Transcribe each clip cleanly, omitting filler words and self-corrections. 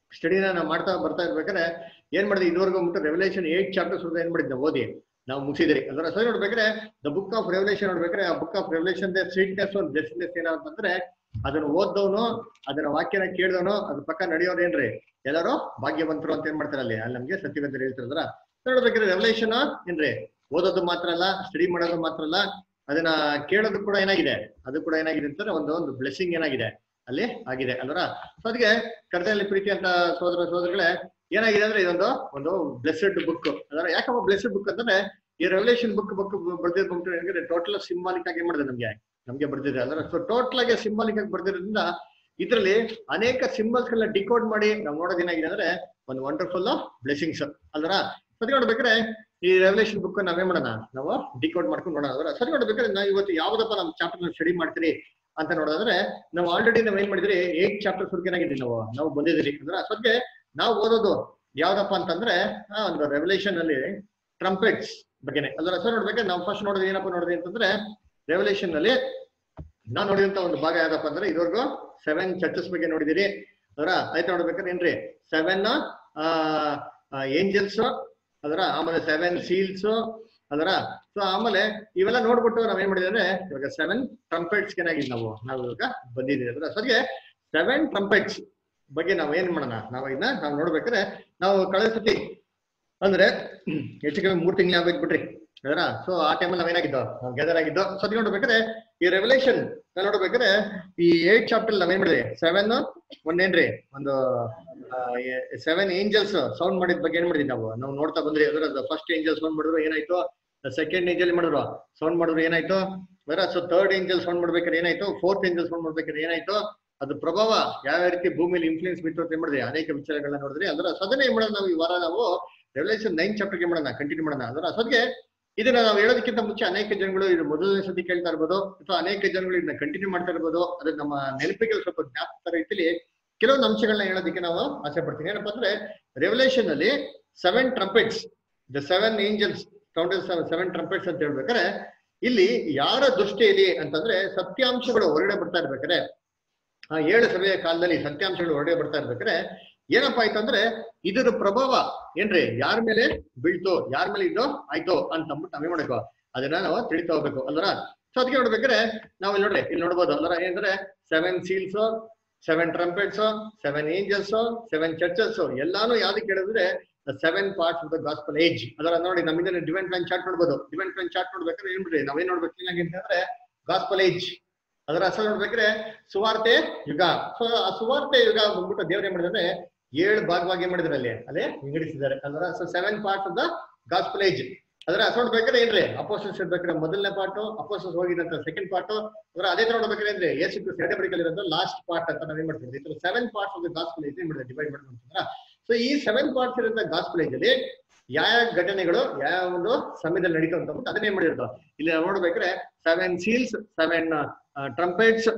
ಸ್ಟಡಿನ ನಾವು ಮಾಡ್ತಾ ಬರ್ತಾ ಇರ್ಬೇಕಾದ್ರೆ ಏನ್ ಮಾಡಿದ್ವಿ ಇದುವರೆಗೂ ಬಿಟ್ಟು ರೆವಲ್ಯೂಷನ್ 8 ಚಾಪ್ಟರ್ಸ್ ಏನ್ ಮಾಡಿದ್ವಿ ಓದಿ ನಾವು ಮುಗಿಸಿದ್ರಿ ಅದರ ಸರಿ ನೋಡ್ಬೇಕಾದ್ರೆ ದ ಬುಕ್ ಆಫ್ ರೆವಲ್ಯೂಷನ್ ನೋಡ್ಬೇಕಾದ್ರೆ ಆ ಬುಕ್ ಆಫ್ ರೆವಲ್ಯೂಷನ್ ಸ್ವೀಟ್ನೆಸ್ ಒಂದು ಬ್ಲೆಸ್ಸಿಂಗ್ನೆಸ್ ಏನಂತಂದ್ರೆ ಅದನ್ನ ಓದ್ದವನು ಅದನ್ನ ವಾಕ್ಯನ ಕೇಳಿದವನು ಅದ್ರ ಪಕ್ಕ ನಡೆಯೋರು ಏನ್ರಿ ಎಲ್ಲರೂ ಭಾಗ್ಯವಂತರು ಅಂತ ಏನ್ ಮಾಡ್ತಾರೆ ಅಲ್ಲಿ ನಮ್ಗೆ ಸತ್ಯವಂತರು ಹೇಳ್ತಿರದ್ರ ನೋಡ್ಬೇಕಾದ್ರೆ ರೆವಲ್ಯೂಷನ್ ಏನ್ರಿ ಓದೋದು ಮಾತ್ರ ಅಲ್ಲ ಸ್ಟಡಿ ಮಾಡೋದು ಮಾತ್ರ ಅಲ್ಲ ಅದನ್ನ ಕೇಳೋದು ಕೂಡ ಏನಾಗಿದೆ ಅದು ಕೂಡ ಏನಾಗಿದೆ ಅಂತಂದ್ರೆ ಒಂದು ಬ್ಲೆಸ್ಸಿಂಗ್ ಏನಾಗಿದೆ ಅಲ್ಲಿ ಆಗಿದೆ ಅಲ್ವರ ಸೊ ಅದಕ್ಕೆ ಕರ್ತನಲ್ಲಿ ಪ್ರೀತಿ ಅಂತ ಸೋದರಗಳೇ ಏನಾಗಿದೆ ಅಂದ್ರೆ ಒಂದು ಬ್ಲೆಸ್ಡ್ ಬುಕ್ ಅದರ ಯಾಕಪ್ಪ ಬ್ಲೆಸ್ಡ್ ಬುಕ್ ಅಂತಂದ್ರೆ ಈ ರೆವಲ್ಯೂಷನ್ ಬುಕ್ ಬರ್ದಿರ್ಬೇಕು ಟೋಟಲ್ ಸಿಂಬಾಲಿಕ್ ಆಗಿ ಮಾಡಿದೆ ನಮ್ಗೆ ಬರ್ದಿದೆ ಅಲ್ರ ಸೊ ಟೋಟಲ್ ಆಗಿ ಸಿಂಬಾಲಿಕ್ ಆಗಿ ಬರ್ದಿರೋದ್ರಿಂದ ಇದರಲ್ಲಿ ಅನೇಕ ಸಿಂಬಲ್ಸ್ ಗಳನ್ನ ಡಿಕೋಡ್ ಮಾಡಿ ನಾವು ನೋಡೋದು ಏನಾಗಿದೆ ಅಂದ್ರೆ ಒಂದು ವಂಡರ್ಫುಲ್ ಬ್ಲೆಸ್ಸಿಂಗ್ಸ್ ಅಲ್ರ ಸರಿ ನೋಡ್ಬೇಕಾದ್ರೆ ಈ ರೆವಲ್ಯೂಷನ್ ಬುಕ್ ನಾವೇ ಮಾಡೋಣ ನಾವು ಡಿಕೋಡ್ ಮಾಡ್ಕೊಂಡು ನೋಡೋಣ ಅದರ ಸರಿ ನೋಡ್ಬೇಕಾದ್ರೆ ನಾವು ಇವತ್ತು ಯಾವ್ದಪ್ಪ ನಮ್ಮ ಚಾಪ್ಟರ್ ಸ್ಟಡಿ ಮಾಡ್ತೀರಿ ಅಂತ ನೋಡೋದಾದ್ರೆ ನಾವು ಆಲ್ರೆಡಿ ನಾವ್ ಏನ್ ಮಾಡಿದ್ರಿ 8 ಚಾಪ್ಟರ್ಸ್ ಏನಾಗಿದ್ರಿ ನಾವು ಬಂದಿದ್ರಿ ಅಂದ್ರೆ ಅಷ್ಟೊತ್ತಿಗೆ ನಾವು ಓದೋದು ಯಾವ್ದಪ್ಪ ಅಂತಂದ್ರೆ ಒಂದು ರೆವಲ್ಯೂಷನ್ ಅಲ್ಲಿ ಟ್ರಂಪೆಟ್ಸ್ ಬಗ್ಗೆನೆ ಅದರ ಹೆಸರು ನೋಡ್ಬೇಕಾದ್ರೆ ನಾವು ಫಸ್ಟ್ ನೋಡೋದು ಏನಪ್ಪ ನೋಡಿದ್ರಿ ಅಂತಂದ್ರೆ ರೆವಲ್ಯೂಷನ್ ಅಲ್ಲಿ ನಾವ್ ನೋಡಿದಂತ ಒಂದು ಭಾಗ ಯಾವ್ದಪ್ಪ ಅಂದ್ರೆ ಇದುವರೆಗೂ 7 ಚರ್ಚಸ್ ಬಗ್ಗೆ ನೋಡಿದಿರಿ ಅದರ ಆಯ್ತು ನೋಡ್ಬೇಕಾದ್ರೆ ಏನ್ರಿ 7 ಏಂಜಲ್ಸ್ ಅದರ ಆಮೇಲೆ 7 ಸೀಲ್ಸ್ ಅದರ ಸೊ ಆಮೇಲೆ ಇವೆಲ್ಲ ನೋಡ್ಬಿಟ್ಟು ನಾವ್ ಏನ್ ಮಾಡಿದ್ರೆ ಅಂದ್ರೆ ಇವಾಗ 7 ಟ್ರಂಪೆಟ್ಸ್ ಏನಾಗಿದೆ ನಾವು ಇವಾಗ ಬಂದಿದ್ದೀವಿ ಅದರ ಸರಿಗೆ 7 ಟ್ರಂಪೆಟ್ಸ್ ಬಗ್ಗೆ ನಾವ್ ಏನ್ ಮಾಡೋಣ ನಾವು ನೋಡ್ಬೇಕಾದ್ರೆ ನಾವು ಕಳೆದ ಸತಿ ಅಂದ್ರೆ ಹೆಚ್ಚು ಕಮ್ಮಿ 3 ತಿಂಗಳು ಆಗ್ಬೇಕು ಬಿಟ್ರಿ ಅದರ ಸೊ ಆ ಟೈಮಲ್ಲಿ ನಾವೇನಾಗಿದ್ದೋ ನಾವು ಗ್ಯಾದರ್ ಆಗಿದ್ದೋ ಸತಿ ನೋಡ್ಬೇಕಾದ್ರೆ ಈ ರೆವಲ್ಯೂಷನ್ ನೋಡ್ಬೇಕಾದ್ರೆ ಈ 8 ಚಾಪ್ಟರ್ ನಾವೇನ್ ಮಾಡಿದ್ವಿ 7 ಒಂದೇನ್ರಿ ಒಂದು 7 ಏಂಜಲ್ಸ್ ಸೌಂಡ್ ಮಾಡಿದ ಬಗ್ಗೆ ಏನ್ ಮಾಡಿದ್ವಿ ನಾವು ನೋಡ್ತಾ ಬಂದ್ರಿ ಅದರ ಫಸ್ಟ್ ಏಂಜಲ್ ಸೌಂಡ್ ಮಾಡಿದ್ರು ಏನಾಯ್ತು ಸೆಕೆಂಡ್ ಏಂಜಲ್ ಮಾಡಿದ್ರು ಸೌಂಡ್ ಮಾಡಿದ್ರು ಏನಾಯ್ತು ಅದರ ಸೊ ಥರ್ಡ್ ಏಂಜಲ್ ಸೌಂಡ್ ಮಾಡ್ಬೇಕಾದ್ರೆ ಏನಾಯ್ತು ಫೋರ್ತ್ ಏಂಜಲ್ ಸೌಂಡ್ ಮಾಡ್ಬೇಕಾದ್ರೆ ಏನಾಯ್ತು ಅದು ಪ್ರಭಾವ ಯಾವ ರೀತಿ ಭೂಮಿಯಲ್ಲಿ ಇನ್ಫ್ಲೂಯೆನ್ಸ್ ಬಿತ್ತು ಅಂತ ಏನ್ ಮಾಡಿದ್ರಿ ಅನೇಕ ವಿಚಾರಗಳನ್ನ ನೋಡಿದ್ರಿ ಅದರ ಸದನೆ ಏನ್ ಮಾಡೋದು ನಾವು ಈ ವಾರ ನಾವು ರೆವಲ್ಯೂಷನ್ 9 ಚಾಪ್ಟರ್ಗೆ ಮಾಡೋಣ ಕಂಟಿನ್ಯೂ ಮಾಡೋಣ ಅದರ ಸದ್ಗೆ ಇದನ್ನ ನಾವು ಹೇಳೋದಕ್ಕಿಂತ ಮುಂಚೆ ಅನೇಕ ಜನಗಳು ಇದು ಮೊದಲನೇ ಸತಿ ಕೇಳ್ತಾ ಇರ್ಬೋದು ಅಥವಾ ಅನೇಕ ಜನಗಳು ಇದನ್ನ ಕಂಟಿನ್ಯೂ ಮಾಡ್ತಾ ಇರ್ಬೋದು ಅದ್ರ ನಮ್ಮ ನೆನಪಿಗೆ ಸ್ವಲ್ಪ ಜ್ಞಾಪಕ ರೀತಿಯಲ್ಲಿ ಕೆಲವೊಂದು ಅಂಶಗಳನ್ನ ಹೇಳೋದಕ್ಕೆ ನಾವು ಆಸೆ ಪಡ್ತೀನಿ ಏನಪ್ಪಾ ಅಂದ್ರೆ ರೆವಲ್ಯೂಷನ್ ಅಲ್ಲಿ 7 trumpets the 7 angels counted 7 trumpets ಅಂತ ಹೇಳ್ಬೇಕಾದ್ರೆ ಇಲ್ಲಿ ಯಾರ ದೃಷ್ಟಿಯಲ್ಲಿ ಅಂತಂದ್ರೆ ಸತ್ಯಾಂಶಗಳು ಹೊರಗಡೆ ಬರ್ತಾ ಇರ್ಬೇಕಾದ್ರೆ ಆ 7 ಸಭೆಯ ಕಾಲದಲ್ಲಿ ಸತ್ಯಾಂಶಗಳು ಹೊರಗಡೆ ಬರ್ತಾ ಇರ್ಬೇಕಾದ್ರೆ ಏನಪ್ಪಾ ಆಯ್ತು ಅಂದ್ರೆ ಇದರ ಪ್ರಭಾವ ಏನ್ರಿ ಯಾರ ಮೇಲೆ ಬೀಳ್ತು ಯಾರ ಮೇಲೆ ಇದು ಆಯ್ತು ಅಂತ ಅಂದ್ಬಿಟ್ಟು ನಾವೇ ಮಾಡಬೇಕು ಅದನ್ನ ನಾವು ತಿಳಿತಾ ಹೋಗ್ಬೇಕು ಅಲ್ವರ ಸೊ ಅದಕ್ಕೆ ನೋಡ್ಬೇಕಾದ್ರೆ ನಾವು ಇಲ್ಲಿ ನೋಡ್ಬೋದು ಅಲ್ವರ ಏನಂದ್ರೆ 7 ಸೀಲ್ಸ್ 7 ಟ್ರಂಪೆಟ್ಸ್ 7 ಏಂಜಲ್ಸ್ 7 ಚರ್ಚಸ್ ಎಲ್ಲಾನು ಯಾವ್ದಕ್ಕೆ ಹೇಳಿದ್ರೆ 7 parts of the gospel age ಅದರ ನೋಡಿ ನಮ್ಮಿಂದ ಡಿವೈನ್ ಪ್ಲಾನ್ ಚಾರ್ಟ್ ನೋಡ್ಬೋದು ಡಿವೈನ್ ಪ್ಲಾನ್ ಚಾರ್ಟ್ ನೋಡ್ಬೇಕಾದ್ರೆ ಏನ್ ಬಿಡ್ರಿ ನಾವೇನ್ ನೋಡ್ಬೇಕು ಏನಾಗಿ ಅಂತಂದ್ರೆ ಗಾಸ್ಪಲ್ ಏಜ್ ಅದರ ಅಸಲು ನೋಡ್ಬೇಕ್ರೆ ಸುವಾರ್ತೆ ಯುಗ ಸೊ ಆ ಸುವಾರ್ತೆ ಯುಗ ಬಂದ್ಬಿಟ್ಟು ದೇವ್ರ ಏನ್ ಮಾಡಿದ್ರೆ 7 ಭಾಗವಾಗಿ ಏನ್ ಮಾಡಿದ್ರೆ ಅಲ್ಲೇ ವಿಂಗಡಿಸಿದ್ದಾರೆ ಅದರ so 7 parts of the gospel age ಅದರ ಅಸಲು ನೋಡ್ಬೇಕಾದ್ರೆ ಏನ್ರಿ ಅಪೋಸ್ಟಲ್ಸ್ ಇರ್ಬೇಕಾದ್ರೆ ಮೊದಲನೇ ಪಾರ್ಟ್ ಅಪೋಸ್ಟಲ್ಸ್ ಹೋಗಿದಂತ ಸೆಕೆಂಡ್ ಪಾರ್ಟ್ ಅದರ ಅದೇ ತರ ನೋಡ್ಬೇಕಾದ್ರೆ ಅಂದ್ರೆ ಯೇಸು ಕ್ರಿಸ್ತ ಎಡೆಬರಿಕೆಯಲ್ಲಿ ಇರೋದು ಲಾಸ್ಟ್ ಪಾರ್ಟ್ ಅಂತ ನಾವ್ ಏನ್ ಮಾಡ್ತೀವಿ ಈ ತರ 7 parts of the gospel age ಏನ್ ಮಾಡಿದ್ರೆ ಡಿವೈಡ್ ಮಾಡ್ಕೊಂಡ್ರ ಸೊ ಈ 7 parts ಇರೋ ಗಾಸ್ಪಲ್ ಏಜ್ ಅಲ್ಲಿ ಯಾವ ಘಟನೆಗಳು ಯಾವ ಒಂದು ಸಮಯದಲ್ಲಿ ನಡೀತು ಅಂತ ಅದನ್ನೇ ಮಾಡಿರೋದು ಇಲ್ಲಿ ನಾವು ನೋಡ್ಬೇಕಾದ್ರೆ 7 ಸೀಲ್ಸ್ 7 ಟ್ರಂಪೆಟ್ಸ್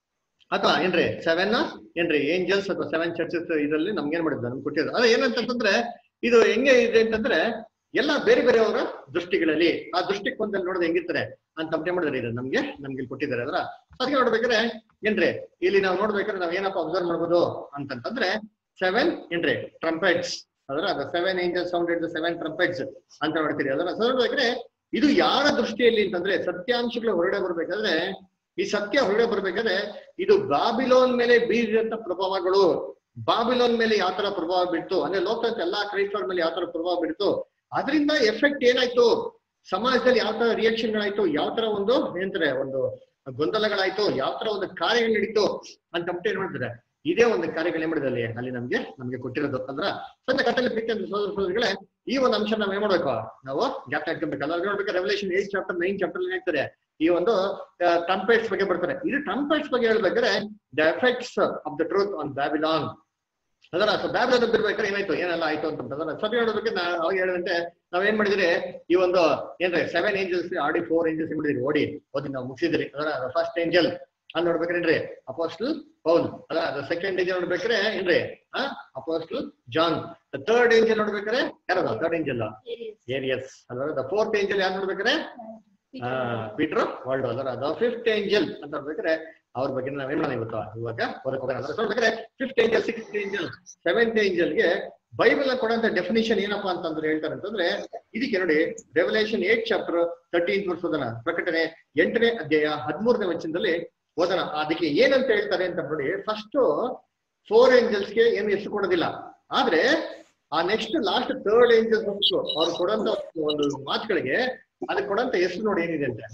ಅಥವಾ ಏನ್ರಿ 7 ಏನ್ರಿ ಏಂಜಲ್ಸ್ ಅಥವಾ 7 ಚರ್ಚಸ್ ಇದರಲ್ಲಿ ನಮ್ಗೆ ಏನ್ ಮಾಡಿದ್ರು ನಮ್ಗೆ ಕೊಟ್ಟಿರೋದು ಅದ ಏನಂತಂದ್ರೆ ಇದು ಹೆಂಗೆ ಇದೆ ಅಂತಂದ್ರೆ ಎಲ್ಲ ಬೇರೆ ಬೇರೆಯವರ ದೃಷ್ಟಿಗಳಲ್ಲಿ ಆ ದೃಷ್ಟಿಕೋನದಲ್ಲಿ ನೋಡೋದು ಹೆಂಗಿರ್ತಾರೆ ಅಂತ ಅಪ್ಡೇಟ್ ಮಾಡಿದ್ರೆ ಇದು ನಮ್ಗೆ ಇಲ್ಲಿ ಕೊಟ್ಟಿದ್ದಾರೆ ಅದರ ಅದಕ್ಕೆ ನೋಡ್ಬೇಕಾದ್ರೆ ಏನ್ರಿ ಇಲ್ಲಿ ನಾವು ನೋಡ್ಬೇಕಾದ್ರೆ ನಾವ್ ಏನಪ್ಪ ಅಬ್ಸರ್ವ್ ಮಾಡ್ಬೋದು ಅಂತಂದ್ರೆ 7 ಏನ್ರಿ ಟ್ರಂಪೆಟ್ಸ್ ಅದರ 7 ಏಂಜಲ್ಸ್ ಸೌಂಡೆಡ್ ದ 7 ಟ್ರಂಪೆಟ್ಸ್ ಅಂತ ನೋಡ್ತೀರಿ ಅದರ ನೋಡ್ಬೇಕಾದ್ರೆ ಇದು ಯಾರ ದೃಷ್ಟಿಯಲ್ಲಿ ಅಂತಂದ್ರೆ ಸತ್ಯಾಂಶಗಳು ಹೊರಗಡೆ ಬರ್ಬೇಕಾದ್ರೆ ಈ ಸತ್ಯ ಹೊರಗಡೆ ಬರ್ಬೇಕಾದ್ರೆ ಇದು ಬಾಬಿಲೋನ್ ಮೇಲೆ ಬೀರಿದಂತ ಪ್ರಭಾವಗಳು ಬಾಬಿಲೋನ್ ಮೇಲೆ ಯಾವ ತರ ಪ್ರಭಾವ ಬೀಳ್ತು ಅಂದ್ರೆ ಲೋಕದ ಎಲ್ಲಾ ಕ್ರೈಸ್ತರ ಮೇಲೆ ಯಾವ ತರ ಪ್ರಭಾವ ಬೀಳ್ತು ಅದರಿಂದ ಎಫೆಕ್ಟ್ ಏನಾಯ್ತು ಸಮಾಜದಲ್ಲಿ ಯಾವ ತರ ರಿಯಾಕ್ಷನ್ಗಳಾಯ್ತು ಯಾವ ತರ ಒಂದು ಏನಂತಾರೆ ಒಂದು ಗೊಂದಲಗಳಾಯ್ತು ಯಾವ ತರ ಒಂದು ಕಾರ್ಯಗಳು ನಡೀತು ಅಂತ ಏನ್ ಮಾಡ್ತಾರೆ ಇದೇ ಒಂದು ಕಾರ್ಯಗಳು ಏನ್ ಮಾಡಿದಲ್ಲಿ ಅಲ್ಲಿ ನಮ್ಗೆ ಕೊಟ್ಟಿರೋದು ಅಂದ್ರ ಸಣ್ಣ ಕಟ್ಟಲೆ ಪ್ರೀತಿ ಅಂತ ಸೋದರಗಳೇ ಈ ಒಂದು ಅಂಶ ನಾವ್ ಏನ್ ಮಾಡ್ಬೇಕು ನಾವು ಜ್ಞಾಪಕ ಇಟ್ಕೊಬೇಕಲ್ಲ ನೋಡ್ಬೇಕು ರೆವಲ್ಯೂಷನ್ 8 ಚಾಪ್ಟರ್ 9 ಚಾಪ್ಟರ್ ಹೇಳ್ತಾರೆ ಈ ಒಂದು ಟ್ರಂಪೆಟ್ಸ್ ಬಗ್ಗೆ ಬರ್ತಾರೆ ಇದು ಟ್ರಂಪೆಟ್ಸ್ ಬಗ್ಗೆ ಹೇಳ್ಬೇಕಾದ್ರೆ the effects of the truth on Babylon ಅದರ ಬ್ಯಾಬಿಲಾನ್ ಬಿರ್ಬೇಕಾದ್ರೆ ಏನಾಯ್ತು ಏನೆಲ್ಲ ಆಯ್ತು ಅಂತಂದ್ರೆ ಸಭೆ ನೋಡ್ಬೇಕು ಅವಾಗ ಹೇಳಿದಂತೆ ನಾವೇನ್ ಮಾಡಿದ್ರಿ ಈ ಒಂದು ಏನ್ರಿ 7 ಏಂಜಲ್ಸ್ ಆಡಿ 4 ಏಂಜಲ್ಸ್ ಮಾಡಿದ್ರಿ ಓದಿ ನಾವು ಮುಗಿಸಿದ್ರಿ ಅದರ ಫಸ್ಟ್ ಏಂಜಲ್ ಅಲ್ಲಿ ನೋಡ್ಬೇಕ್ರೇನ್ರಿ ಅಪೋಸ್ಟಲ್ ಪೌಲ್ ಅಲ್ಲ ಸೆಕೆಂಡ್ ಏಂಜಲ್ ನೋಡ್ಬೇಕ್ರೆ ಏನ್ರಿ ಅಪೋಸ್ಟಲ್ ಜಾನ್ ಥರ್ಡ್ ಏಂಜಲ್ ನೋಡ್ಬೇಕಾರೆ ಯಾರದ ಥರ್ಡ್ ಏಂಜಲ್ ಏರಿಯಸ್ ಅಲ್ವಾ ಫೋರ್ತ್ ಏಂಜಲ್ ಯಾರು ನೋಡ್ಬೇಕಾರೆ ಪೀಟರ್ ವರ್ಲ್ಡ್ ಅದರ ಫಿಫ್ತ್ ಏಂಜಲ್ ಅಂತ ನೋಡ್ಬೇಕಾರೆ ಅವ್ರ ಬಗ್ಗೆ ನಾವೇನ್ ಮಾಡೋಣ ಇವತ್ತು ಇವಾಗ ಹೊರಗೆ ಹೋಗೋಣ. ಸೊ ಬೇಕಾದ್ರೆ 5th angel 6th angel 7th ಏಂಜಲ್ಗೆ ಬೈಬಲ್ ಕೊಡುವಂತ ಡೆಫಿನಿಷನ್ ಏನಪ್ಪಾ ಅಂತಂದ್ರೆ ಹೇಳ್ತಾರೆ ಅಂತಂದ್ರೆ ಇದಕ್ಕೆ ನೋಡಿ ರೆವಲ್ಯೂಷನ್ 8 ಚಾಪ್ಟರ್ 13th ವರ್ಸ್ ಓದೋಣ. ಪ್ರಕಟಣೆ 8ನೇ ಅಧ್ಯಾಯ 13ನೇ ವಚನದಲ್ಲಿ ಓದೋಣ. ಅದಕ್ಕೆ ಏನಂತ ಹೇಳ್ತಾರೆ ಅಂತ ನೋಡಿ, ಫಸ್ಟ್ 4 ಏಂಜಲ್ಸ್ಗೆ ಏನು ಹೆಸರು ಕೊಡೋದಿಲ್ಲ, ಆದ್ರೆ ಆ ನೆಕ್ಸ್ಟ್ ಲಾಸ್ಟ್ 3rd ಏಂಜಲ್ಸ್ ಅವ್ರು ಕೊಡುವಂತ ಒಂದು ಮಾತುಗಳಿಗೆ ಅದಕ್ಕೆ ಕೊಡುವಂತ ಹೆಸರು ನೋಡಿ ಏನಿದೆ ಅಂತ.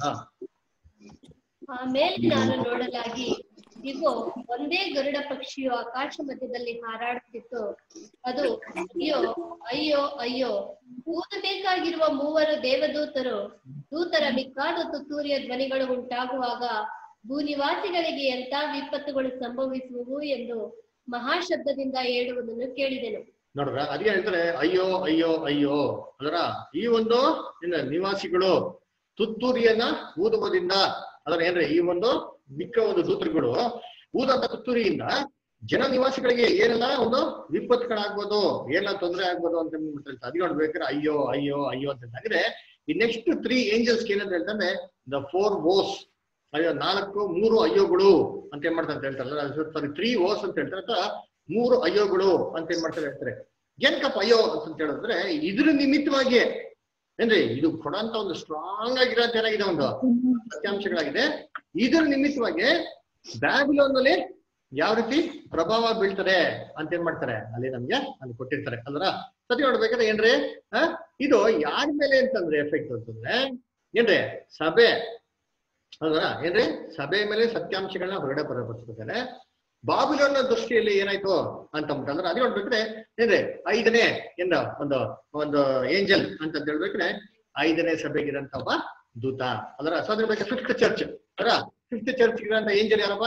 ಆಮೇಲೆ ನಾನು ನೋಡಲಾಗಿ ಇಗೋ ಒಂದೇ ಗರುಡ ಪಕ್ಷಿಯು ಆಕಾಶ ಮಧ್ಯದಲ್ಲಿ ಹಾರಾಡುತ್ತಿತ್ತು. ಅದು ಅಯ್ಯೋ ಅಯ್ಯೋ ಅಯ್ಯೋ, ಊದಬೇಕಾಗಿರುವ 3 ದೂತರ ಮಿಕ್ಕಾದ ತುತ್ತೂರಿಯ ಧ್ವನಿಗಳು ಉಂಟಾಗುವಾಗ ಭೂನಿವಾಸಿಗಳಿಗೆ ಎಂತ ವಿಪತ್ತುಗಳು ಸಂಭವಿಸುವು ಎಂದು ಮಹಾಶಬ್ದದಿಂದ ಹೇಳುವುದನ್ನು ಕೇಳಿದೆನು. ನೋಡ್ರ ಅದಕ್ಕೆ ಹೇಳ್ತಾರೆ ಅಯ್ಯೋ ಅಯ್ಯೋ ಅಯ್ಯೋ ಅದರ ಈ ಒಂದು ನಿವಾಸಿಗಳು ತುತ್ತೂರಿಯನ್ನ ಊದುವುದರಿಂದ ಅದರ ಏನ್ರಿ ಈ ಒಂದು ಮಿಕ್ಕ ಒಂದು ದೂತರುಗಳು ಊದಂತ ತುತ್ತೂರಿಯಿಂದ ಜನ ನಿವಾಸಿಗಳಿಗೆ ಏನೆಲ್ಲ ಒಂದು ವಿಪತ್ತುಗಳಾಗ್ಬೋದು, ಏನೆಲ್ಲ ತೊಂದರೆ ಆಗ್ಬೋದು ಅಂತ ಹೇಳ್ತಾರೆ. ಅದ್ ನೋಡ್ಬೇಕಾದ್ರೆ ಅಯ್ಯೋ ಅಯ್ಯೋ ಅಯ್ಯೋ ಅಂತ ಹೇಳಿದ್ರೆ ಈ ನೆಕ್ಸ್ಟ್ 3 ಏಂಜಲ್ಸ್ ಏನಂತ ಹೇಳ್ತಾರೆ, ದ 4 woes, ಅಯ್ಯೋ 3 ಅಯ್ಯೋಗಳು ಅಂತ ಏನ್ ಮಾಡ್ತಾರೆ ಅಂತ ಹೇಳ್ತಾರಲ್ಲ, ಸಾರಿ 3 woes ಅಂತ ಹೇಳ್ತಾರೆ, ಅಥವಾ 3 ಅಯ್ಯೋಗಳು ಅಂತ ಏನ್ ಮಾಡ್ತಾರೆ ಹೇಳ್ತಾರೆ. ಏನಕ್ಕಪ್ಪ ಅಯ್ಯೋ ಅಂತ ಹೇಳಿದ್ರೆ ಇದ್ರ ನಿಮಿತ್ತವಾಗಿ ಏನ್ರಿ ಇದು ಕೊಡಂತ ಒಂದು ಸ್ಟ್ರಾಂಗ್ ಆಗಿರೋಂತ ಏನಾಗಿದೆ ಒಂದು ಸತ್ಯಾಂಶಗಳಾಗಿದೆ. ಇದ್ರ ನಿಮಿತ್ತವಾಗಿ ಬ್ಯಾಬಿಲೋನ್ ನಲ್ಲಿ ಯಾವ ರೀತಿ ಪ್ರಭಾವ ಬೀಳ್ತಾರೆ ಅಂತ ಏನ್ ಮಾಡ್ತಾರೆ ಅಲ್ಲಿ ನಮ್ಗೆ ಅಲ್ಲಿ ಕೊಟ್ಟಿರ್ತಾರೆ ಅಲ್ರ. ಸತಿ ನೋಡ್ಬೇಕಾದ್ರೆ ಏನ್ರಿ ಇದು ಯಾರ ಮೇಲೆ ಅಂತಂದ್ರೆ ಎಫೆಕ್ಟ್ ಅಂತಂದ್ರೆ ಏನ್ರಿ ಸಭೆ ಅಲ್ರ, ಏನ್ರಿ ಸಭೆ ಮೇಲೆ ಸತ್ಯಾಂಶಗಳನ್ನ ಹೊರಗಡೆ ಬರಪಡಿಸ್ಬೇಕಾದ್ರೆ ಬಾಬಿಲೋನ್ ದೃಷ್ಟಿಯಲ್ಲಿ ಏನಾಯ್ತು ಅಂತ ಅಂದ್ರೆ ಅದೇ ನೋಡ್ಬೇಕ್ರೆ ಏನ್ರಿ 5ನೇ ಏನ ಒಂದು ಏಂಜಲ್ ಅಂತ ಹೇಳ್ಬೇಕ್ರೆ 5ನೇ ಸಭೆಗಿರಂತ ಒಬ್ಬ ದೂತ ಅದರ. ಸೊ ಅದ್ರ ಬಗ್ಗೆ 5th ಚರ್ಚ್ ಅರ 5th ಚರ್ಚ್ ಇರಂತ ಏಂಜಲ್ ಯಾರಪ್ಪ?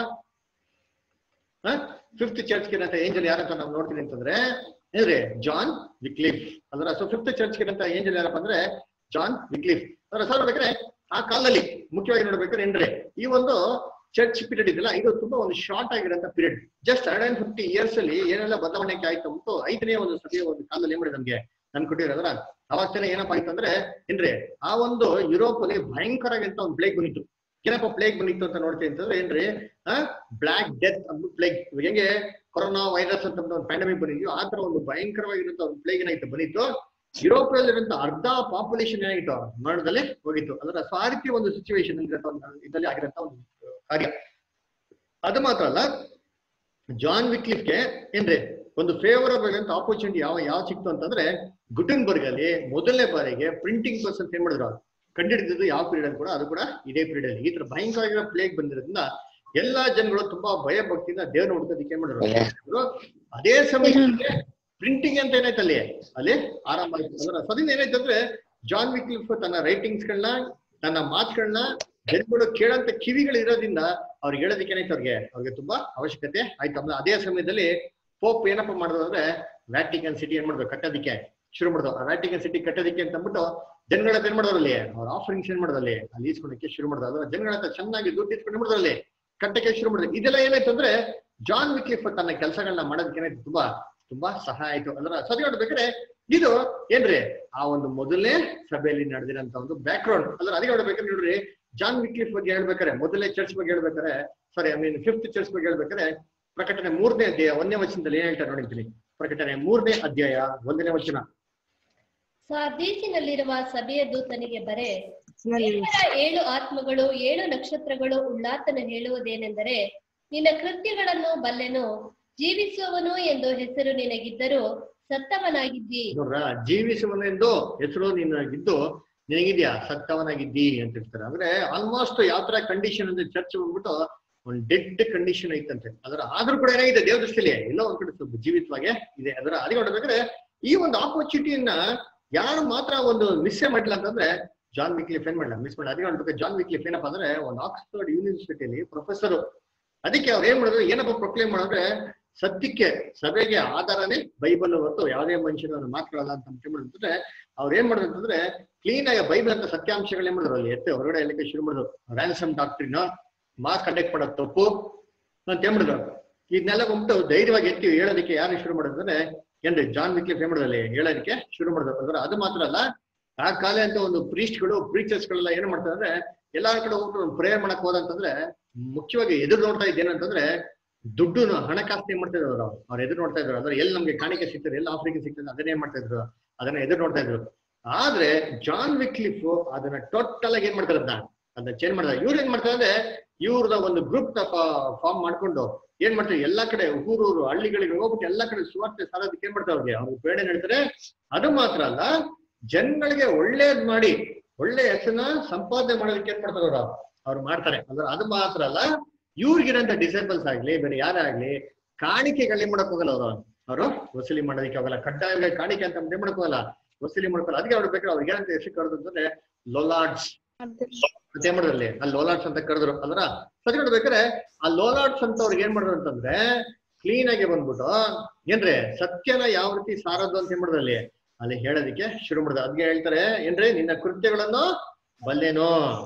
5th ಚರ್ಚ್ ಇರಂತ ಏಂಜಲ್ ಯಾರಂತ ನಾವು ನೋಡ್ತೀವಿ ಅಂತಂದ್ರೆ ಏನ್ರಿ ಜಾನ್ ವಿಕ್ಲಿಫ್ ಅದರ. ಸೊ 5th ಚರ್ಚ್ ಇರಂತ ಏಂಜಲ್ ಯಾರಪ್ಪ ಅಂದ್ರೆ ಜಾನ್ ವಿಕ್ಲಿಫ್ ಅದರ. ಸೊ ನೋಡ್ಬೇಕ್ರೆ ಆ ಕಾಲದಲ್ಲಿ ಮುಖ್ಯವಾಗಿ ನೋಡ್ಬೇಕಾದ್ರೆ ಏನ್ರಿ ಈ ಒಂದು ಚರ್ಚ್ ಪೀರಿಯಡ್ ಇದೆಲ್ಲ ಇದು ತುಂಬಾ ಒಂದು ಶಾರ್ಟ್ ಆಗಿರೋಂಥ ಪೀರಿಯಡ್. ಜಸ್ಟ್ 150 years ಅಲ್ಲಿ ಏನೆಲ್ಲ ಬದಲಾವಣೆ ಆಯ್ತು ಅಂದ್ಬಿಟ್ಟು 5ನೇ ಒಂದು ಸಭೆಯ ಒಂದು ಕಾಲದಲ್ಲಿ ಏನ್ ಮಾಡಿ ನಮ್ಗೆ ನನ್ ಕೊಟ್ಟಿರೋದ್ರ ಅವಾಗ್ತಾನೆ ಏನಪ್ಪಾ ಆಯ್ತು ಅಂದ್ರೆ ಏನ್ರಿ ಆ ಒಂದು ಯುರೋಪ್ ಅಲ್ಲಿ ಭಯಂಕರ ಅಂತ ಒಂದು ಪ್ಲೇಗ್ ಬಂದಿತ್ತು. ಏನಪ್ಪ ಪ್ಲೇಗ್ ಬಂದಿತ್ತು ಅಂತ ನೋಡ್ತೀವಿ ಅಂತಂದ್ರೆ ಏನ್ರಿ ಬ್ಲಾಕ್ ಡೆತ್ ಅಂದ್ಬಿಟ್ಟು ಪ್ಲೇಗ್. ಹೆಂಗೆ ಕೊರೋನಾ ವೈರಸ್ ಅಂತ ಒಂದು ಪ್ಯಾಂಡಮಿಕ್ ಬಂದಿದ್ಯೋ ಆ ತರ ಒಂದು ಭಯಂಕರವಾಗಿರುವಂತ ಒಂದು ಪ್ಲೇಗ್ ಏನಾಯ್ತು ಬಂದಿತ್ತು. ಯುರೋಪ್ ಅಲ್ಲಿರುವಂತ ಅರ್ಧ ಪಾಪ್ಯುಲೇಷನ್ ಏನಾಗಿತ್ತು ಮರಣದಲ್ಲಿ ಹೋಗಿತ್ತು. ಅದರ ಆ ರೀತಿ ಒಂದು ಸಿಚುವೇಶನ್ ಇದರಲ್ಲಿ ಆಗಿರಂತ ಒಂದು ಕಾರ್ಯ. ಅದು ಮಾತ್ರ ಅಲ್ಲ, ಜಾನ್ ವಿಕ್ಲಿಫ್ಗೆ ಏನ್ರಿ ಒಂದು ಫೇವರಬಲ್ ಅಂತ ಆಪರ್ಚುನಿಟಿ ಯಾವ ಸಿಕ್ತು ಅಂತಂದ್ರೆ ಗುಟೆನ್ಬರ್ಗ್ ಅಲ್ಲಿ ಮೊದಲನೇ ಬಾರಿಗೆ ಪ್ರಿಂಟಿಂಗ್ ಪ್ರೆಸ್ ಅಂತ ಏನ್ ಮಾಡಿದ್ರು ಕಂಡಿಡಿದ್ದು ಯಾವ ಪೀರಿಯಡ್ ಅಲ್ಲಿ ಕೂಡ ಅದು ಕೂಡ ಇದೇ ಪೀರಿಯಡ್ ಅಲ್ಲಿ. ಈ ತರ ಭಯಂಕರ ಪ್ಲೇಗ್ ಬಂದಿರೋದ್ರಿಂದ ಎಲ್ಲಾ ಜನಗಳು ತುಂಬಾ ಭಯ ಭಕ್ತಿಯಿಂದ ದೇವ್ರ ನೋಡ್ಕೋದಕ್ಕೆ ಏನ್ ಮಾಡಿದ್ರು. ಅದೇ ಸಮಯಕ್ಕೆ ಪ್ರಿಂಟಿಂಗ್ ಅಂತ ಏನಾಯ್ತು ಅಲ್ಲಿ ಆರಂಭ ಆಯ್ತು. ಅಂದ್ರೆ ಸದಿಂದ ಏನಾಯ್ತು ಅಂದ್ರೆ ಜಾನ್ ವಿಕ್ಲಿಫ್ ತನ್ನ ರೈಟಿಂಗ್ಸ್ ಗಳನ್ನ ತನ್ನ ಮಾತುಗಳನ್ನ ಜನಗಳು ಕೇಳಂತ ಕಿವಿಗಳು ಇರೋದ್ರಿಂದ ಅವ್ರಿಗೆ ಹೇಳೋದಕ್ಕೆ ಏನಾಯ್ತು ಅವ್ರಿಗೆ ತುಂಬಾ ಅವಶ್ಯಕತೆ ಆಯ್ತು. ಅಂದ್ರೆ ಅದೇ ಸಮಯದಲ್ಲಿ ಪೋಪ್ ಏನಪ್ಪ ಮಾಡಿದ್ರು ಅಂದ್ರೆ ವ್ಯಾಟಿಕನ್ ಸಿಟಿ ಏನ್ ಮಾಡಿದ್ರು ಕಟ್ಟೋದಿಕ್ಕೆ ಶುರು ಮಾಡಿದ್ರು. ಆ ವ್ಯಾಟಿಕನ್ ಸಿಟಿ ಕಟ್ಟೋದಿಕ್ಕೆ ಅಂತ ಅಂದ್ಬಿಟ್ಟು ಜನಗಳ ಏನ್ ಮಾಡೋದ್ರಲ್ಲಿ ಅವ್ರ ಆಫರಿಂಗ್ಸ್ ಏನ್ ಮಾಡೋದಲ್ಲಿ ಅಲ್ಲಿ ಈಸ್ಕೊಳಕ್ಕೆ ಶುರು ಮಾಡಿದ್ರು. ಅದ್ರ ಜನಗಳ ಹತ್ರ ಚೆನ್ನಾಗಿ ದುಡ್ಡು ಇಸ್ಕೊಂಡು ಮಾಡೋದ್ರಲ್ಲಿ ಕಟ್ಟಕ್ಕೆ ಶುರು ಮಾಡಿದ್ರು. ಇದೆಲ್ಲ ಏನಾಯ್ತು ಅಂದ್ರೆ ಜಾನ್ ವಿಕ್ಲಿಫ್ ತನ್ನ ಕೆಲಸಗಳನ್ನ ಮಾಡೋದಕ್ಕೆ ಏನಾಯ್ತು ತುಂಬಾ ಸಹಾಯ ಆಯ್ತು. ಅಂದ್ರೆ ಸರಿ ನೋಡ್ಬೇಕಾದ್ರೆ ಇದು ಏನ್ರಿ ಆ ಒಂದು ಮೊದಲನೇ ಸಭೆಯಲ್ಲಿ ನಡೆದಿರೋಂತ ಒಂದು ಬ್ಯಾಕ್ ಗ್ರೌಂಡ್. ಅಂದ್ರೆ ಅದಕ್ಕೆ ನೋಡ್ಬೇಕಾದ್ರೆ ನೋಡ್ರಿ ಜಾನ್ ವಿಕ್ಲಿಫ್ ಬಗ್ಗೆ ಹೇಳ್ಬೇಕಾರೆ ಮೊದಲನೇ ಚರ್ಚ್ ಬಗ್ಗೆ ಹೇಳ್ಬೇಕಾರೆ ಸಾರಿ 5th ಚರ್ಚ್ ಬಗ್ಗೆ ಹೇಳ್ಬೇಕಾರೆ ಪ್ರಕಟಣೆ 3ನೇ ಅಧ್ಯಾಯ 1ನೇ ವಚನದಲ್ಲಿ ಏನ್ ಹೇಳ್ತಾರೆ ನೋಡಿದ್ದೀನಿ. ಪ್ರಕಟಣೆ 3ನೇ ಅಧ್ಯಾಯ 1ನೇ ವಚನ. ಸಾರ್ದೀಸಿನಲ್ಲಿರುವ ಸಭೆಯ ದೂತನಿಗೆ ಬರೆ 7 ಆತ್ಮಗಳು 7 ನಕ್ಷತ್ರಗಳು ಉಳ್ಳಾತನು ಹೇಳುವುದೇನೆಂದರೆ, ನಿನ್ನ ಕೃತ್ಯಗಳನ್ನು ಬಲ್ಲೆನು, ಜೀವಿಸುವವನು ಎಂದು ಹೆಸರು ನಿನಗಿದ್ದರೂ ಸತ್ತವನಾಗಿದ್ದಿ. ನೋಡ್ರ, ಜೀವಿಸುವನೆಂದು ಹೆಸರು ನಿನಗಿದ್ದು ನಿನಗಿದ್ಯಾ ಸತ್ತವನಾಗಿದ್ದಿ ಅಂತ ಹೇಳ್ತಾರೆ. ಅಂದ್ರೆ ಆಲ್ಮೋಸ್ಟ್ ಯಾವ ತರ ಕಂಡೀಷನ್ ಅಂದ್ರೆ ಚರ್ಚ್ ಬಂದ್ಬಿಟ್ಟು ಒಂದು ಡೆಡ್ ಕಂಡೀಷನ್ ಐತಂತೆ. ಅದರ ಆದ್ರೂ ಕೂಡ ಏನಾಗಿದೆ ದೇವ್ರ ದೃಷ್ಟಿಯಲ್ಲಿ ಎಲ್ಲೋ ಒಂದ್ ಕಡೆ ಸ್ವಲ್ಪ ಜೀವಿತವಾಗೇ ಇದೆ. ಅದರ ಅದಕ್ಕೆ ನೋಡ್ಬೇಕಾದ್ರೆ ಈ ಒಂದು ಆಪರ್ಚುನಿಟಿಯನ್ನ ಯಾರು ಮಾತ್ರ ಒಂದು ಮಿಸ್ಸೇ ಮಾಡಿಲ್ಲ ಅಂತಂದ್ರೆ ಜಾನ್ ವಿಕ್ಲಿಫ್ ಏನ್ ಮಾಡಲ್ಲ ಮಿಸ್ ಮಾಡಲ್ಲ. ಅದಕ್ಕೆ ನೋಡ್ಬೇಕು ಜಾನ್ ವಿಕ್ಲಿಫ್ ಏನಪ್ಪಾ ಅಂದ್ರೆ ಒಂದು ಆಕ್ಸ್ಫರ್ಡ್ ಯೂನಿವರ್ಸಿಟಿಯಲ್ಲಿ ಪ್ರೊಫೆಸರ್. ಅದಕ್ಕೆ ಅವ್ರು ಏನ್ ಮಾಡಿದ್ರು ಏನಪ್ಪ ಪ್ರೊಕ್ಲೇಮ್ ಮಾಡಿದ್ರೆ ಸತ್ಯಕ್ಕೆ ಸಭೆಗೆ ಆಧಾರನೇ ಬೈಬಲ್ ಹೊರತು ಯಾವುದೇ ಮನುಷ್ಯನ ಮಾತುಗಳಲ್ಲ ಅಂತ ಮಾಡಿದ್ರೆ ಅವ್ರು ಏನ್ ಮಾಡಿದ್ರು ಅಂತಂದ್ರೆ ಕ್ಲೀನ್ ಆಗಿ ಬೈಬಲ್ ಅಂತ ಸತ್ಯಾಂಶಗಳು ಏನ್ ಮಾಡಿದ್ರು ಅಲ್ಲಿ ಎತ್ತೆ ಹೊರಗಡೆ ಎಲ್ಲಕ್ಕೆ ಶುರು ಮಾಡಿದ್ರು. ರ್ಯಾನ್ಸಮ್ ಡಾಕ್ಟ್ರಿನ್ ಮಾಸ್ ಕಂಡಕ್ಟ್ ಮಾಡೋದು ತಪ್ಪು ಅಂತ ಏನ್ ಮಾಡಿದ್ರು. ಇದನ್ನೆಲ್ಲ ಬಂದ್ಬಿಟ್ಟು ಧೈರ್ಯವಾಗಿ ಎತ್ತಿ ಹೇಳೋದಕ್ಕೆ ಯಾರು ಶುರು ಮಾಡಿದ್ರೆ ಏನ್ರಿ ಜಾನ್ ವಿಕ್ಲಿಫ್ ಏನ್ ಮಾಡಿದಲ್ಲಿ ಹೇಳೋದಕ್ಕೆ ಶುರು ಮಾಡಿದ್ರು. ಅಂದ್ರೆ ಅದು ಮಾತ್ರ ಅಲ್ಲ, ಆ ಕಾಲ ಅಂತ ಒಂದು ಪ್ರೀಸ್ಟ್ಗಳು ಪ್ರೀಚರ್ಸ್ ಗಳೆಲ್ಲ ಏನ್ ಮಾಡ್ತಾರೆ ಅಂದ್ರೆ ಎಲ್ಲಾರ ಕಡೆ ಹೋಗ್ಬಿಟ್ಟು ಪ್ರೇಯರ್ ಮಾಡಕ್ ಹೋದಂತಂದ್ರೆ ಮುಖ್ಯವಾಗಿ ಎದುರು ನೋಡ್ತಾ ಇದ್ದೇನಂತಂದ್ರೆ ದುಡ್ಡು ಹಣಕಾಸು ಏನ್ ಮಾಡ್ತಾ ಇದ್ರು ಅವ್ರು ಎದುರು ನೋಡ್ತಾ ಇದ್ರು. ಅಂದ್ರೆ ಎಲ್ಲಿ ನಮ್ಗೆ ಕಾಣಿಕೆ ಸಿಗ್ತದೆ, ಎಲ್ಲಿ ಆಫ್ರಿಕೆ ಸಿಗ್ತದೆ ಅದನ್ನೇ ಮಾಡ್ತಾ ಇದ್ರು, ಅದನ್ನ ಎದುರು ನೋಡ್ತಾ ಇದ್ರು. ಆದ್ರೆ ಜಾನ್ ವಿಕ್ಲಿಫ್ ಅದನ್ನ ಟೋಟಲ್ ಆಗಿ ಏನ್ ಮಾಡ್ತಾರೆ, ಅದನ್ನ ಚೇಂಜ್ ಮಾಡ್ತಾರೆ. ಇವ್ರು ಏನ್ ಮಾಡ್ತಾರೆ ಅಂದ್ರೆ ಇವ್ರದ ಒಂದು ಗ್ರೂಪ್ ಫಾರ್ಮ್ ಮಾಡ್ಕೊಂಡು ಏನ್ ಮಾಡ್ತಾರೆ, ಎಲ್ಲಾ ಕಡೆ ಊರೂರು ಹಳ್ಳಿಗಳಿಗೆ ಹೋಗ್ಬಿಟ್ಟು ಎಲ್ಲಾ ಕಡೆ ಸುವಾರ್ತೆ ಸಾರೋದಕ್ಕೆ ಏನ್ ಮಾಡ್ತಾರೆ, ಅವ್ರಿಗೆ ಪ್ರೇರಣೆ ನೀಡ್ತಾರೆ. ಅದು ಮಾತ್ರ ಅಲ್ಲ, ಜನಗಳಿಗೆ ಒಳ್ಳೇದ್ ಮಾಡಿ ಒಳ್ಳೆ ಹೆಸರನ್ನ ಸಂಪಾದನೆ ಮಾಡೋದಕ್ಕೆ ಏನ್ ಮಾಡ್ತಾರೆ ಅವ್ರು ಮಾಡ್ತಾರೆ. ಅಂದ್ರೆ ಅದು ಮಾತ್ರ ಅಲ್ಲ, ಇವ್ರಿಗಿರಂತ ಡಿಸೇಬಲ್ಸ್ ಆಗ್ಲಿ ಬೇರೆ ಯಾರೇ ಆಗ್ಲಿ ಕಾಣಿಕೆಗಳು ಏನ್ ಮಾಡಕ್ ಹೋಗಲ್ಲ ಅವರು ವಸೂಲಿ ಮಾಡೋದಕ್ಕೆ ಹೋಗಲ್ಲ. ಕಡ್ಡಾಯ ಕಾಣಿಕೆ ಅಂತ ಏನ್ ಮಾಡಕ್ ಹೋಗಲ್ಲ, ವಸೂಲಿ ಮಾಡ್ಕೊಳ್ಳಲ್ಲ. ಅದಕ್ಕೆ ಅವ್ರು ಬೇಕಾದ್ರೆ ಅವ್ರಿಗೆ ಏನಂತ ಹೆಸರು ಕರೆದು ಅಂತಂದ್ರೆ ಲೋಲಾರ್ಡ್ಸ್ ಅಂತ ಏನ್ ಮಾಡಿದ್ರಲ್ಲಿ, ಅಲ್ಲಿ ಲೋಲಾರ್ಡ್ಸ್ ಅಂತ ಕರೆದ್ರು ಅಲ್ರ. ಸರಿ ನೋಡ್ಬೇಕಾರೆ ಆ ಲೋಲಾರ್ಡ್ಸ್ ಅಂತ ಅವ್ರಿಗೆ ಏನ್ ಮಾಡಿದ್ರು ಅಂತಂದ್ರೆ ಕ್ಲೀನ್ ಆಗಿ ಬಂದ್ಬಿಟ್ಟು ಏನ್ರಿ ಸತ್ಯನ ಯಾವ ರೀತಿ ಸಾರದು ಅಂತ ಏನ್ ಮಾಡಿದ್ರಲ್ಲಿ ಅಲ್ಲಿ ಹೇಳೋದಿಕ್ಕೆ ಶುರು ಮಾಡಿದ್ರು. ಅದ್ಗೆ ಹೇಳ್ತಾರೆ ಏನ್ರಿ, ನಿನ್ನ ಕೃತ್ಯಗಳನ್ನು ಬಲ್ಲೇನೋ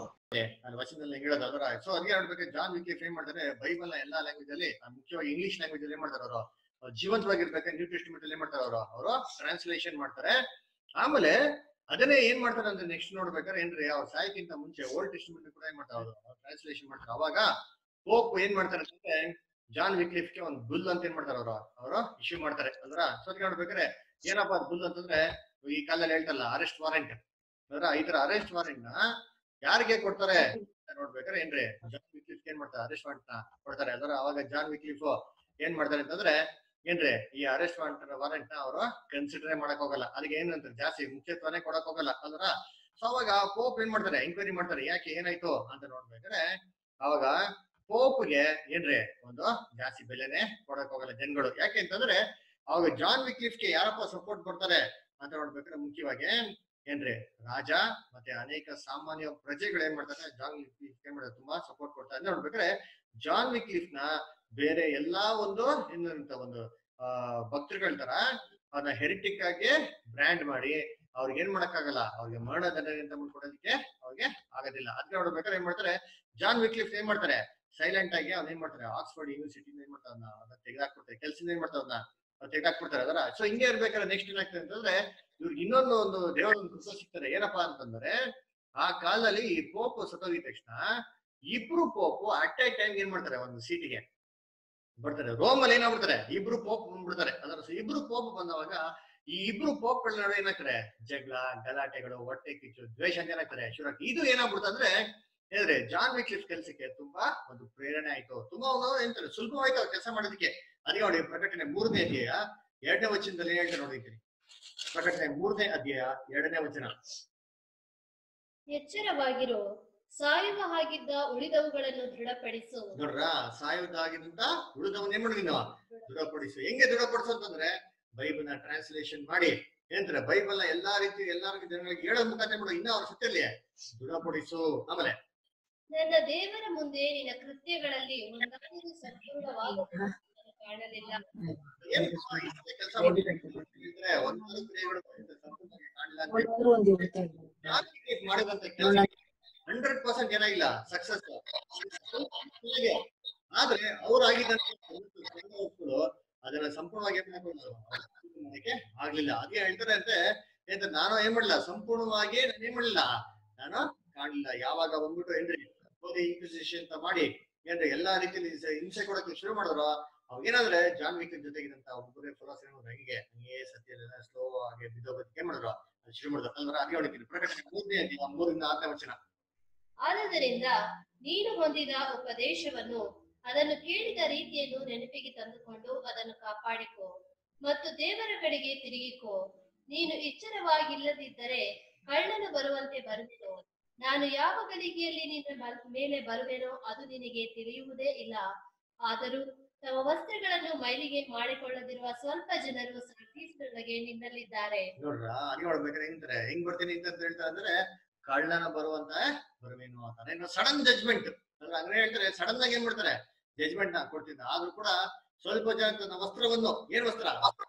ಅಲ್ಲಿ ವಚನದಲ್ಲಿ ಹೇಳೋದು ಅಲ್ರ. ಸೊ ಅದ್ಗೆ ಹೇಳ್ಬೇಕು, ಜಾನ್ ವಿಕ್ಲಿಫ್ ಏನ್ ಮಾಡ್ತಾರೆ, ಬೈಬಲ್ ನ ಎಲ್ಲಾ ಲ್ಯಾಂಗ್ವೇಜ್ ಅಲ್ಲಿ ಮುಖ್ಯವಾಗಿ ಇಂಗ್ಲಿಷ್ ಲ್ಯಾಂಗ್ವೇಜ್ ಅಲ್ಲಿ ಏನ್ ಮಾಡ್ತಾರೆ ಅವರು ಜೀವಂತವಾಗಿರ್ಬೇಕು. ನ್ಯೂ ಟೆಸ್ಟಿಮೆಂಟ್ ಅಲ್ಲಿ ಏನ್ ಮಾಡ್ತಾರೆ ಅವರು ಟ್ರಾನ್ಸ್ಲೇಷನ್ ಮಾಡ್ತಾರೆ. ಆಮೇಲೆ ಅದನ್ನೇ ಏನ್ ಮಾಡ್ತಾರೆ ಅಂದ್ರೆ ನೆಕ್ಸ್ಟ್ ನೋಡ್ಬೇಕಾದ್ರೆ ಏನ್ರಿ, ಅವ್ರು ಸಾಯಕ್ಕಿಂತ ಮುಂಚೆ ಓಲ್ಡ್ ಟೆಸ್ಟಿಮೆಂಟ್ ಕೂಡ ಏನ್ ಮಾಡ್ತಾರೆ ಅವರು ಟ್ರಾನ್ಸ್ಲೇಷನ್ ಮಾಡ್ತಾರೆ. ಅವಾಗ ಪೋಪ್ ಏನ್ ಮಾಡ್ತಾರೆ ಅಂದ್ರೆ ಜಾನ್ ವಿಕ್ಲಿಫ್ಗೆ ಒಂದು ಬುಲ್ ಅಂತ ಏನ್ ಮಾಡ್ತಾರೆ ಅವರು ಇಶ್ಯೂ ಮಾಡ್ತಾರೆ ಅಲ್ರ. ಸೊ ಅದಕ್ಕೆ ನೋಡ್ಬೇಕಾದ್ರೆ ಏನಪ್ಪ ಅದು ಬುಲ್ ಅಂತಂದ್ರೆ, ಈ ಕಾಲದಲ್ಲಿ ಹೇಳ್ತಾರಲ್ಲ ಅರೆಸ್ಟ್ ವಾರೆಂಟ್ ಅಲ್ರ, ಈ ತರ ಅರೆಸ್ಟ್ ವಾರೆಂಟ್ ನ ಯಾರಿಗೆ ಕೊಡ್ತಾರೆ ನೋಡ್ಬೇಕಾದ್ರೆ ಏನ್ರಿ, ಜಾನ್ ವಿಕ್ಲಿಫ್ ಏನ್ ಮಾಡ್ತಾರೆ ಅರೆಸ್ಟ್ ವಾರೆಂಟ್ ನ ಕೊಡ್ತಾರೆ ಅಲ್ರ. ಅವಾಗ ಜಾನ್ ವಿಕ್ಲಿಫ್ ಏನ್ ಮಾಡ್ತಾರೆ ಅಂತಂದ್ರೆ ಏನ್ರಿ, ಈ ಅರೆಸ್ಟ್ ವಾರೆಂಟ್ ನ ಅವರು ಕನ್ಸಿಡರ್ ಮಾಡಕ್ ಹೋಗಲ್ಲ. ಅದಕ್ಕೆ ಏನಂತಾರೆ ಜಾಸ್ತಿ ಮುಖ್ಯತ್ವನೇ ಕೊಡಕ್ ಹೋಗಲ್ಲ ಅಲ್ರ. ಸೊ ಅವಾಗ ಪೋಪ್ ಏನ್ ಮಾಡ್ತಾರೆ, ಎಂಕ್ವೈರಿ ಮಾಡ್ತಾರೆ ಯಾಕೆ ಏನಾಯ್ತು ಅಂತ ನೋಡ್ಬೇಕಾದ್ರೆ ಅವಾಗ ಪೋಪ್ಗೆ ಏನ್ರಿ ಒಂದು ಜಾಸ್ತಿ ಬೆಲೆನೆ ಕೊಡಕ್ ಹೋಗಲ್ಲ ಜನಗಳು. ಯಾಕೆ ಅಂತಂದ್ರೆ ಅವಾಗ ಜಾನ್ ವಿಕ್ಲಿಫ್ಗೆ ಯಾರಪ್ಪ ಸಪೋರ್ಟ್ ಕೊಡ್ತಾರೆ ಅಂತ ನೋಡ್ಬೇಕಾದ್ರೆ ಮುಖ್ಯವಾಗಿ ಏನ್ರಿ ರಾಜ ಮತ್ತೆ ಅನೇಕ ಸಾಮಾನ್ಯ ಪ್ರಜೆಗಳು ಏನ್ ಮಾಡ್ತಾರೆ, ಜಾನ್ ವಿಕ್ಲಿಫ್ ಏನ್ ಮಾಡ್ತಾರೆ ತುಂಬಾ ಸಪೋರ್ಟ್ ಕೊಡ್ತಾರೆ ಅಂತ ನೋಡ್ಬೇಕಾದ್ರೆ ಜಾನ್ ವಿಕ್ಲಿಫ್ ನ ಬೇರೆ ಎಲ್ಲಾ ಒಂದು ಏನಂತ ಒಂದು ಭಕ್ತರುಗಳ ತರ ಅದನ್ನ ಹೆರಿಟಿಕ್ ಆಗಿ ಬ್ರ್ಯಾಂಡ್ ಮಾಡಿ ಅವ್ರಿಗೆ ಏನ್ ಮಾಡಕ್ಕಾಗಲ್ಲ, ಅವ್ರಿಗೆ ಮರಣ ದಂಡನೆ ಅಂತ ಕೊಡೋದಕ್ಕೆ ಅವ್ರಿಗೆ ಆಗೋದಿಲ್ಲ. ಅದಕ್ಕೆ ನೋಡ್ಬೇಕಾದ್ರೆ ಏನ್ ಮಾಡ್ತಾರೆ, ಜಾನ್ ವಿಕ್ಲಿಫ್ ಏನ್ ಮಾಡ್ತಾರೆ ಸೈಲೆಂಟ್ ಆಗಿ ಅವ್ನ ಏನ್ ಮಾಡ್ತಾರೆ ಆಕ್ಸ್ಫರ್ಡ್ ಯೂನಿವರ್ಸಿಟಿ ಏನ್ ಮಾಡ್ತಾರೆ ಅದನ್ನ ತೆಗೆದಾಕ್ಬಿಡ್ತಾರೆ, ಕೆಲ್ಸದಿಂದ ಏನ್ ಮಾಡ್ತಾರೆ ಅದನ್ನ ತೆಗೆದಾಕ್ಬಿಡ್ತಾರೆ ಅದರ. ಸೊ ಹಿಂಗೆ ಇರ್ಬೇಕಾದ್ರೆ ನೆಕ್ಸ್ಟ್ ಏನಾಗ್ತದೆ ಅಂತಂದ್ರೆ ಇವ್ರಿಗೆ ಇನ್ನೊಂದು ಒಂದು ದೇವರ ಒಂದು ಕೃಪೆ ಸಿಗ್ತಾರೆ. ಏನಪ್ಪಾ ಅಂತಂದ್ರೆ ಆ ಕಾಲದಲ್ಲಿ ಈ ಪೋಪ್ ಸತ್ತೋಗಿದ ತಕ್ಷಣ ಇಬ್ರು ಪೋಪ್ ಅಟ್ ಎ ಟೈಮ್ ಏನ್ ಮಾಡ್ತಾರೆ ಒಂದು ಸೀಟಿಗೆ ಬರ್ತಾರೆ. ರೋಮ್ ಅಲ್ಲಿ ಏನಾಗ್ಬಿಡ್ತಾರೆ, ಇಬ್ರು ಪೋಪ್ ಬಂದ್ಬಿಡ್ತಾರೆ ಅದರ. ಇಬ್ರು ಪೋಪ್ ಬಂದವಾಗ ಈ ಇಬ್ರು ಪೋಪ್ಗಳ ನಡುವೆ ಏನಾಗ್ತಾರೆ ಜಗಳ ಗಲಾಟೆಗಳು ಹೊಟ್ಟೆ ಕಿಚ್ಚು ದ್ವೇಷ ಅಂತ ಏನಾಗ್ತಾರೆ ಶುರು. ಇದು ಏನಾಗ್ಬಿಡ್ತು ಅಂದ್ರೆ ಹೇಳಿದ್ರೆ ಜಾನ್ ವಿಕ್ಲಿಫ್ ಕೆಲ್ಸಕ್ಕೆ ತುಂಬಾ ಒಂದು ಪ್ರೇರಣೆ ಆಯ್ತು, ತುಂಬಾ ಒಂದು ಎಂತಾರೆ ಸುಲಭವಾಯ್ತು ಅವ್ರು ಕೆಲಸ ಮಾಡೋದಕ್ಕೆ. ಅದಕ್ಕೆ ನೋಡಿ ಪ್ರಕಟಣೆ 3ನೇ ಅಧ್ಯಾಯ 2ನೇ ವಚನದಲ್ಲಿ ಹೇಳ್ತಾರೆ ನೋಡಿದ್ದೀನಿ. ಪ್ರಕಟಣೆ 3ನೇ ಅಧ್ಯಾಯ 2ನೇ ವಚನ, ಎಚ್ಚರವಾಗಿರೋ ಸಾಯುವ ಹಾಗಿದ್ದ ಉಳಿದವುಗಳನ್ನು ದೃಢಪಡಿಸು. ನೋಡ್ರ, ಸಾಯುವುದಾಗಿದ್ದಂತ ಉಳಿದವನ್ನ ಏನ್ ಮಾಡಿದ್ವಿ ನಾವು ದೃಢಪಡಿಸು. ಹೆಂಗೆ ದೃಢಪಡಿಸು ಅಂತಂದ್ರೆ ಬೈಬಲ್ ನ ಟ್ರಾನ್ಸ್ಲೇಷನ್ ಮಾಡಿ ಏನಂತಾರೆ, ಬೈಬಲ್ ನ ಎಲ್ಲಾ ರೀತಿ ಎಲ್ಲರಿಗೂ ಜನಗಳಿಗೆ ಹೇಳೋ ಮುಖಾಂತರ ಮಾಡು, ಇನ್ನ ಅವ್ರ ಸತ್ಯಲ್ಲಿ ದೃಢಪಡಿಸು. ಆಮೇಲೆ ನನ್ನ ದೇವರ ಮುಂದೆ ನಿನ್ನ ಕೃತ್ಯಗಳಲ್ಲಿ ಒಂದಾದರೂ ಸಂಪೂರ್ಣವಾಗುವುದನ್ನು ಕಾಣಲಿಲ್ಲ. ಕೆಲಸ ಮಾಡಿದಂತ ಕೆಲಸ 100% ಏನಾಗಿಲ್ಲ ಸಕ್ಸಸ್. ಆದ್ರೆ ಅವ್ರಾಗಿದ್ದಂತ ಅದನ್ನ ಸಂಪೂರ್ಣವಾಗಿ ಮಾಡಕ್ಕೆ ಆಗ್ಲಿಲ್ಲ. ಅದೇ ಹೇಳ್ತಾರೆ ಅಂತ ನಾನು ಏನ್ ಮಾಡ್ಲಿಲ್ಲ ಸಂಪೂರ್ಣವಾಗಿ ನಾನು ಏನ್ ಮಾಡ್ಲಿಲ್ಲ ನಾನು ಕಾಣಲಿಲ್ಲ. ಯಾವಾಗ ಬಂದ್ಬಿಟ್ಟು ಏನ್ರಿ ಇನ್ಕ್ವಿಸಿಷನ್ ಅಂತ ಮಾಡಿ ಏನ್ರಿ ಎಲ್ಲಾ ರೀತಿಯಲ್ಲಿ ಹಿಂಸೆ ಕೊಡಕ್ಕೆ ಶುರು ಮಾಡಿದ್ರು, ಅವಾಗ ಏನಾದ್ರೆ ಜಾನ್ ವಿಕ್ಲಿಫ್ ಜೊತೆಗಿದಂತ ಒಬ್ಬರೇ ಫಿಲಾಸಫಿ ಹಂಗೆ ಸತ್ಯ ಸ್ಲೋ ಆಗಿ ಬಿದ್ದೋಗೋದಕ್ಕೆ ಏನ್ ಮಾಡಿದ್ರು ಶುರು ಮಾಡಿದ್ರು ಅಲ್ವಾ. ಅದೇ ಹೊಡಿತೀನಿ ಪ್ರಕಟಣೆ 3ನೇ ಅಧ್ಯಾಯ 3ರಿಂದ 6ನೇ ವಚನ. ಆದ್ದರಿಂದ ನೀನು ಹೊಂದಿದ ಉಪದೇಶವನ್ನು ಅದನ್ನು ಕೇಳಿದ ರೀತಿಯನ್ನು ನೆನಪಿಗೆ ತಂದುಕೊಂಡು ಅದನ್ನು ಕಾಪಾಡಿಕೊ ಮತ್ತು ದೇವರ ಕಡೆಗೆ ತಿರುಗಿಕೊ. ನೀನು ಎಚ್ಚರವಾಗಿಲ್ಲದಿದ್ದರೆ ಕಳ್ಳನು ಬರುವಂತೆ ಬರುವೆನು. ನಾನು ಯಾವ ಗಳಿಗೆಯಲ್ಲಿ ನಿನ್ನ ಮೇಲೆ ಬರುವೆನೋ ಅದು ನಿನಗೆ ತಿಳಿಯುವುದೇ ಇಲ್ಲ. ಆದರೂ ತಮ್ಮ ವಸ್ತ್ರಗಳನ್ನು ಮೈಲಿಗೆ ಮಾಡಿಕೊಳ್ಳದಿರುವ ಸ್ವಲ್ಪ ಜನರು ಸಾಕೀಸ್ನೊಳಗೆ ನಿನ್ನಲ್ಲಿದ್ದಾರೆ. ನೋಡ್ರ, ಅದೇ ನೋಡ್ಬೇಕಾದ್ರೆ ಎಂತಾರೆ ಹೆಂಗ್ ಬರ್ತೀನಿ ಅಂತ ಹೇಳ್ತಾರೆ ಅಂದ್ರೆ ಕಳ್ಳನ ಬರುವಂತ ಬರುವೇನು ಅಂತಾರೆ. ಇನ್ನು ಸಡನ್ ಜಜ್ಮೆಂಟ್ ಅಂದ್ರೆ ಅಂದ್ರೆ ಹೇಳ್ತಾರೆ ಸಡನ್ ಆಗಿ ಏನ್ ಮಾಡ್ತಾರೆ ಜಜ್ಮೆಂಟ್ ನ ಕೊಡ್ತಿದ್ದ. ಆದ್ರೂ ಕೂಡ ಸ್ವಲ್ಪ ಜನ ತನ್ನ ವಸ್ತ್ರವನ್ನು ಏನ್ ವಸ್ತ್ರ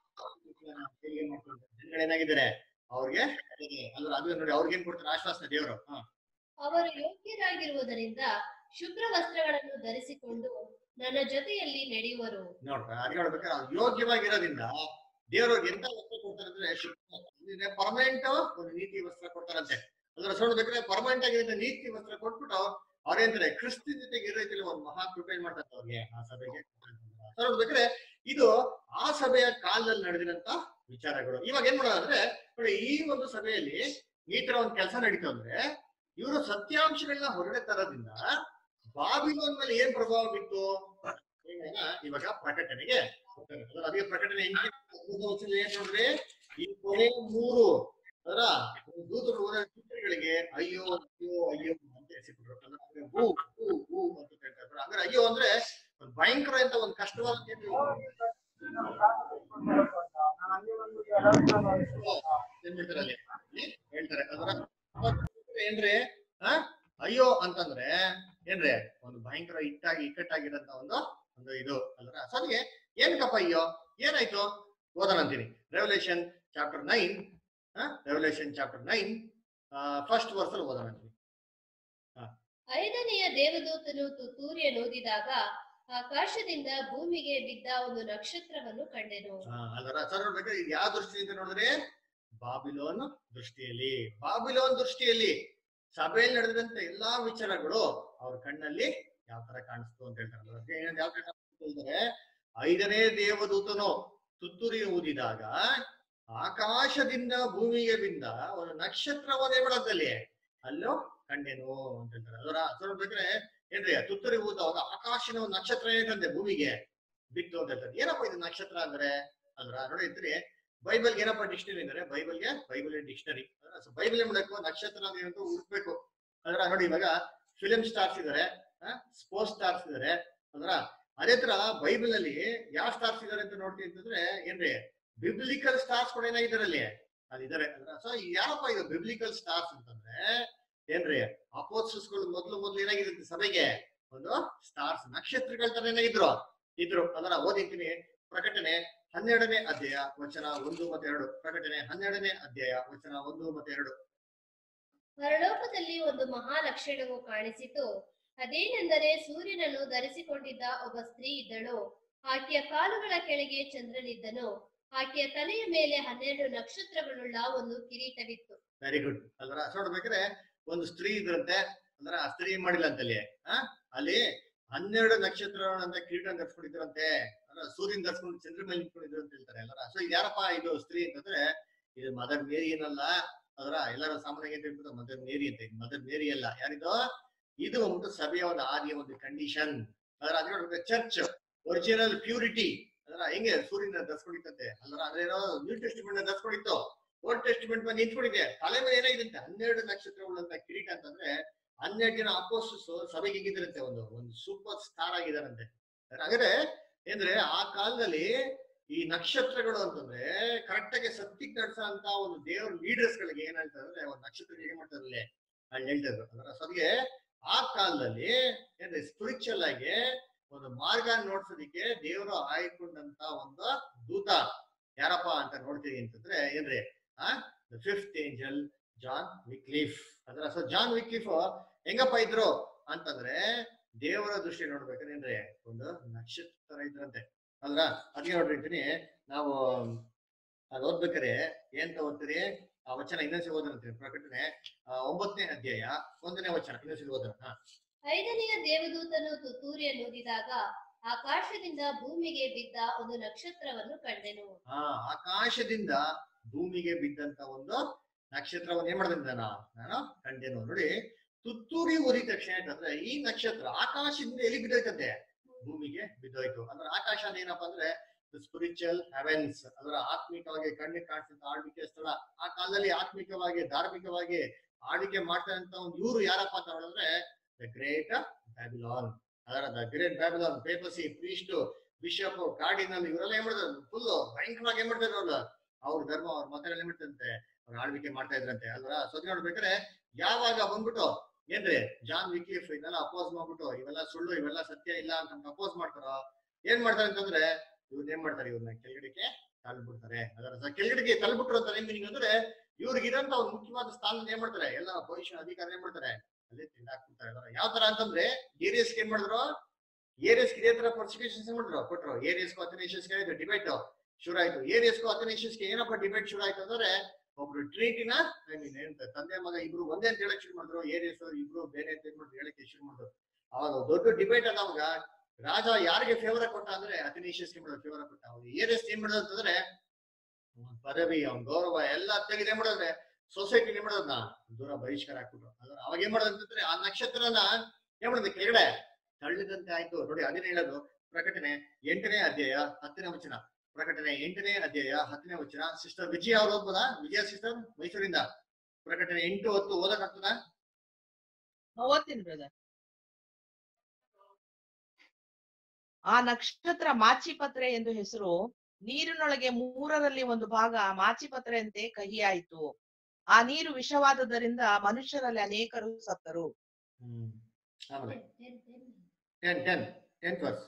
ಏನಾಗಿದ್ದಾರೆ ಅವ್ರಿಗೆ ಅಲ್ವ, ಅದು ನೋಡಿ ಅವ್ರಿಗೆ ಏನ್ ಕೊಡ್ತಾರೆ ಆಶ್ವಾಸನೆ ದೇವರು. ಅವರು ಯೋಗ್ಯರಾಗಿರುವುದರಿಂದ ಶುಭ್ರ ವಸ್ತ್ರಗಳನ್ನು ಧರಿಸಿಕೊಂಡು ನನ್ನ ಜೊತೆಯಲ್ಲಿ ನಡೆಯುವರು. ನೋಡ್ರ, ಅದೇ ನೋಡ್ಬೇಕಾದ್ರೆ ಅವ್ರು ಯೋಗ್ಯವಾಗಿರೋದ್ರಿಂದ ದೇವ್ರಿಗೆ ಎಂತ ವಸ್ತ್ರ ಕೊಡ್ತಾರೆ ಅಂದ್ರೆ ಪರ್ಮನೆಂಟ್ ಒಂದು ನೀತಿ ವಸ್ತ್ರ ಕೊಡ್ತಾರಂತೆ. ಅದರ ನೋಡ್ಬೇಕಾದ್ರೆ ಪರ್ಮನೆಂಟ್ ಆಗಿರೋ ನೀತಿ ವಸ್ತ್ರ ಕೊಟ್ಬಿಟ್ಟು ಅವ್ರೇಂತಾರೆ ಕ್ರಿಸ್ತ ಜೊತೆಗೆ ಇರೋ ರೀತಿಯಲ್ಲಿ ಒಂದು ಮಹಾ ಪ್ರಿಪೇರ್ ಮಾಡ್ತಾರೆ ಅವ್ರಿಗೆ ಆ ಸಭೆಗೆ. ನೋಡ್ಬೇಕಾದ್ರೆ ಇದು ಆ ಸಭೆಯ ಕಾಲದಲ್ಲಿ ನಡೆದಿರಂತ ವಿಚಾರಗಳು. ಇವಾಗ ಏನ್ ಮಾಡೋದು ಅಂದ್ರೆ ನೋಡಿ, ಈ ಒಂದು ಸಭೆಯಲ್ಲಿ ಈ ತರ ಒಂದು ಕೆಲಸ ನಡೀತು ಅಂದ್ರೆ ಇವರು ಸತ್ಯಾಂಶಗಳನ್ನ ಹೊರಗಡೆ ತರೋದ್ರಿಂದ ಬಾಬಿಲೋನ್ ಮೇಲೆ ಏನ್ ಪ್ರಭಾವ ಬಿತ್ತು ಇವಾಗ ಪ್ರಕಟಣೆಗೆ ಹೋಗ್ತಾರೆ. ಅದೇ ಪ್ರಕಟಣೆ ಏನ್ ನೋಡ್ರಿ, ಈ ಕೊನೆ 3 ಅದರ ದೂತರು ದೂತರುಗಳಿಗೆ ಅಯ್ಯೋ ಅಯ್ಯೋ ಅಯ್ಯೋ ಅಂತ ಹೆಸರು ಅಂತ ಹೇಳ್ತಾರೆ. ಅಂದ್ರೆ ಅಯ್ಯೋ ಅಂದ್ರೆ ಒಂದು ಭಯಂಕರ ಅಂತ ಒಂದು ಕಷ್ಟವಾದ ಹೇಳ್ತಾರೆ. ಅದರ ಏನ್ರಿ ಅಯ್ಯೋ ಅಂತಂದ್ರೆ ಏನ್ರಿ ಒಂದು ಭಯಂಕರ ಇಕ್ಕಟ್ಟಾಗಿರಂತ ಒಂದು ಇದು ಅಲ್ರ. ಸದ್ಗೆ ಏನಕ್ಕಪ್ಪ ಅಯ್ಯೋ, ಏನಾಯ್ತು ಓದೋಣ ಅಂತೀನಿ. Revelation chapter 9 revelation chapter 9 first verse ಅಲ್ಲಿ ಓದೋಣ ಅಂತೀನಿ. 5ನೆಯ ದೇವದೂತನು ತುತ್ತೂರಿಯನ್ನು ಊದಿದಾಗ ಆಕಾಶದಿಂದ ಭೂಮಿಗೆ ಬಿದ್ದ ಒಂದು ನಕ್ಷತ್ರವನ್ನು ಕಂಡೆನು. ಅದರ ಸರ್ ನೋಡ್ಬೇಕಾದ್ರೆ ಇದು ಯಾವ ದೃಷ್ಟಿಯಿಂದ ನೋಡಿದ್ರೆ ಬಾಬಿಲೋನ್ ದೃಷ್ಟಿಯಲ್ಲಿ, ಬಾಬಿಲೋನ್ ದೃಷ್ಟಿಯಲ್ಲಿ ಸಭೆಯಲ್ಲಿ ನಡೆದಂತ ಎಲ್ಲಾ ವಿಚಾರಗಳು ಅವ್ರ ಕಣ್ಣಲ್ಲಿ ಯಾವ ತರ ಕಾಣಿಸ್ತು ಅಂತ ಹೇಳ್ತಾರೆ. ಯಾವ ತರ ಹೇಳ್ತಾರೆ, 5ನೇ ದೇವದೂತನು ತುತ್ತೂರಿ ಊದಿದಾಗ ಆಕಾಶದಿಂದ ಭೂಮಿಗೆ ಬಿದ್ದ ಒಂದು ನಕ್ಷತ್ರವನ್ನೇ ಮಾಡೋದಲ್ಲಿ ಅಲ್ಲೋ ಕಂಡೆನು ಅಂತ ಹೇಳ್ತಾರೆ. ಅದರ ನೋಡ್ಬೇಕಾದ್ರೆ ಏನ್ರಿ ತುತ್ತೂರಿ ಊದಾಗ ಆಕಾಶನ ಒಂದು ನಕ್ಷತ್ರ ಏನಂತೆ ಭೂಮಿಗೆ ಬಿತ್ತು ಅಂತ ಹೇಳ್ತಾರೆ. ಏನಪ್ಪ ಇದು ನಕ್ಷತ್ರ ಅಂದ್ರೆ ಅದ್ರ ನೋಡಿದ್ರಿ ಬೈಬಲ್ಗೆ ಏನಪ್ಪ ಡಿಕ್ಷನರಿ ಅಂದ್ರೆ ಬೈಬಲ್ ಡಿಕ್ಷನರಿ. ಬೈಬಲ್ ಏನ್ ಮಾಡಬೇಕು, ನಕ್ಷತ್ರ ಅಂದ್ರೆ ಏನಂತ ಹುಡುಕ್ಬೇಕು. ಅದ್ರ ನೋಡಿ ಇವಾಗ ಫಿಲಿಂ ಸ್ಟಾರ್ಸ್ ಇದಾರೆ, ಸ್ಪೋರ್ಟ್ಸ್ ಸ್ಟಾರ್ಸ್ ಇದಾರೆ. ಅಂದ್ರ ಅದೇ ತರ ಬೈಬಲ್ ಅಲ್ಲಿ ಯಾವ ಸ್ಟಾರ್ಸ್ ಇದಾರೆ ಅಂತ ನೋಡ್ತೀವಿ ಅಂತಂದ್ರೆ ಏನ್ರಿ ಬಿಬ್ಲಿಕಲ್ ಸ್ಟಾರ್ಸ್ ಕೂಡ ಏನಾಗಿದ್ದಾರೆ ಅಲ್ಲಿ ಅದಿದ್ದಾರೆ. ಸೊ ಯಾರಪ್ಪ ಇದು ಬಿಬ್ಲಿಕಲ್ ಸ್ಟಾರ್ಸ್ ಅಂತಂದ್ರೆ ಏನ್ರಿ ಅಪೋಸ್ಟಲ್ಸ್ಗಳು ಮೊದ್ಲು ಏನಾಗಿರುತ್ತೆ ಸಭೆಗೆ ಒಂದು ಸ್ಟಾರ್ಸ್ ನಕ್ಷತ್ರಗಳ ತರ ಏನಾಗಿದ್ರು ಇದ್ರು. ಅದರ ಓದಿದ್ದೀನಿ ಪ್ರಕಟಣೆ 12ನೇ ಅಧ್ಯಾಯ ವಚನ 1 ಮತ್ತು 2. ಪ್ರಕಟಣೆ 12ನೇ ಅಧ್ಯಾಯ ವಚನ 1 ಮತ್ತು 2. ಪರಲೋಕದಲ್ಲಿ ಒಂದು ಮಹಾಲಕ್ಷಣವು ಕಾಣಿಸಿತು. ಅದೇನೆಂದರೆ ಸೂರ್ಯನನ್ನು ಧರಿಸಿಕೊಂಡಿದ್ದ ಒಬ್ಬ ಸ್ತ್ರೀ ಇದ್ದಳು. ಆಕೆಯ ಕಾಲುಗಳ ಕೆಳಗೆ ಚಂದ್ರನಿದ್ದನು. ಆಕೆಯ ತಲೆಯ ಮೇಲೆ 12 ನಕ್ಷತ್ರಗಳುಳ್ಳ ಒಂದು ಕಿರೀಟವಿತ್ತು. Very good. ಅಲ್ರ ನೋಡ್ಬೇಕಾದ್ರೆ ಒಂದು ಸ್ತ್ರೀ ಇದ್ರಂತೆ. ಅಂದ್ರ ಆ ಸ್ತ್ರೀ ಮಾಡಿಲ್ಲ ಅಂತಲ್ಲಿ ಅಲ್ಲಿ 12 ನಕ್ಷತ್ರಗಳಂತ ಕಿರೀಟ ಧರಿಸ್ಕೊಂಡಿದ್ರಂತೆ. ಸೂರ್ಯನ್ ಧರಿಸ್ಕೊಂಡು ಚಂದ್ರ ಮೇಲೆ ನಿಂತ್ಕೊಂಡಿದ್ರು ಅಂತ ಹೇಳ್ತಾರೆ ಎಲ್ಲರ. ಸೊ ಇದು ಯಾರಪ್ಪ ಇದು ಸ್ತ್ರೀ ಅಂತಂದ್ರೆ ಇದು ಮದರ್ ಮೇರಿ ಏನಲ್ಲ. ಅದರ ಎಲ್ಲರ ಸಾಮಾನ್ಯ ಅಂತ ಮದರ್ ಮೇರಿ ಅಂತ. ಮದರ್ ಮೇರಿ ಅಲ್ಲ, ಯಾರಿದು ಇದು ಒಂದು ಸಭೆಯ ಒಂದು ಆದಿಯ ಒಂದು ಕಂಡೀಷನ್. ಅದರ ಅದ್ ನೋಡ್ಬೇಕು ಚರ್ಚ್ ಒರಿಜಿನಲ್ ಪ್ಯೂರಿಟಿ. ಅದರ ಹೆಂಗೆ ಸೂರ್ಯನ ಧರಿಸ್ಕೊಂಡಿತ್ತಂತೆ ಅಲ್ಲರ. ಅದೇನೋ ನ್ಯೂ ಟೆಸ್ಟಿಮೆಂಟ್ ಧರಿಸ್ಕೊಂಡಿತ್ತು, ಓಲ್ಡ್ ಟೆಸ್ಟಿಮೆಂಟ್ ಮೇಲೆ ನಿಂತ್ಕೊಂಡಿದೆ. ತಲೆ ಮೇಲೆ ಏನಾಗಿದಂತೆ 12 ನಕ್ಷತ್ರಗಳಂತ ಕಿರೀಟ ಅಂತಂದ್ರೆ 12 ಜನ ಅಪೋಸ್ಟಲ್ಸ್ ಸಭೆಗೆ ಹೇಗಿದ್ರಂತೆ ಒಂದು ಸೂಪರ್ ಸ್ಟಾರ್ ಆಗಿದಾರಂತೆ. ಹಾಗಾದ್ರೆ ಏನ್ರೆ ಆ ಕಾಲದಲ್ಲಿ ಈ ನಕ್ಷತ್ರಗಳು ಅಂತಂದ್ರೆ ಕರೆಕ್ಟ್ ಆಗಿ ಸತ್ಯಕ್ಕೆ ನಡೆಸಂತ ಒಂದು ದೇವ್ರ ಲೀಡರ್ಸ್ ಗಳಿಗೆ ಏನ್ ಹೇಳ್ತಾರೆ ಒಂದು ನಕ್ಷತ್ರ ಹೇಗೆ ಮಾಡ್ತಾರಲ್ಲಿ ಅಲ್ಲಿ ಹೇಳ್ತಾರೆ. ಅದರ ಸದ್ಗೆ ಆ ಕಾಲದಲ್ಲಿ ಏನ್ರಿ ಸ್ಪಿರಿಚುವಲ್ ಆಗಿ ಒಂದು ಮಾರ್ಗ ನೋಡ್ಸೋದಿಕ್ಕೆ ದೇವರು ಆಯ್ಕೊಂಡಂತ ಒಂದು ದೂತ ಯಾರಪ್ಪ ಅಂತ ನೋಡ್ತೀವಿ ಅಂತಂದ್ರೆ ಏನ್ರಿ the 5th angel John Wycliffe. ಅದರ ಸೊ ಜಾನ್ ವಿಕ್ಲಿಫ್ ಹೆಂಗಪ್ಪ ಇದ್ರು ಅಂತಂದ್ರೆ ದೇವರ ದೃಷ್ಟಿ ನೋಡ್ಬೇಕಂದ್ರೆ ಏನ್ರಿ ಒಂದು ನಕ್ಷತ್ರ ಇದ್ರಂತೆ. ಅಲ್ರ ಅದಕ್ಕೆ ನೋಡಿರ್ತೀನಿ ನಾವು ಅದು ಓದ್ಬೇಕಾರೆ ಏನ್ ಓದ್ತೀರಿ ಆ ವಚನ ಇನ್ನೊಂದ್ಸರಿ ಓದೋದಂತೀವಿ. ಪ್ರಕಟಣೆ 9ನೇ ಅಧ್ಯಾಯ 1ನೇ ವಚನ ಇನ್ನೊಂದ್ಸರಿ ಓದೋಣ. 5ನೆಯ ದೇವದೂತನು ತುತ್ತೂರಿಯನ್ನು ಊದಿದಾಗ ಆಕಾಶದಿಂದ ಭೂಮಿಗೆ ಬಿದ್ದ ಒಂದು ನಕ್ಷತ್ರವನ್ನು ಕಂಡೆನು. ಆಕಾಶದಿಂದ ಭೂಮಿಗೆ ಬಿದ್ದಂತ ಒಂದು ನಕ್ಷತ್ರವನ್ನು ಏನ್ ಮಾಡಿದ ನಾನು ಕಂಡೆನು. ನೋಡಿ ತುತ್ತೂರಿ ಊರಿದ ತಕ್ಷಣ ಅಂತಂದ್ರೆ ಈ ನಕ್ಷತ್ರ ಆಕಾಶದಿಂದ ಎಲ್ಲಿ ಬಿದ್ದೋಯ್ತಂತೆ ಭೂಮಿಗೆ ಬಿದ್ದೋಯ್ತು. ಅಂದ್ರೆ ಆಕಾಶ ಅಂದ್ರೆ ಏನಪ್ಪಾ ಅಂದ್ರೆ ಸ್ಪಿರಿಚುವಲ್ ಹೆವೆನ್ಸ್. ಅದರ ಆತ್ಮಿಕವಾಗಿ ಕಣ್ಣಿಗೆ ಕಾಣಿಸಿದಂತ ಆಳ್ವಿಕೆ ಸ್ಥಳ. ಆ ಕಾಲದಲ್ಲಿ ಆತ್ಮಿಕವಾಗಿ ಧಾರ್ಮಿಕವಾಗಿ ಆಳ್ವಿಕೆ ಮಾಡ್ತಾ ಇದ್ದಂತ ಒಂದು ಇವ್ರು ಯಾರಪ್ಪ ಅಂತ ಹೇಳಿದ್ರೆ ದ ಗ್ರೇಟ್ ಬ್ಯಾಬಿಲಾನ್. ಅದರ the great Babylon papacy priest bishop cardinal ಇವರೆಲ್ಲ ಏನ್ ಮಾಡ್ತಾರೆ ಫುಲ್ ಭಯಂಕರವಾಗಿ ಏನ್ ಮಾಡ್ತಾರೆ ಅವ್ರು ಅವ್ರ ಧರ್ಮ ಅವ್ರ ಮತ ಏನ್ ಮಾಡ್ತಂತೆ ಅವ್ರು ಆಳ್ವಿಕೆ ಮಾಡ್ತಾ ಇದ್ರಂತೆ ಅಲ್ರ. ಸೊ ನೋಡ್ಬೇಕಾದ್ರೆ ಯಾವಾಗ ಬಂದ್ಬಿಟ್ಟು ಏನ್ರಿ ಜಾನ್ ವಿಕ್ಲಿಫ್ ಇದೆಲ್ಲ ಅಪೋಸ್ ಮಾಡ್ಬಿಟ್ಟು ಇವೆಲ್ಲ ಸುಳ್ಳು ಇವೆಲ್ಲ ಸತ್ಯ ಇಲ್ಲ ಅಂತ ಅಪೋಸ್ ಮಾಡ್ತಾರೋ ಏನ್ ಮಾಡ್ತಾರೆ ಅಂತಂದ್ರೆ ಇವ್ರನ್ನ ಏನ್ ಮಾಡ್ತಾರೆ ಇವ್ರನ್ನ ಕೆಳಗಡೆಗೆ ತಳ್ಬಿಡ್ತಾರೆ. ಅದರ ಕೆಳಗಡೆಗೆ ತಳ್ಬಿಟ್ರು ಅಂತ ಮೀನಿಂಗ್ ಅಂದ್ರೆ ಇವ್ರಿಗೆ ಇರೋಂತ ಒಂದು ಮುಖ್ಯವಾದ ಸ್ಥಾನ ಏನ್ ಮಾಡ್ತಾರೆ ಎಲ್ಲ ಪೊಸಿಷನ್ ಅಧಿಕಾರ ಏನ್ ಮಾಡ್ತಾರೆ ಅಲ್ಲೇ ತಿಂದಾಕ್ಬಿಡ್ತಾರೆ. ಯಾವ ತರ ಅಂತಂದ್ರೆ ಏರಿಯಸ್ಗೆ ಏನ್ ಮಾಡಿದ್ರು ಏರಿಯಸ್ಗೆ ಇದೇ ತರ ಪ್ರಾಸಿಕ್ಯೂಷನ್ಸ್ ಏನ್ ಮಾಡಿದ್ರು ಕೊಟ್ರು. ಏರಿಯಸ್ಗೂ ಅಥನೇಷಿಯಸ್ಗೆ ಡಿಬೇಟ್ ಶುರು ಆಯ್ತು. ಏರಿಯಸ್ಗೂ ಅಥನೇಷಿಯಸ್ಗೆ ಏನಪ್ಪ ಡಿಬೇಟ್ ಶುರು ಆಯ್ತು ಅಂದ್ರೆ ಒಬ್ರು ಟ್ರೀಟಿನ ತಂದೆ ಮಗ ಇಬ್ರು ಒಂದೇ ಅಂತ ಹೇಳಕ್ ಶುರು ಮಾಡಿದ್ರು, ಏರಿಯಸ್ ಇಬ್ರು ಬೇರೆ ಅಂತ ಹೇಳ್ಬಿಟ್ಟು ಹೇಳಕ್ಕೆ ಶುರು ಮಾಡಿದ್ರು. ಅವಾಗ ದೊಡ್ಡ ಡಿಬೇಟ್ ಅಲ್ಲ. ಅವಾಗ ರಾಜ ಯಾರಿಗೆ ಫೇವರ್ ಕೊಟ್ಟ ಅಂದ್ರೆ ಅಥೆನೇಷಿಯಸ್ಗೆ ಫೇವರ್ ಕೊಟ್ಟ. ಅವ್ರು ಏರಿಯಸ್ ಏನ್ ಮಾಡೋದು ಅಂತಂದ್ರೆ ಪದವಿ ಅವ್ನ ಗೌರವ ಎಲ್ಲ ತೆಗೆದು ಏನ್ ಮಾಡೋದ್ರೆ ಸೊಸೈಟಿ ಏನ್ ಮಾಡೋದನ್ನ ದೂರ ಬಹಿಷ್ಕಾರ ಹಾಕ್ಬಿಟ್ರು. ಅವಾಗ ಏನ್ ಮಾಡೋದು ಅಂತಂದ್ರೆ ಆ ನಕ್ಷತ್ರನ ಏನ್ ಮಾಡೋದು ಕೆಳಗಡೆ ತಳ್ಳಿದಂತೆ ಆಯ್ತು. ನೋಡಿ ಅದನ್ನ ಹೇಳೋದು ಪ್ರಕಟಣೆ 8ನೇ ಅಧ್ಯಾಯ 10ನೇ ವಚನ. ಪ್ರಕಟಣೆ 8ನೇ ಅಧ್ಯಾಯ 10ನೇ ವಚನ. ಸಿಸ್ಟರ್ ವಿಜಯ ಅವ್ರು ಓದ್ಬೋದಾ? ವಿಜಯ ಸಿಸ್ಟರ್ ಮೈಸೂರಿಂದ ಪ್ರಕಟಣೆ 8:10 ಓದಕ್ಕಾಗ್ತದ? ಓದ್ತೀನಿ ಬ್ರದರ್. ಆ ನಕ್ಷತ್ರ ಮಾಚಿಪತ್ರೆ ಎಂದು ಹೆಸರು. ನೀರಿನೊಳಗೆ 3ರಲ್ಲಿ 1 ಭಾಗ ಮಾಚಿಪತ್ರೆಯಂತೆ ಕಹಿಯಾಯಿತು. ಆ ನೀರು ವಿಷವಾದದರಿಂದ ಮನುಷ್ಯರಲ್ಲಿ ಅನೇಕರು ಸತ್ತರು. ಆಮೇಲೆ 10 verse.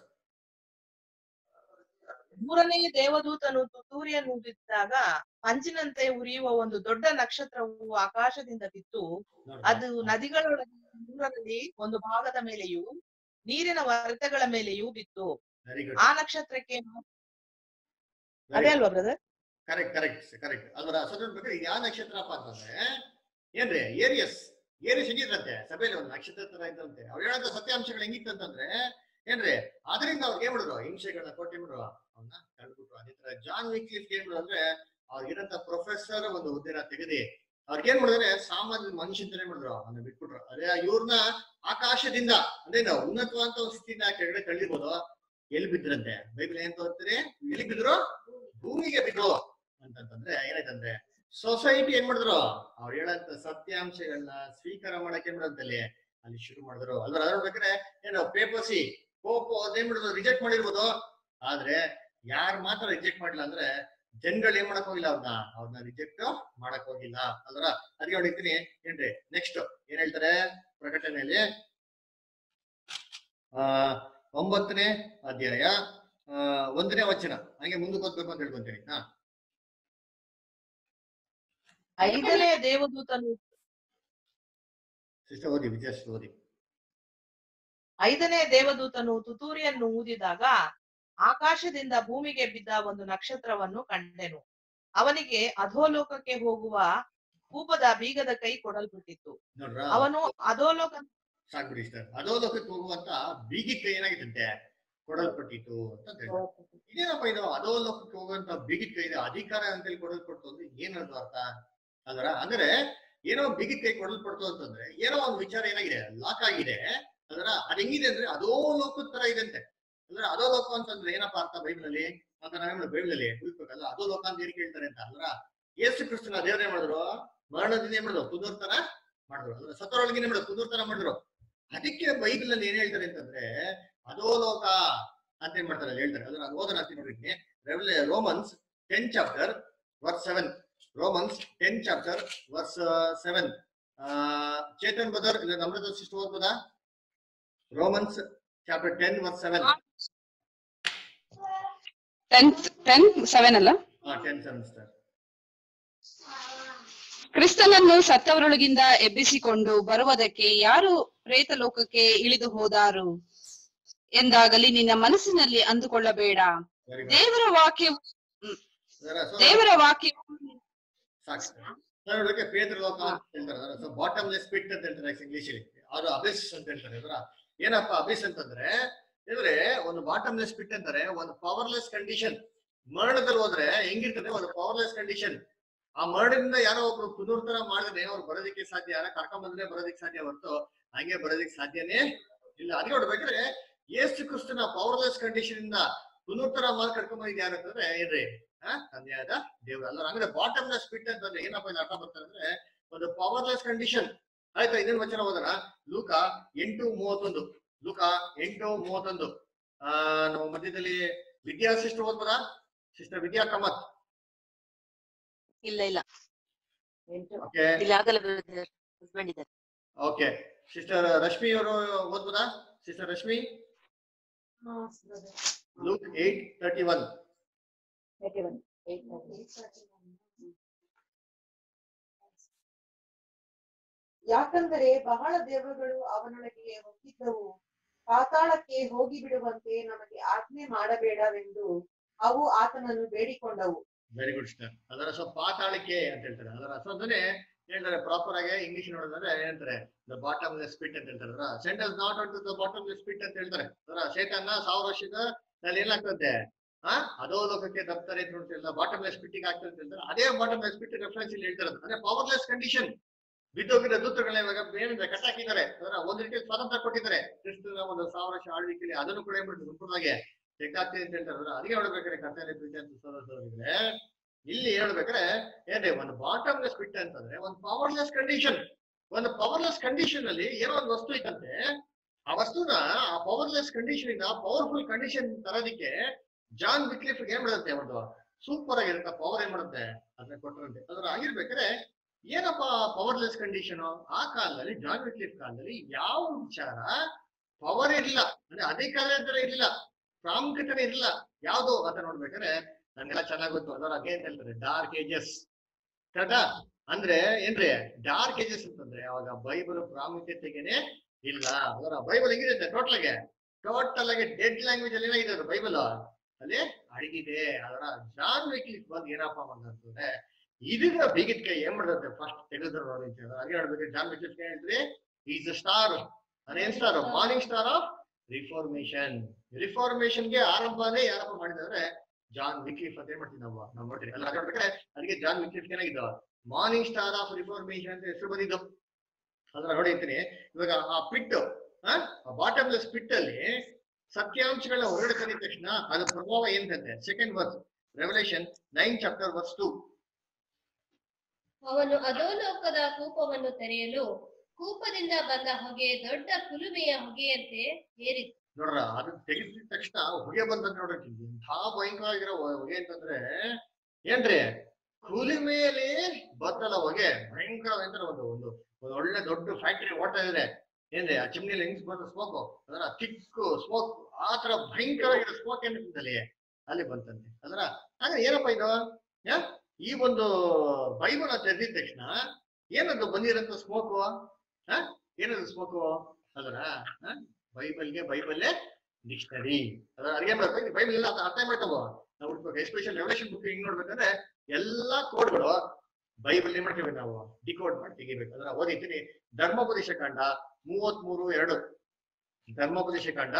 3ನೇ ದೇವದೂತನು ತುತ್ತೂರಿಯನ್ನು ಊದಿದಾಗ ಮಂಜಿನಂತೆ ಉರಿಯುವ ಒಂದು ದೊಡ್ಡ ನಕ್ಷತ್ರವು ಆಕಾಶದಿಂದ ಬಿತ್ತು. ಅದು ನದಿಗಳೊಳಗೆ 3ರಲ್ಲಿ 1 ಭಾಗದ ಮೇಲೆಯೂ ನೀರಿನ ವರತೆಗಳ ಮೇಲೆಯೂ ಬಿತ್ತು. ಆ ನಕ್ಷತ್ರಕ್ಕೆ ಅದೇ ಅಲ್ವಾ ಬ್ರದರ್? ಕರೆಕ್ಟ್ ಕರೆಕ್ಟ್ ಕರೆಕ್ಟ್ ಅಲ್ವರ? ನೋಡ್ಬೇಕಾದ್ರೆ ಇದು ಯಾವ ನಕ್ಷತ್ರಪ್ಪ ಅಂತಂದ್ರೆ ಏನ್ರಿ ಏರಿಯಸ್. ಏರಿಯಸ್ ಹೆಂಗಿದ್ರಂತೆ ಸಭೆಯಲ್ಲಿ ಒಂದು ನಕ್ಷತ್ರ ತರ ಇದ್ದಂತೆ. ಅವ್ರು ಹೇಳಂತ ಸತ್ಯಾಂಶಗಳು ಹೆಂಗಿತ್ತಂತಂದ್ರೆ ಏನ್ರಿ ಅದರಿಂದ ಅವ್ರಿಗೆ ಏನ್ ಮಾಡಿದ್ರು ಹಿಂಸೆಗಳನ್ನ ಕೊಟ್ಟು ಏನ್ ಮಾಡಿದ್ರು ಅವನ್ನ ತಳ್ಬಿಟ್ರು. ಅದೇ ತರ ಜಾನ್ ವಿಕ್ಲಿಫ್ ಏನ್ ಮಾಡಿದ್ರು ಅಂದ್ರೆ ಅವ್ರಿಗಿರಂತ ಪ್ರೊಫೆಸರ್ ಒಂದು ಹುದ್ದೆನ ತೆಗೆದಿ ಅವ್ರಿಗೇನ್ ಮಾಡಿದ್ರೆ ಸಾಮಾನ್ಯ ಮನುಷ್ಯಂತಾನೆ ಮಾಡಿದ್ರು ಅವನ್ನ ಬಿಟ್ಬಿಟ್ರು. ಅದೇ ಇವ್ರನ್ನ ಆಕಾಶದಿಂದ ಅಂದ್ರೆ ಉನ್ನತವಾದಂತ ಒಂದು ಸ್ಥಿತಿಯಿಂದ ಕೆಳಗಡೆ ತಳ್ಳಿರ್ಬೋದು. ಎಲ್ಲಿ ಬಿದ್ರಂತೆ ಬೈಬಲ್ ಏನ್ ತೋರ್ತೀರಿ? ಎಲ್ಲಿ ಬಿದ್ರು? ಭೂಮಿಗೆ ಬಿದ್ರು ಅಂತಂದ್ರೆ ಏನಾಯ್ತಂದ್ರೆ ಸೊಸೈಟಿ ಏನ್ ಮಾಡಿದ್ರು ಅವ್ರು ಹೇಳಂತ ಸತ್ಯಾಂಶಗಳನ್ನ ಸ್ವೀಕಾರ ಮಾಡಕ್ ಏನ್ ಮಾಡೋದಲ್ಲಿ ಅಲ್ಲಿ ಶುರು ಮಾಡಿದ್ರು ಅಲ್ವಾ? ಅದ್ರ ಬೇಕಾದ್ರೆ ಏನು ಪೇಪಸಿ ಪೋಪು ಅದೇನ್ ಮಾಡಿದ್ರು ರಿಜೆಕ್ಟ್ ಮಾಡಿರ್ಬೋದು. ಆದ್ರೆ ಯಾರು ಮಾತ್ರ ರಿಜೆಕ್ಟ್ ಮಾಡಿಲ್ಲ ಅಂದ್ರೆ ಜನಗಳು ಏನ್ ಮಾಡಕ್ ಹೋಗಿಲ್ಲ, ಅವ್ರನ್ನ ರಿಜೆಕ್ಟ್ ಮಾಡಕ್ ಹೋಗಿಲ್ಲ ಅಲ್ವರ? ಅದಕ್ಕೆ ಹೊಡಿತೀನಿ ಏನ್ರಿ. ನೆಕ್ಸ್ಟ್ ಏನ್ ಹೇಳ್ತಾರೆ ಪ್ರಕಟಣೆಯಲ್ಲಿ 9ನೇ ಅಧ್ಯಾಯ 1ನೇ ವಚನ. ಹಂಗೆ ಮುಂದಕ್ಕೆ ಓದ್ಬೇಕು ಅಂತ ಹೇಳ್ಕೊಂತೀನಿ. 5ನೇ ದೇವದೂತನು ಸಿಸ್ಟರ್ ಓದಿ, ವಿಜಯ್ ಓದಿ. 5ನೇ ದೇವದೂತನು ತುತ್ತೂರಿಯನ್ನು ಊದಿದಾಗ ಆಕಾಶದಿಂದ ಭೂಮಿಗೆ ಬಿದ್ದ ಒಂದು ನಕ್ಷತ್ರವನ್ನು ಕಂಡೆನು. ಅವನಿಗೆ ಅಧೋಲೋಕಕ್ಕೆ ಹೋಗುವ ಕೂಪದ ಬೀಗದ ಕೈ ಕೊಡಲ್ಪಟ್ಟಿತ್ತು. ಅವನು ಅಧೋಲೋಕ ಸಾಕ್ಬಿಡಿ ಸರ್. ಅಧೋಲೋಕಕ್ಕೆ ಹೋಗುವಂತ ಬೀಗಿದ ಕೈ ಏನಾಗಿತ್ತಂತೆ ಕೊಡಲ್ಪಟ್ಟಿತ್ತು ಅಂತ ಹೇಳ್ತಾರೆ. ಇದೇನಪ್ಪ ಇದು ಅಧೋಲೋಕಕ್ಕೆ ಹೋಗುವಂತ ಬೀಗಿದ ಕೈ ಅಧಿಕಾರ ಅಂತೇಳಿ ಕೊಡಲ್ಪಡ್ತು ಅಂದ್ರೆ ಏನದು ಅರ್ಥ ಅದರ? ಅಂದ್ರೆ ಏನೋ ಬಿಗಿದ ಕೈ ಕೊಡಲ್ಪಡ್ತು ಅಂತಂದ್ರೆ ಏನೋ ಒಂದು ವಿಚಾರ ಏನಾಗಿದೆ ಲಾಕ್ ಆಗಿದೆ ಅದರ. ಅದ್ ಹೆಂಗಿದೆ ಅಂದ್ರೆ ಅಧೋಲೋಕದ ತರ ಇದೆ ಅಂತೆ. ಅಂದ್ರೆ ಅಧೋಲೋಕ ಅಂತಂದ್ರೆ ಏನಪ್ಪ ಅರ್ಥ ಬೈಬಲ್ ಅಲ್ಲಿ ಅಂತ ನಾವೇನು ಬೈಬಲ್ ಅಲ್ಲಿ ಹುಡುಕ್ಬೇಕಲ್ಲ. ಅಧೋಲೋಕ ಅಂತ ಏನ್ ಕೇಳ್ತಾರೆ ಅಂತ ಅಲ್ರ? ಯೇಸು ಕ್ರಿಸ್ತನ ದೇವರೇ ಮಾಡಿದ್ರು ಮರಣದಿಂದ ಏನ್ ಮಾಡಿದ್ರು ಪುನರ್ತನ ಮಾಡಿದ್ರು. ಅಂದ್ರೆ ಸತ್ತರೊಳಗೆ ಏನ್ ಮಾಡಿದ್ರು ಪುನರ್ತನ ಮಾಡಿದ್ರು. ಅದಕ್ಕೆ ಬೈಬಲ್ ಅಲ್ಲಿ ಏನ್ ಹೇಳ್ತಾರೆ ಅಂತಂದ್ರೆ ಅಧೋಲೋಕ ಅಂತ ಏನ್ ಮಾಡ್ತಾರೆ ಅಲ್ಲಿ ಹೇಳ್ತಾರೆ. ಅದನ್ನ ಓದನ ನೋಡಿದ್ನಿ. Romans 10 chapter verse 7. Romans 10 chapter verse 7. Chetan brother ಇಲ್ಲ ನಮ್ರತ ಸಿಸ್ಟರ್ ಓದ್ಬೋದಾ? Romans chapter 10 verse 7. 10:7 ಅಲ್ಲ? 10:7 ಸರ್. ಕ್ರಿಸ್ತನನ್ನು ಸತ್ತವರೊಳಗಿಂದ ಎಬ್ಬಿಸಿಕೊಂಡು ಬರುವುದಕ್ಕೆ ಯಾರು ಪ್ರೇತ ಲೋಕಕ್ಕೆ ಇಳಿದು ಹೋದಾರು ಎಂದಾಗಲಿ ನಿನ್ನ ಮನಸ್ಸಿನಲ್ಲಿ ಅಂದುಕೊಳ್ಳಬೇಡ. ದೇವರ ವಾಕ್ಯವು ಸಾಕು ಪೇತ್ರ ಲೋಕ ಅಂತ ಹೇಳ್ತಾರೆ. ಬಾಟಮ್ಲೆಸ್ ಪಿಟ್ ಅಂತ ಹೇಳ್ತಾರೆ ಇಂಗ್ಲಿಷ್ ಅಲ್ಲಿ. ಅವರು ಅಬಿಸ್ ಅಂತ ಹೇಳ್ತಾರೆ. ಏನಪ್ಪಾ ಅಬಿಸ್ ಅಂತಂದ್ರೆ ಇದ್ರೆ ಒಂದು ಬಾಟಮ್ಲೆಸ್ ಪಿಟ್ ಅಂತಾರೆ ಒಂದು ಪವರ್ಲೆಸ್ ಕಂಡೀಷನ್. ಮರಣದಲ್ಲಿ ಹೋದ್ರೆ ಹೆಂಗಿರ್ತದೆ ಒಂದು ಪವರ್ಲೆಸ್ ಕಂಡೀಷನ್. ಆ ಮರಣದಿಂದ ಯಾರೋ ಒಬ್ರು ಪುನರ್ತನ ಮಾಡಿದ್ರೆ ಅವ್ರು ಬರೋದಕ್ಕೆ ಸಾಧ್ಯ, ಯಾರ ಕರ್ಕೊಂಡ್ ಬಂದ್ರೆ ಬರೋದಕ್ಕೆ ಸಾಧ್ಯ ಹೊರತು ಹಂಗೆ ಬರೋದಕ್ಕೆ ಸಾಧ್ಯನೇ ಇಲ್ಲ. ಅದಕ್ಕೆ ನೋಡ್ಬೇಕ್ರೆ ಯೇಸು ಕ್ರಿಸ್ತನ ಪವರ್ಲೆಸ್ ಕಂಡೀಷನ್ ಇಂದ ಪುನರ್ತನ ಮಾಡಿ ಕರ್ಕೊಂಡ್ ಬಂದಿದ್ದು ಯಾರು ಅಂತಂದ್ರೆ ಏನ್ರಿ ತಂದೆಯಾದ ದೇವ್ರ ಅಲ್ಲ. ಅಂದ್ರೆ ಬಾಟಮ್ಲೆಸ್ ಪಿಟ್ ಅಂತಂದ್ರೆ ಏನಪ್ಪ ಇಲ್ಲಿ ಅರ್ಥ ಬರ್ತಾರೆ ಅಂದ್ರೆ ಒಂದು ಪವರ್ಲೆಸ್ ಕಂಡೀಷನ್. ಆಯ್ತಾ? ಇನ್ನೊಂದು ವಚನ ಹೋದನ ಲೂಕ 8:31. ಲೂಕ 8:31. ನಮ್ಮ ಮಧ್ಯದಲ್ಲಿ ವಿದ್ಯಾ ಸಿಸ್ಟರ್ ಓದ್ಬೋದಾ? ಸಿಸ್ಟರ್ ವಿದ್ಯಾ ಕಮತ್. ಇಲ್ಲ ಇಲ್ಲ ಓಕೆ ಸಿಸ್ಟರ್ ರಶ್ಮಿ ಅವರು ಓದ್ಬೋದಾ? Sister Rashmi luke 8:31. ಯಾಕಂದರೆ ಬಹಳ ದೆವ್ವಗಳು ಅವನೊಳಗೆ ಹೊಕ್ಕಿದ್ದವು, ಪಾತಾಳಕ್ಕೆ ಹೋಗಿ ಬಿಡುವಂತೆ ನಮಗೆ ಆಜ್ಞೆ ಮಾಡಬೇಡವೆಂದು ಅವು ಆತನನ್ನು ಬೇಡಿಕೊಂಡವು. Very good star. ಅದರ ಸ್ವಲ್ಪ ಪಾತಾಳಿಕೆ ಅಂತ ಹೇಳ್ತಾರೆ. ಅದರ ಅದನ್ನೇ ಹೇಳ್ತಾರೆ ಪ್ರಾಪರ್ ಆಗಿ ಇಂಗ್ಲಿಷ್ ನೋಡಿದ್ರೆ ಏನಂತಾರೆ ದ ಬಾಟಮ್ ಲೆಸ್ ಪಿಟ್ ಅಂತ ಹೇಳ್ತಾರೆ. Sentence not out the bottomless pit ಅಂತ ಹೇಳ್ತಾರೆ. ಅದರ ಸೇತನ್ನ 1000 ವರ್ಷದ ನಲ್ಲಿ ಏನಾಗ್ತದೆ ಅದೋ ಲೋಕಕ್ಕೆ ದಪ್ತಾರೆ ಅಂತ ಹೇಳ್ತಾರೆ. ಬಾಟಮ್ ಲೆಸ್ ಪಿಟ್ಟಿಗೆ ಆಗ್ತದೆ ಅಂತ ಹೇಳ್ತಾರೆ. ಅದೇ ಬಾಟಮ್ ಲೆಸ್ ಪಿಟ್ ರೆಫರೆನ್ಸ್ ಇಲ್ಲಿ ಹೇಳ್ತಾರೆ. ಅಂದ್ರೆ ಪವರ್ಲೆಸ್ ಕಂಡೀಷನ್. ಬಿದ್ದೋಗಿರೋ ದೂತಗಳನ್ನ ಇವಾಗ ಏನಂದ್ರೆ ಕಟ್ಟಾಕಿದ್ದಾರೆ. ಅದರ ಒಂದು ರೀತಿ ಸ್ವಾತಂತ್ರ್ಯ ಕೊಟ್ಟಿದ್ದಾರೆ. ಕ್ರಿಸ್ತನ ಒಂದು 1000 ವರ್ಷ ಆಳ್ವಿಕೆಯಲ್ಲಿ ಅದನ್ನು ಕೂಡ ಏನ್ ಸಂಪೂರ್ಣವಾಗಿ ತೆಗ್ದಾಗ್ತದೆ ಅಂತ ಹೇಳ್ತಾರೆ. ಅದಕ್ಕೆ ಹೇಳ್ಬೇಕಾದ್ರೆ ಕರ್ತವ್ಯ ಪ್ರೀತಿ ಅಂತ ಸೋದರಿದ್ರೆ ಇಲ್ಲಿ ಹೇಳ್ಬೇಕಾದ್ರೆ ಏನ್ರಿ ಒಂದು ಬಾಟಮ್ ಲೆಸ್ ಪಿಟ್ ಅಂತಂದ್ರೆ ಒಂದು ಪವರ್ಲೆಸ್ ಕಂಡೀಷನ್. ಒಂದು ಪವರ್ಲೆಸ್ ಕಂಡೀಷನ್ ಅಲ್ಲಿ ಏನೋ ಒಂದು ವಸ್ತು ಐತಂತೆ. ಆ ವಸ್ತುನ ಆ ಪವರ್ಲೆಸ್ ಕಂಡೀಷನ್ ಇಂದ ಪವರ್ಫುಲ್ ಕಂಡೀಷನ್ ತರೋದಿಕ್ಕೆ ಜಾನ್ ವಿಕ್ಲಿಫ್ ಏನ್ ಮಾಡುತ್ತೆ ಒಂದು ಸೂಪರ್ ಆಗಿರುತ್ತೆ ಪವರ್ ಏನ್ ಮಾಡುತ್ತೆ ಅದನ್ನ ಕೊಟ್ಟರಂತೆ. ಅದ್ರ ಆಗಿರ್ಬೇಕಾದ್ರೆ ಏನಪ್ಪ ಪವರ್ಲೆಸ್ ಕಂಡೀಷನ್ ಆ ಕಾಲದಲ್ಲಿ ಜಾನ್ ವಿಕ್ಲಿಫ್ ಕಾಲದಲ್ಲಿ ಯಾವ ವಿಚಾರ ಪವರ್ ಇರಲಿಲ್ಲ ಅಂದ್ರೆ ಅಧಿಕಾರ ಇರಲಿಲ್ಲ, ಪ್ರಾಮುಖ್ಯತೆ ಇರಲಿಲ್ಲ ಯಾವ್ದು ಅಂತ ನೋಡ್ಬೇಕಾದ್ರೆ ನನ್ಗೆಲ್ಲ ಚೆನ್ನಾಗ್ ಗೊತ್ತು. ಅದರ ಅದೇ ಅಂತ ಹೇಳ್ತಾರೆ ಡಾರ್ಕ್ ಏಜಸ್. ಕರೆಕ್ಟಾ? ಅಂದ್ರೆ ಏನ್ರಿ ಡಾರ್ಕ್ ಏಜಸ್ ಅಂತಂದ್ರೆ ಅವಾಗ ಬೈಬಲ್ ಪ್ರಾಮುಖ್ಯತೆಗೆನೆ ಇಲ್ಲ. ಅದರ ಬೈಬಲ್ ಹೆಂಗಿದೆ ಟೋಟಲ್ ಆಗಿ ಡೆಡ್ ಲ್ಯಾಂಗ್ವೇಜ್ ಅಲ್ಲಿ ಏನಾಗಿದೆ ಅದು ಬೈಬಲ್ ಅಲ್ಲಿ ಅಡಗಿದೆ. ಅದರ ಜಾನ್ ವಿಕ್ಲಿಫ್ ಬಂದು ಏನಪ್ಪಾ ಅಂತಂದ್ರೆ ಇದನ್ನ ಬೀಗಿದ ಕೈ ಏನ್ ಮಾಡ್ತಂತೆ ಫಸ್ಟ್ ತೆಗೆದ್ರು ನೋಡಿ ಅಂತ ಹೇಳಿದ್ರೆ ಹಾಗೆ ಹೇಳ್ಬೇಕು. ಜಾನ್ ವಿಕ್ಲಿಫ್ ಹೇಳ್ತೀವಿ ಈಸ್ ದ ಸ್ಟಾರ್. ಅದೇನ್ star? Morning star of reformation. ರಿಫಾರ್ಮೇಶನ್ಗೆ ಆರಂಭನೇ ಯಾರಪ್ಪ ಮಾಡಿದ್ರೆ ಜಾನ್ ವಿಕ್ಲಿಫ್ ಅಂತ ಏನ್ ಮಾಡ್ತೀವಿ ನಾವು ನೋಡ್ತೀವಿ. ಅಲ್ಲ ನೋಡ್ಬೇಕಾದ್ರೆ ಅದಕ್ಕೆ ಜಾನ್ ವಿಕ್ಲಿಫ್ ಏನಾಗಿದ್ದು ಮಾರ್ನಿಂಗ್ ಸ್ಟಾರ್ ಆಫ್ ರಿಫಾರ್ಮೇಶನ್ ಅಂತ ಹೆಸರು ಬಂದಿದ್ದು. ಅದನ್ನ ನೋಡಿರ್ತೀನಿ. ಇವಾಗ ಆ ಪಿಟ್ ಬಾಟಮ್ಲೆಸ್ ಪಿಟ್ ಅಲ್ಲಿ ಸತ್ಯಾಂಶಗಳನ್ನ ಹೊರಗಡೆ ತಂದಿದ ತಕ್ಷಣ ಅದ್ರ ಪ್ರಭಾವ ಏನಂತೆ. Second verse revelation 9 chapter verse 2. ಅವನು ಅಧೋಲೋಕದ ಕೂಪವನ್ನು ತೆರೆಯಲು ಕೂಪದಿಂದ ಬಂದ ಹೊಗೆ ದೊಡ್ಡ ಕುಲುಮೆಯ ಹೊಗೆಯಂತೆ ಏರಿತು. ನೋಡ್ರ ಅದು ತೆಗೆಸಿದ ತಕ್ಷಣ ಹೊಗೆ ಬಂದ ನೋಡ್ರಿ ಇಂಥ ಭಯಂಕರವಾಗಿರೋ ಹೊಗೆ ಅಂತಂದ್ರೆ ಏನ್ರಿ ಕುಲುಮೆಯಲ್ಲಿ ಬದ್ದಲ್ಲ ಹೊಗೆ ಭಯಂಕರವಾದ ಒಂದು ಒಳ್ಳೆ ದೊಡ್ಡ ಫ್ಯಾಕ್ಟರಿ ಓಡ್ತಾ ಇದ್ರೆ ಏನ್ರಿ ಆ ಚಿಮ್ನಿಯಲ್ಲಿ ಹೆಂಗ್ ಬಂದ ಸ್ಮೋಕ್ ಅದರ ತಿಕ್ಕು ಸ್ಮೋಕ್ ಆ ತರ ಭಯಂಕರವಾಗಿರೋ ಸ್ಮೋಕ್ ಏನಿರ್ತಲ್ಲಿ ಅಲ್ಲಿ ಬಂತಂತೆ. ಅದರ ಹಾಗೆ ಏನಪ್ಪಾ ಇದು ಈ ಒಂದು ಬೈಬಲ್ ತೆರೆದಿದ ತಕ್ಷಣ ಏನದು ಬಂದಿರಂತ ಸ್ಮೋಕು ಏನದು ಸ್ಮೋಕು ಅದರ ಬೈಬಲ್ಗೆ ಡಿಕ್ಷನರಿ. ಅದರ ಅರ್ಗೆ ಮಾಡ್ಬೇಕು ಬೈಬಲ್ ಎಲ್ಲ ಅರ್ಥ ಮಾಡ್ತಾವ ನಾವು ಹುಡ್ಬೇಕು. ಎಸ್ಪೆಷಲ್ ರೆವಲ್ಯೂಷನ್ ಬುಕ್ ಹಿಂಗ್ ನೋಡ್ಬೇಕಂದ್ರೆ ಎಲ್ಲಾ ಕೋಡ್ಗಳು ಬೈಬಲ್ ಏನ್ ಮಾಡ್ತೀವಿ ನಾವು ಡಿಕೋಡ್ ಮಾಡಿ ತೆಗಿಬೇಕು. ಅದರ ಓದಿದ್ದೀನಿ ಧರ್ಮೋಪದೇಶ ಕಾಂಡ 33:2. ಧರ್ಮೋಪದೇಶ ಕಾಂಡ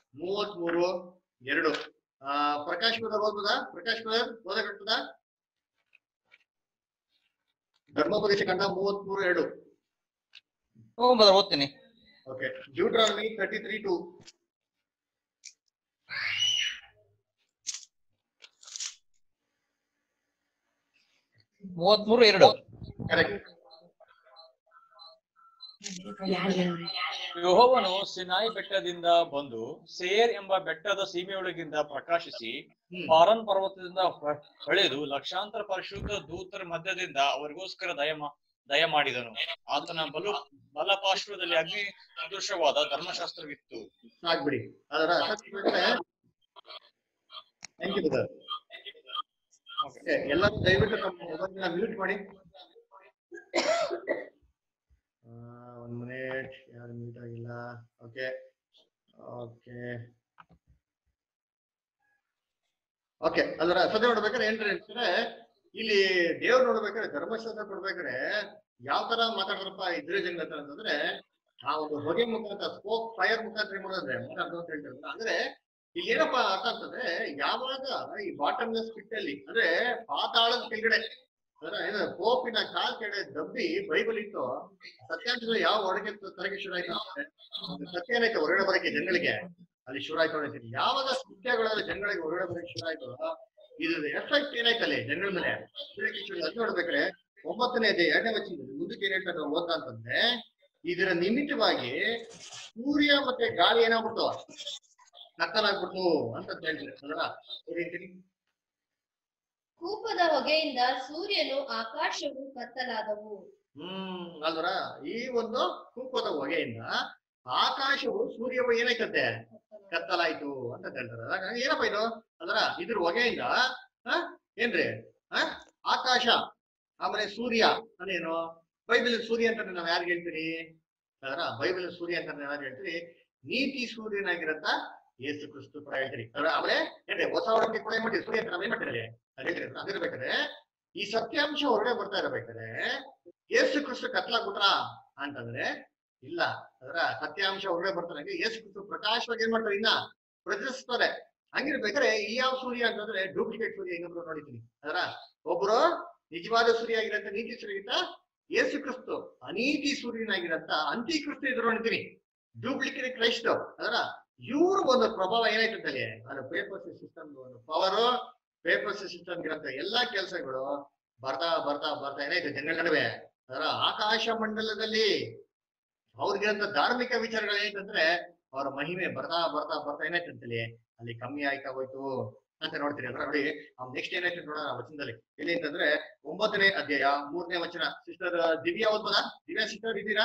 33:2. ಪ್ರಕಾಶ್ ಬ್ರದರ್ ಓದ್ಬೋದಾ? ಪ್ರಕಾಶ್ ಬ್ರದರ್ ಓದಕಟ್ಟದ ಧರ್ಮೋಪದೇಶ ಕಾಂಡ 33:2. ಓದ್ತೀನಿ. ಓಕೆ. ಡ್ಯೂಟ್ರಾನಮಿ 33:2. ಕರೆಕ್ಟ್. ಯೆಹೋವನು ಸಿನಾಯಿ ಬೆಟ್ಟದಿಂದ ಬಂದು ಸೇರ್ ಎಂಬ ಬೆಟ್ಟದ ಸೀಮೆಯೊಳಗಿಂದ ಪ್ರಕಾಶಿಸಿ ಪಾರನ್ ಪರ್ವತದಿಂದ ಹೊಳೆದು ಲಕ್ಷಾಂತರ ಪರಿಶುದ್ಧ ದೂತರ ಮಧ್ಯದಿಂದ ಅವರಿಗೋಸ್ಕರ ದಯ ಮಾಡಿದನು. ಆತನ ಬಲಪಾರ್ಶ್ವದಲ್ಲಿ ಅಗ್ನಿ ಸದೃಶವಾದ ಧರ್ಮಶಾಸ್ತ್ರವಿತ್ತು. ಆಗ್ಬಿಡಿ. ಅದರ ಎಲ್ಲರೂ ದಯವಿಟ್ಟು ನಮ್ಮ ಮ್ಯೂಟ್ ಮಾಡಿ. 1 ಮಿನಿಟ್. ಯಾರು ಮ್ಯೂಟ್ ಆಗಿಲ್ಲ? Okay okay. ಅದರ ಸದ್ಯ ನೋಡ್ಬೇಕಾದ್ರೆ ಏನ್ರಿ ಅಂತಂದ್ರೆ ಇಲ್ಲಿ ದೇವ್ರು ನೋಡ್ಬೇಕಾದ್ರೆ ಧರ್ಮಶಾಸ್ತ್ರ ಕೊಡ್ಬೇಕಾದ್ರೆ ಯಾವ ತರ ಮಾತಾಡ್ತಾರಪ್ಪ ಇದ್ರೆ ಜನ ಅಂತಂದ್ರೆ ಆ ಒಂದು ಹೊಗೆ ಮುಖಾಂತರ ಸ್ಮೋಕ್ ಫೈರ್ ಮುಖಾಂತರ ಮಾಡಿದ್ರೆ ಮಾತಾಡ್ದು ಅಂತ ಹೇಳ್ತಾರೆ. ಅಂದ್ರೆ ಇಲ್ಲಿ ಏನಪ್ಪಾ ಅರ್ಥ ಅಂತಂದ್ರೆ ಯಾವಾಗ ಈ ಬಾಟಮ್ಲೆಸ್ ಪಿಟ್ ಅಲ್ಲಿ ಅಂದ್ರೆ ಪಾತಾಳದ ಕೆಳಗಡೆ ಅಂದ್ರೆ ಕೋಪಿನ ಕಾಲ್ ಕೆಳಗಡೆ ದಬ್ಬಿ ಬೈಬಲ್ ಇತ್ತು ಸತ್ಯಾಂಶಗಳು ಯಾವ ಹೊರಗೆ ತರಗೆ ಶುರು ಆಯ್ತು ಸತ್ಯ ಏನಾಯ್ತು ಹೊರಗಡೆ ಬರಕ್ಕೆ ಜನಗಳಿಗೆ ಅಲ್ಲಿ ಶುರು ಆಯ್ತು ಅಂತೀನಿ. ಯಾವಾಗ ಸತ್ಯಗಳಲ್ಲಿ ಜನಗಳಿಗೆ ಹೊರಗಡೆ ಬರಕ್ಕೆ ಶುರು ಆಯ್ತು ಇದ್ರ ಎಫೆಕ್ಟ್ ಏನಾಯ್ತಲ್ಲಿ ಜನಗಳ ಮೇಲೆ ಅದು ನೋಡ್ಬೇಕಾದ್ರೆ 9ನೇ ಅಧ್ಯಾಯ 2ನೇ ವಚನದಲ್ಲಿ ಮುಂದಕ್ಕೆ ಏನ್ ಹೇಳ್ತಾರೆ ಓದ್ತಾ ಅಂತಂದ್ರೆ ಇದರ ನಿಮಿತ್ತವಾಗಿ ಸೂರ್ಯ ಮತ್ತೆ ಗಾಳಿ ಏನಾಗ್ಬಿಟ್ಟು ಕತ್ತಲಾಗ್ಬಿಟ್ಟು ಅಂತ ಹೇಳ್ತಾರೆ. ಕೂಪದ ಹೊಗೆಯಿಂದ ಸೂರ್ಯನು ಆಕಾಶವು ಕತ್ತಲಾದವು. ಅಲ್ವರ ಈ ಒಂದು ಕೂಪದ ಹೊಗೆಯಿಂದ ಆಕಾಶವು ಸೂರ್ಯವು ಏನಾಯ್ತಂತೆ ಕತ್ತಲಾಯ್ತು ಅಂತ ಹೇಳ್ತಾರೆ. ಏನಪ್ಪ ಇದು ಅದರ ಇದ್ರ ಹೊಗೆಯಿಂದ ಏನ್ರಿ ಆಕಾಶ ಆಮೇಲೆ ಸೂರ್ಯ ಅಂದ್ರೇನು? ಬೈಬಲ್ ಸೂರ್ಯ ಅಂತ ನಾವ್ ಯಾರು ಹೇಳ್ತೀರಿ? ಅದರ ಬೈಬಲ್ ಸೂರ್ಯ ಅಂತ ಯಾರು ಹೇಳ್ತೀರಿ? ನೀತಿ ಸೂರ್ಯನಾಗಿರಂತ ಯೇಸು ಕ್ರಿಸ್ತು ಕೂಡ ಹೇಳ್ತೀರಿ. ಆಮೇಲೆ ಏನ್ರಿ ಹೊಸ ಒಡಂಬಡಿಕೆ ಕೂಡ ಏನ್ ಮಾಡ್ತೀವಿ ಸೂರ್ಯ ಅಂತ ನಾವೇನ್ ಮಾಡ್ತೀರಿ ಅದಿರ್ಬೇಕಾದ್ರೆ ಈ ಸತ್ಯಾಂಶ ಹೊರಗಡೆ ಬರ್ತಾ ಇರಬೇಕಾದ್ರೆ ಯೇಸು ಕ್ರಿಸ್ತು ಕತ್ಲಾಗ್ಬಿಟ್ರ ಅಂತಂದ್ರೆ ಇಲ್ಲ. ಅದರ ಸತ್ಯಾಂಶ ಹೊರಗಡೆ ಬರ್ತಾರೆ ಯೇಸು ಕ್ರಿಸ್ತು ಪ್ರಕಾಶವಾಗಿ ಏನ್ ಮಾಡ್ತಾರೆ ಇನ್ನ ಪ್ರದರ್ಶಿಸ್ತಾರೆ. ಹಂಗಿರ್ಬೇಕಾದ್ರೆ ಈ ಯಾವ ಸೂರ್ಯ ಅಂತಂದ್ರೆ ಡೂಪ್ಲಿಕೇಟ್ ಸೂರ್ಯ ಇನ್ನೊಬ್ರು ನೋಡಿದ್ದೀನಿ. ಅದರ ಒಬ್ರು ನಿಜವಾದ ಸೂರ್ಯ ಆಗಿರಂತ ನೀತಿ ಸೂರ್ಯಗಿಂತ ಯೇಸು ಕ್ರಿಸ್ತು ಅನೀತಿ ಸೂರ್ಯನಾಗಿರಂತ ಅಂತಿ ಕ್ರಿಸ್ತು ಎದುರು ನೋಡ್ತೀನಿ, ಡೂಪ್ಲಿಕೇಟ್ ಕ್ರೈಸ್ಟ್. ಅದರ ಇವ್ರ ಒಂದು ಪ್ರಭಾವ ಏನಾಯ್ತಂತಲ್ಲಿ ಅದು ಪೇಪರ್ ಸಿಸ್ಟಮ್ ಒಂದು ಪವರ್, ಪೇಪರ್ ಸಿಸ್ಟಮ್ ಇರಂತ ಎಲ್ಲಾ ಕೆಲಸಗಳು ಬರ್ತಾ ಬರ್ತಾ ಬರ್ತಾ ಏನಾಯ್ತು ಜನಗಳ ನಡುವೆ. ಅದರ ಆಕಾಶ ಮಂಡಲದಲ್ಲಿ ಅವ್ರಿಗಿರಂತ ಧಾರ್ಮಿಕ ವಿಚಾರಗಳು ಏನಂತಂದ್ರೆ ಅವರ ಮಹಿಮೆ ಬರ್ತಾ ಬರ್ತಾ ಬರ್ತಾ ಏನಾಯ್ತಂತಲ್ಲಿ ಅಲ್ಲಿ ಕಮ್ಮಿ ಆಯ್ತಾ ಹೋಯ್ತು ಅಂತ ನೋಡ್ತೀರಿ. ಅಂದ್ರೆ ನೋಡಿ ನೆಕ್ಸ್ಟ್ ಏನಾಯ್ತು ನೋಡೋಣ ವಚನದಲ್ಲಿ. ಎಲ್ಲಿ ಅಂತಂದ್ರೆ 9ನೇ ಅಧ್ಯಾಯ 3ನೇ ವಚನ. ಸಿಸ್ಟರ್ ದಿವ್ಯಾ ಓದ್ಬೋದಾ? ದಿವ್ಯಾ ಸಿಸ್ಟರ್ ಇದ್ದೀರಾ?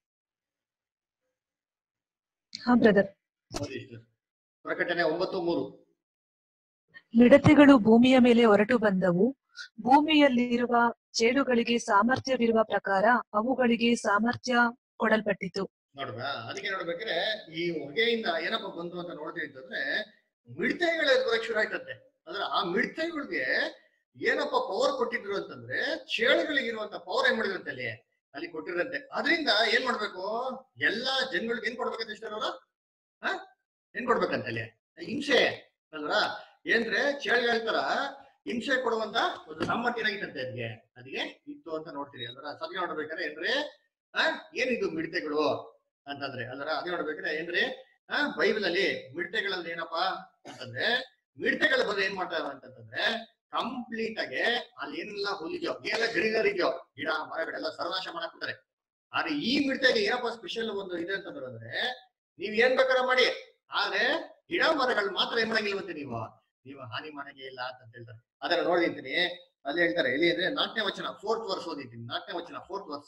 ಪ್ರಕಟಣೆ 9:3. ಮಿಡತೆಗಳು ಭೂಮಿಯ ಮೇಲೆ ಹೊರಟು ಬಂದವು. ಭೂಮಿಯಲ್ಲಿರುವ ಚೇಳುಗಳಿಗೆ ಸಾಮರ್ಥ್ಯವಿರುವ ಪ್ರಕಾರ ಅವುಗಳಿಗೆ ಸಾಮರ್ಥ್ಯ ಕೊಡಲ್ಪಟ್ಟಿತು. ನೋಡ್ವಾ, ಅದಕ್ಕೆ ನೋಡ್ಬೇಕಾದ್ರೆ ಈ ಹೊಗೆಯಿಂದ ಏನಪ್ಪ ಬಂತು ಅಂತ ನೋಡ್ತೀವಿ ಅಂತಂದ್ರೆ ಮಿಡತೆಗಳ ಬರಕ್ ಶುರು ಆಯ್ತಂತೆ. ಅಂದ್ರೆ ಆ ಮಿಡತೆಗಳಿಗೆ ಏನಪ್ಪ ಪವರ್ ಕೊಟ್ಟಿದ್ರು ಅಂತಂದ್ರೆ ಚೇಳುಗಳಿಗಿರುವಂತ ಪವರ್ ಏನ್ ಮಾಡಿದ್ರಂತೆ ಅಲ್ಲಿ ಕೊಟ್ಟಿರಂತೆ. ಅದರಿಂದ ಏನ್ ಮಾಡ್ಬೇಕು, ಎಲ್ಲಾ ಜನಗಳಿಗೆ ಏನ್ ಕೊಡ್ಬೇಕಂತ ಇಷ್ಟ ಅವರು ಏನ್ ಕೊಡ್ಬೇಕಂತ ಅಲ್ಲಿ ಹಿಂಸೆ ಅಲ್ವಾ? ಏನ್ರೆ ಚೇಳುಗಳ ತರ ಹಿಂಸೆ ಕೊಡುವಂತ ಒಂದು ಸಾಮರ್ಥ್ಯ ಏನಾಗಿತ್ತಂತೆ ಅದಕ್ಕೆ ಇತ್ತು ಅಂತ ನೋಡ್ತೀರಿ. ಅಲ್ರ ಸದ್ಯ ನೋಡ್ಬೇಕಾದ್ರೆ ಏನ್ರಿ ಏನಿದು ಮಿಡತೆಗಳು ಅಂತಂದ್ರೆ ಅಲ್ರ ಅದೇ ನೋಡ್ಬೇಕಾದ್ರೆ ಏನ್ರಿ ಬೈಬಲ್ ಅಲ್ಲಿ ಮಿಡತೆಗಳಲ್ಲಿ ಏನಪ್ಪಾ ಅಂತಂದ್ರೆ ಮಿಡತೆಗಳು ಬಂದು ಏನ್ ಮಾಡ್ತಾವ ಅಂತಂದ್ರೆ ಕಂಪ್ಲೀಟ್ ಆಗಿ ಅಲ್ಲಿ ಏನೆಲ್ಲ ಹುಲ್ಲಿದ್ಯೋ ಏನೆಲ್ಲ ಗ್ರೀನರಿ ಇದೆಯೋ ಗಿಡ ಮರಗಳೆಲ್ಲ ಸರ್ವನಾಶ ಮಾಡಾಕ್ಬಿಡ್ತಾರೆ. ಆದ್ರೆ ಈ ಮಿಡತೆಗೆ ಏನಪ್ಪಾ ಸ್ಪೆಷಲ್ ಒಂದು ಇದೆ ಅಂತಂದ್ರೆ ಅಂದ್ರೆ ನೀವ್ ಏನ್ ಬೇಕಾರ ಮಾಡಿ, ಆದ್ರೆ ಗಿಡ ಮರಗಳು ಮಾತ್ರ ಏನ್ ಮಾಡಂಗಿಲ್ವಂತೆ ನೀವು ಹಾನಿ ಮಾಡಂಗೇ ಇಲ್ಲ ಅಂತ ಹೇಳ್ತಾರೆ. ಅದನ್ನ ನೋಡಿದ್ದೀನಿ ಅಲ್ಲಿ ಹೇಳ್ತಾರೆ. ಎಲ್ಲಿ ಅಂದ್ರೆ 4ನೇ ವಚನ 4th ವರ್ಸ್ ಓದಿದ್ದೀನಿ. 4ನೇ ವಚನ 4th ವರ್ಸ್.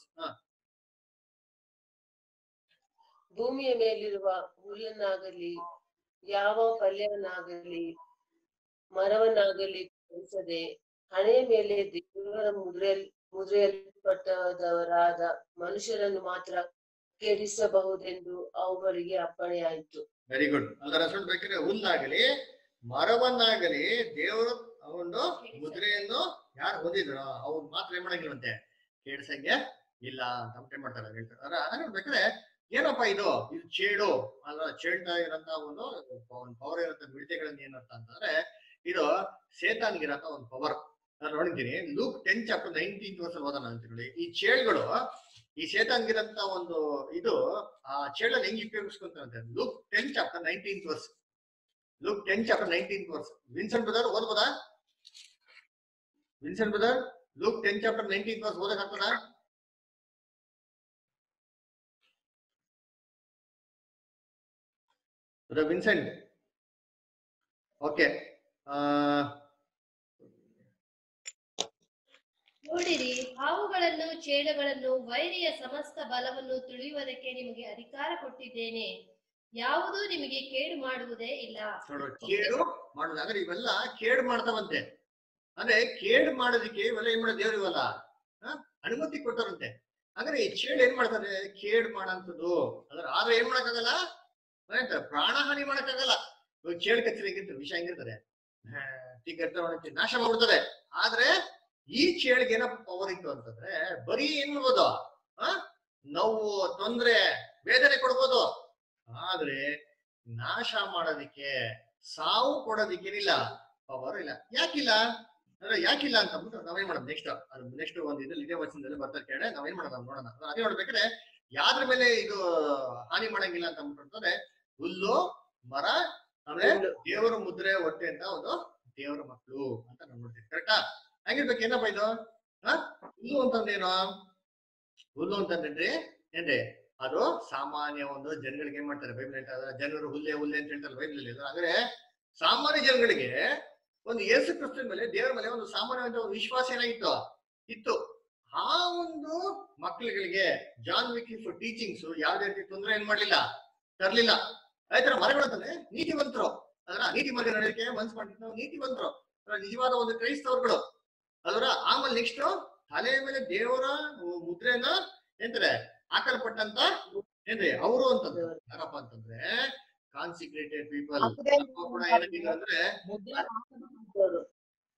ಭೂಮಿಯ ಮೇಲಿರುವ ಹುಲ್ಲನ್ನಾಗಲಿ ಯಾವ ಪಲ್ಯವನ್ನಾಗಲಿ ಮರವನ್ನಾಗಲಿ ಕಡಿಸದೆ ಹಣೆಯ ಮೇಲೆ ದೇವರ ಮುದ್ರೆಯಲ್ಪಟ್ಟವರಾದ ಮನುಷ್ಯರನ್ನು ಮಾತ್ರ ಕೆಡಿಸಬಹುದೆಂದು ಅವುಗಳಿಗೆ ಅಪ್ಪಣೆಯಾಯಿತು. Very good. ಅದರ ಬೇಕಾದ್ರೆ ಹುಲ್ಲಾಗಲಿ ಮರವನ್ನಾಗಲಿ ದೇವರು ಒಂದು ಮುದ್ರೆಯನ್ನು ಯಾರು ಹೊಂದಿದ್ರು ಅವ್ರು ಮಾತ್ರ ಏನ್ ಮಾಡಂಗಿಲ್ವಂತೆ, ಕೇಳಿಸಂಗೆ ಇಲ್ಲ ಅಂತ ಮಾಡ್ತಾರೆ ಹೇಳ್ತಾರೆ. ಅದನ್ನ ನೋಡ್ಬೇಕಾದ್ರೆ ಏನಪ್ಪಾ ಇದು ಚೇಡು ಅಲ್ಲ, ಚೇಳ್ತಾ ಇರಂತ ಒಂದು ಪವರ್ ಇರಂತ ಮಿಡತೆಗಳನ್ನ ಏನಂತ ಅಂತಂದ್ರೆ ಇದು ಸೇತಾನ್ಗಿರಂತ ಒಂದು ಪವರ್. ನಾನು ನೋಡಿದ್ದೀನಿ ಲೂಕ್ 10 ಚಾಪ್ಟರ್ 19th ವರ್ಸ್ ಓದೋಣ ಅಂತ ನೋಡಿ. ಈ ಚೇಳುಗಳು ಈ ಸೇತಾನ್ಗಿರಂತ ಒಂದು ಇದು ಆ ಚೇಳಲ್ಲಿ ಹೆಂಗ್ ಉಪಯೋಗಿಸ್ಕೊಂತಾರೆ. Luke 10 chapter 19th verse. Luke 10 chapter 19th verse. Vincent brother ಓದ್ಬೋದಾ? Vincent brother Luke 10 chapter 19th verse ಓದಕ್ ಆಗ್ತದಾ? Vincent okay. ನೋಡಿರಿ, ಹಾವುಗಳನ್ನು ಚೇಳುಗಳನ್ನು ವೈರಿಯ ಸಮಸ್ತ ಬಲವನ್ನು ತುಳಿಯುವುದಕ್ಕೆ ನಿಮಗೆ ಅಧಿಕಾರ ಕೊಟ್ಟಿದ್ದೇನೆ. ಯಾವುದೂ ನಿಮಗೆ ಕೇಡು ಮಾಡುವುದೇ ಇಲ್ಲ. ಕೇಡು ಮಾಡುದು ಅಂದ್ರೆ ಇವೆಲ್ಲ ಕೇಡು ಮಾಡ್ತಾವಂತೆ. ಅಂದ್ರೆ ಕೇಡು ಮಾಡೋದಕ್ಕೆ ಇವೆಲ್ಲ ಏನ್ ಮಾಡೋದು ದೇವ್ರು ಇವೆಲ್ಲ ಅನುಮತಿ ಕೊಡ್ತಾರಂತೆ. ಅಂದ್ರೆ ಈ ಚೇಳು ಏನ್ ಮಾಡ್ತಾರೆ, ಕೇಡು ಮಾಡಂತದ್ದು. ಆದ್ರೆ ಏನ್ ಮಾಡಕ್ಕಾಗಲ್ಲ, ಪ್ರಾಣ ಹಾನಿ ಮಾಡಕ್ಕಾಗಲ್ಲ. ಚೇಳು ಕಚ್ಚಲಿಕ್ಕಿಂತ ವಿಷ ಹೆಂಗಿರ್ತದೆ, ನಾಶ ಮಾಡ್ಬಿಡ್ತದೆ. ಆದ್ರೆ ಈ ಚೇಳಿಗೆ ಏನಪ್ಪ ಪವರ್ ಇತ್ತು ಅಂತಂದ್ರೆ ಬರೀ ಏನ್ ಮಾಡ್ಬೋದು, ನೋವು ತೊಂದ್ರೆ ವೇದನೆ ಕೊಡ್ಬೋದು. ಆದ್ರೆ ನಾಶ ಮಾಡೋದಿಕ್ಕೆ ಸಾವು ಕೊಡೋದಿಕ್ಕೇನಿಲ್ಲ, ಪವರ್ ಇಲ್ಲ. ಯಾಕಿಲ್ಲ ಅಂದ್ರೆ ಯಾಕಿಲ್ಲ ಅಂತ ಅಂದ್ಬಿಟ್ಟು ನಾವೇನ್ ಮಾಡೋದು ನೆಕ್ಸ್ಟ್ ಒಂದು ಇದ್ರಲ್ಲಿ ಇದೇ ವಚನದಲ್ಲಿ ಬರ್ತಾರೆ ಕೇಳಿ ನಾವೇನ್ ಮಾಡೋಣ ನೋಡೋಣ. ಅದೇ ನೋಡ್ಬೇಕಾದ್ರೆ ಯಾವ್ದ್ರ ಮೇಲೆ ಇದು ಹಾನಿ ಮಾಡಂಗಿಲ್ಲ ಅಂತ ಅಂದ್ಬಿಟ್ಟು ಹುಲ್ಲು ಮರ ಆಮೇಲೆ ದೇವರ ಮುದ್ರೆ ಹೊಟ್ಟೆ ಅಂತ ಒಂದು ದೇವರ ಮಕ್ಕಳು ಅಂತ ನಾವು ನೋಡ್ತೀವಿ. ಕರೆಕ್ಟಾ? ಹಂಗಿರ್ಬೇಕು. ಏನಪ್ಪ ಇದು ಹುಲ್ಲು ಅಂತಂದೇನು? ಹುಲ್ಲು ಅಂತಂದ್ರೆ ಏನ್ರಿ ಅದು ಸಾಮಾನ್ಯ ಒಂದು ಜನಗಳಿಗೆ ಏನ್ ಮಾಡ್ತಾರೆ ಬೈಬಲ್ ಹೇಳ್ತಾರೆ, ಜನರು ಹುಲ್ಲೆ ಹುಲ್ಲೆ ಅಂತ ಹೇಳ್ತಾರೆ ಬೈಬಲ್ ಅಲ್ಲಿ. ಅಂದ್ರೆ ಸಾಮಾನ್ಯ ಜನಗಳಿಗೆ ಒಂದು ಯೇಸು ಕ್ರಿಸ್ತನ ಮೇಲೆ ದೇವರ ಮೇಲೆ ಒಂದು ಸಾಮಾನ್ಯವಾದ ಒಂದು ವಿಶ್ವಾಸ ಏನಾಗಿತ್ತು ಇತ್ತು. ಆ ಒಂದು ಮಕ್ಕಳುಗಳಿಗೆ ಜಾನ್ ವಿಕ್ಲಿಫ್ ಟೀಚಿಂಗ್ಸ್ ಯಾವ್ದೇ ರೀತಿ ತೊಂದರೆ ಏನ್ ಮಾಡ್ಲಿಲ್ಲ, ತರ್ಲಿಲ್ಲ. ಆಯ್ತರ ಮರಗಳು ಅಂತಂದ್ರೆ ನೀತಿವಂತರು, ಅದರ ನೀತಿ ಮಾರ್ಗ ನಡೆಯಕ್ಕೆ ಮನ್ಸು ಮಾಡಿದ್ರು ನೀತಿವಂತರು, ನಿಜವಾದ ಒಂದು ಕ್ರೈಸ್ತವರುಗಳು. ಅದರ ಆಮೇಲೆ ನೆಕ್ಸ್ಟ್ ತಲೆಯ ಮೇಲೆ ದೇವರ ಮುದ್ರೆನ ಎಂತಾರೆ ಹಾಕಲ್ಪಟ್ಟಂತ ಏನ್ರಿ ಅವರು ಅಂತಂದ್ರೆ ಯಾರಪ್ಪ ಅಂತಂದ್ರೆ ಕಾನ್ಸಿಕ್ರೇಟೆಡ್ ಪೀಪಲ್. ಕೂಡ ಏನಾಗಿದೆ ಅಂದ್ರೆ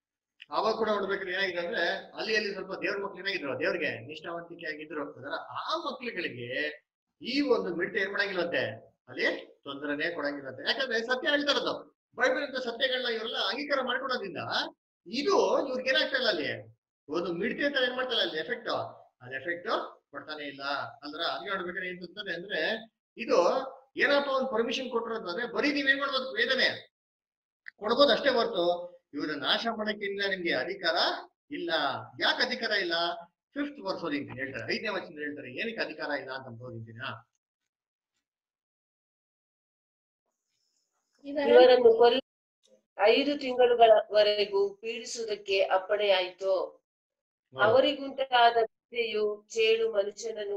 ಅವಾಗ ಕೂಡ ನೋಡ್ಬೇಕಾದ್ರೆ ಏನಾಗಿದೆ ಅಂದ್ರೆ ಅಲ್ಲಿ ಸ್ವಲ್ಪ ದೇವ್ರ ಮಕ್ಳು ಏನಾಗಿದ್ರು, ದೇವ್ರಿಗೆ ನಿಷ್ಠಾವಂತಿಕೆ ಆಗಿದ್ರು. ಅದರ ಆ ಮಕ್ಳುಗಳಿಗೆ ಈ ಒಂದು ಮಿಡ್ತೆ ಏನ್ ಮಾಡಂಗಿಲ್ಲಂತೆ, ಅಲ್ಲಿ ತೊಂದರೆನೆ ಕೊಡಂಗಿಲ್ಲಂತೆ. ಯಾಕಂದ್ರೆ ಸತ್ಯ ಹೇಳ್ತಾರದು, ಬೈಬಲ್ ಅಂತ ಸತ್ಯಗಳನ್ನ ಇವರೆಲ್ಲ ಅಂಗೀಕಾರ ಮಾಡ್ಕೊಡೋದ್ರಿಂದ ಇದು ಇವ್ರಿಗೆ ಏನಾಗ್ತಾ ಇಲ್ಲ, ಅಲ್ಲಿ ಒಂದು ಮಿಡ್ತೆ ತರ ಏನ್ ಮಾಡ್ತಾರೆ, ಅಲ್ಲಿ ಎಫೆಕ್ಟ್ ಕೊಡ್ತಾನೆ ಇಲ್ಲ. ಅಂದ್ರೆ ಹಂಗೆ ನೋಡ್ಬೇಕಾದ್ರೆ ಏನ್ ಅಂತಾನೆ ಅಂದ್ರೆ ಇದು ಏನಪ್ಪ ಒಂದು ಪರ್ಮಿಷನ್ ಕೊಟ್ಟರು ಅಂತಂದ್ರೆ ಬರೀ ನೀವೇನ್ ಮಾಡ್ಬೋದು, ವೇದನೆ ಕೊಡ್ಬೋದು ಅಷ್ಟೇ ಹೊರತು ಇವ್ರ ನಾಶ ಮಾಡಕ್ಕಿಂತ ನಿಮ್ಗೆ ಅಧಿಕಾರ ಇಲ್ಲ. ಯಾಕೆ ಅಧಿಕಾರ ಇಲ್ಲ? 5th ವರ್ಸ್ ಓದಿಂತೀನಿ ಹೇಳ್ತಾರೆ, 5ನೇ ವಚನ ಹೇಳ್ತಾರೆ ಏನಕ್ಕೆ ಅಧಿಕಾರ ಇಲ್ಲ ಅಂತ ಓದಿಂತೀನಿ. ಇವರನ್ನು ಕೊಲ್ಲ 5 ತಿಂಗಳುಗಳವರೆಗೂ ಪೀಡಿಸುವುದಕ್ಕೆ ಅಪ್ಪಣೆಯಾಯಿತು. ಅವರಿಗುಂಟಾದ ವಿದ್ಯೆಯು ಚೇಳು ಮನುಷ್ಯನನ್ನು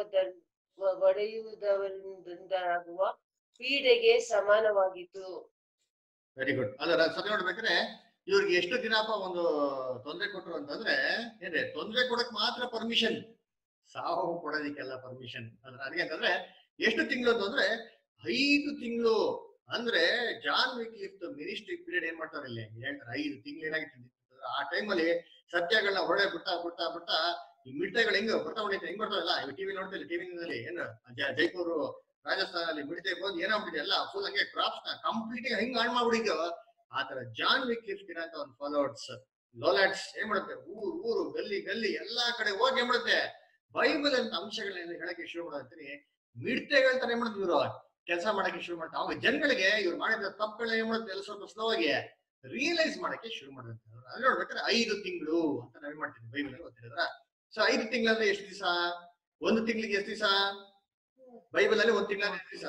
ಒಡೆಯುವುದರಿಂದಾಗುವ ಪೀಡೆಗೆ ಸಮಾನವಾಗಿತ್ತು. Very good. ಅದರ ಸರಿ ನೋಡ್ಬೇಕಾದ್ರೆ ಇವ್ರಿಗೆ ಎಷ್ಟು ದಿನಪ್ಪ ಒಂದು ತೊಂದರೆ ಕೊಟ್ಟರು ಅಂತಂದ್ರೆ ಏನ್ರಿ, ತೊಂದರೆ ಕೊಡಕ್ ಮಾತ್ರ ಪರ್ಮಿಷನ್, ಸಾವು ಕೊಡೋದಿಕ್ಕೆಲ್ಲ ಪರ್ಮಿಷನ್. ಅದ್ರ ಅದೇ ಅಂತಂದ್ರೆ ಎಷ್ಟು ತಿಂಗಳು ಅಂತಂದ್ರೆ 5 ತಿಂಗಳು. ಅಂದ್ರೆ ಜಾನ್ ವಿಕ್ಲಿಫ್ ಮಿನಿಸ್ಟ್ರಿ ಪೀರಿಯಡ್ ಏನ್ ಮಾಡ್ತಾರೆ ಇಲ್ಲಿ ಹೇಳ್ತಾರೆ, 5 ತಿಂಗಳು ಏನಾಗಿತ್ತು ಆ ಟೈಮಲ್ಲಿ ಸತ್ಯಗಳನ್ನ ಹೊಡೆ ಬಿಟ್ಟ ಈ ಮಿಡ್ತೆಗಳು ಹೆಂಗ್ ಬರ್ತಾ ಹೊಡಿತ ಹೆಂಗ್ ಬರ್ತಾವಲ್ಲ, ಇವ್ ಟಿವಿ ನೋಡ್ತಿಲ್ಲ, ಟಿವಿನಲ್ಲಿ ಏನು ಜೈಪುರ್ ರಾಜಸ್ಥಾನಲ್ಲಿ ಮಿಡ್ತೆ ಬಂದು ಏನಾಗ್ಬಿಟ್ಟಿದೆ ಎಲ್ಲ ಫುಲ್ ಹಂಗೆ ಕ್ರಾಪ್ಸ್ ನ ಕಂಪ್ಲೀಟ್ ಹೆಂಗ್ ಹಾಳು ಮಾಡ್ಬಿಟ್ಟಿದ್ಯೋ ಆ ತರ ಜಾನ್ ವಿಕ್ಲಿಫ್ ಅಂತ ಒಂದು ಫಾಲೋವರ್ಸ್ ಲೋಲಾಟ್ಸ್ ಏನ್ ಮಾಡುತ್ತೆ, ಊರು ಗಲ್ಲಿ ಎಲ್ಲಾ ಕಡೆ ಹೋಗಿ ಏನ್ ಮಾಡುತ್ತೆ, ಬೈಬಲ್ ಅಂತ ಅಂಶಗಳನ್ನ ಹೇಳಕ್ಕೆ ಶುರು ಮಾಡತ್ತೀನಿ. ಮಿಡ್ತೆಗಳ ತರ ಏನ್ ಮಾಡ್ತೀವಿ ಇವರು ಕೆಲಸ ಮಾಡಕ್ಕೆ ಶುರು ಮಾಡ್ತಾರೆ. ಅವಾಗ ಜನಗಳಿಗೆ ಇವ್ರು ಮಾಡಿದ ತಪ್ಪುಗಳನ್ನ ಏನ್ ಮಾಡುತ್ತೆ, ಎಲ್ಲ ಸ್ವಲ್ಪ ಸ್ಲೋ ಆಗಿ ರಿಯಲೈಸ್ ಮಾಡಕ್ಕೆ ಶುರು ಮಾಡುತ್ತೆ. ಅಲ್ಲಿ ನೋಡ್ಬೇಕಾದ್ರೆ 5 ತಿಂಗಳು ಅಂತ ನಾವೇನ್ ಮಾಡ್ತೀವಿ ಬೈಬಲ್ ಅಲ್ಲಿ ಗೊತ್ತಿರೋದ್ರ. ಸೊ 5 ತಿಂಗಳಂದ್ರೆ ಎಷ್ಟು ದಿವಸ? 1 ತಿಂಗಳಿಗೆ ಎಷ್ಟು ದಿವಸ ಬೈಬಲ್ ಅಲ್ಲಿ? 1 ತಿಂಗಳ ಎಷ್ಟು ದಿವಸ?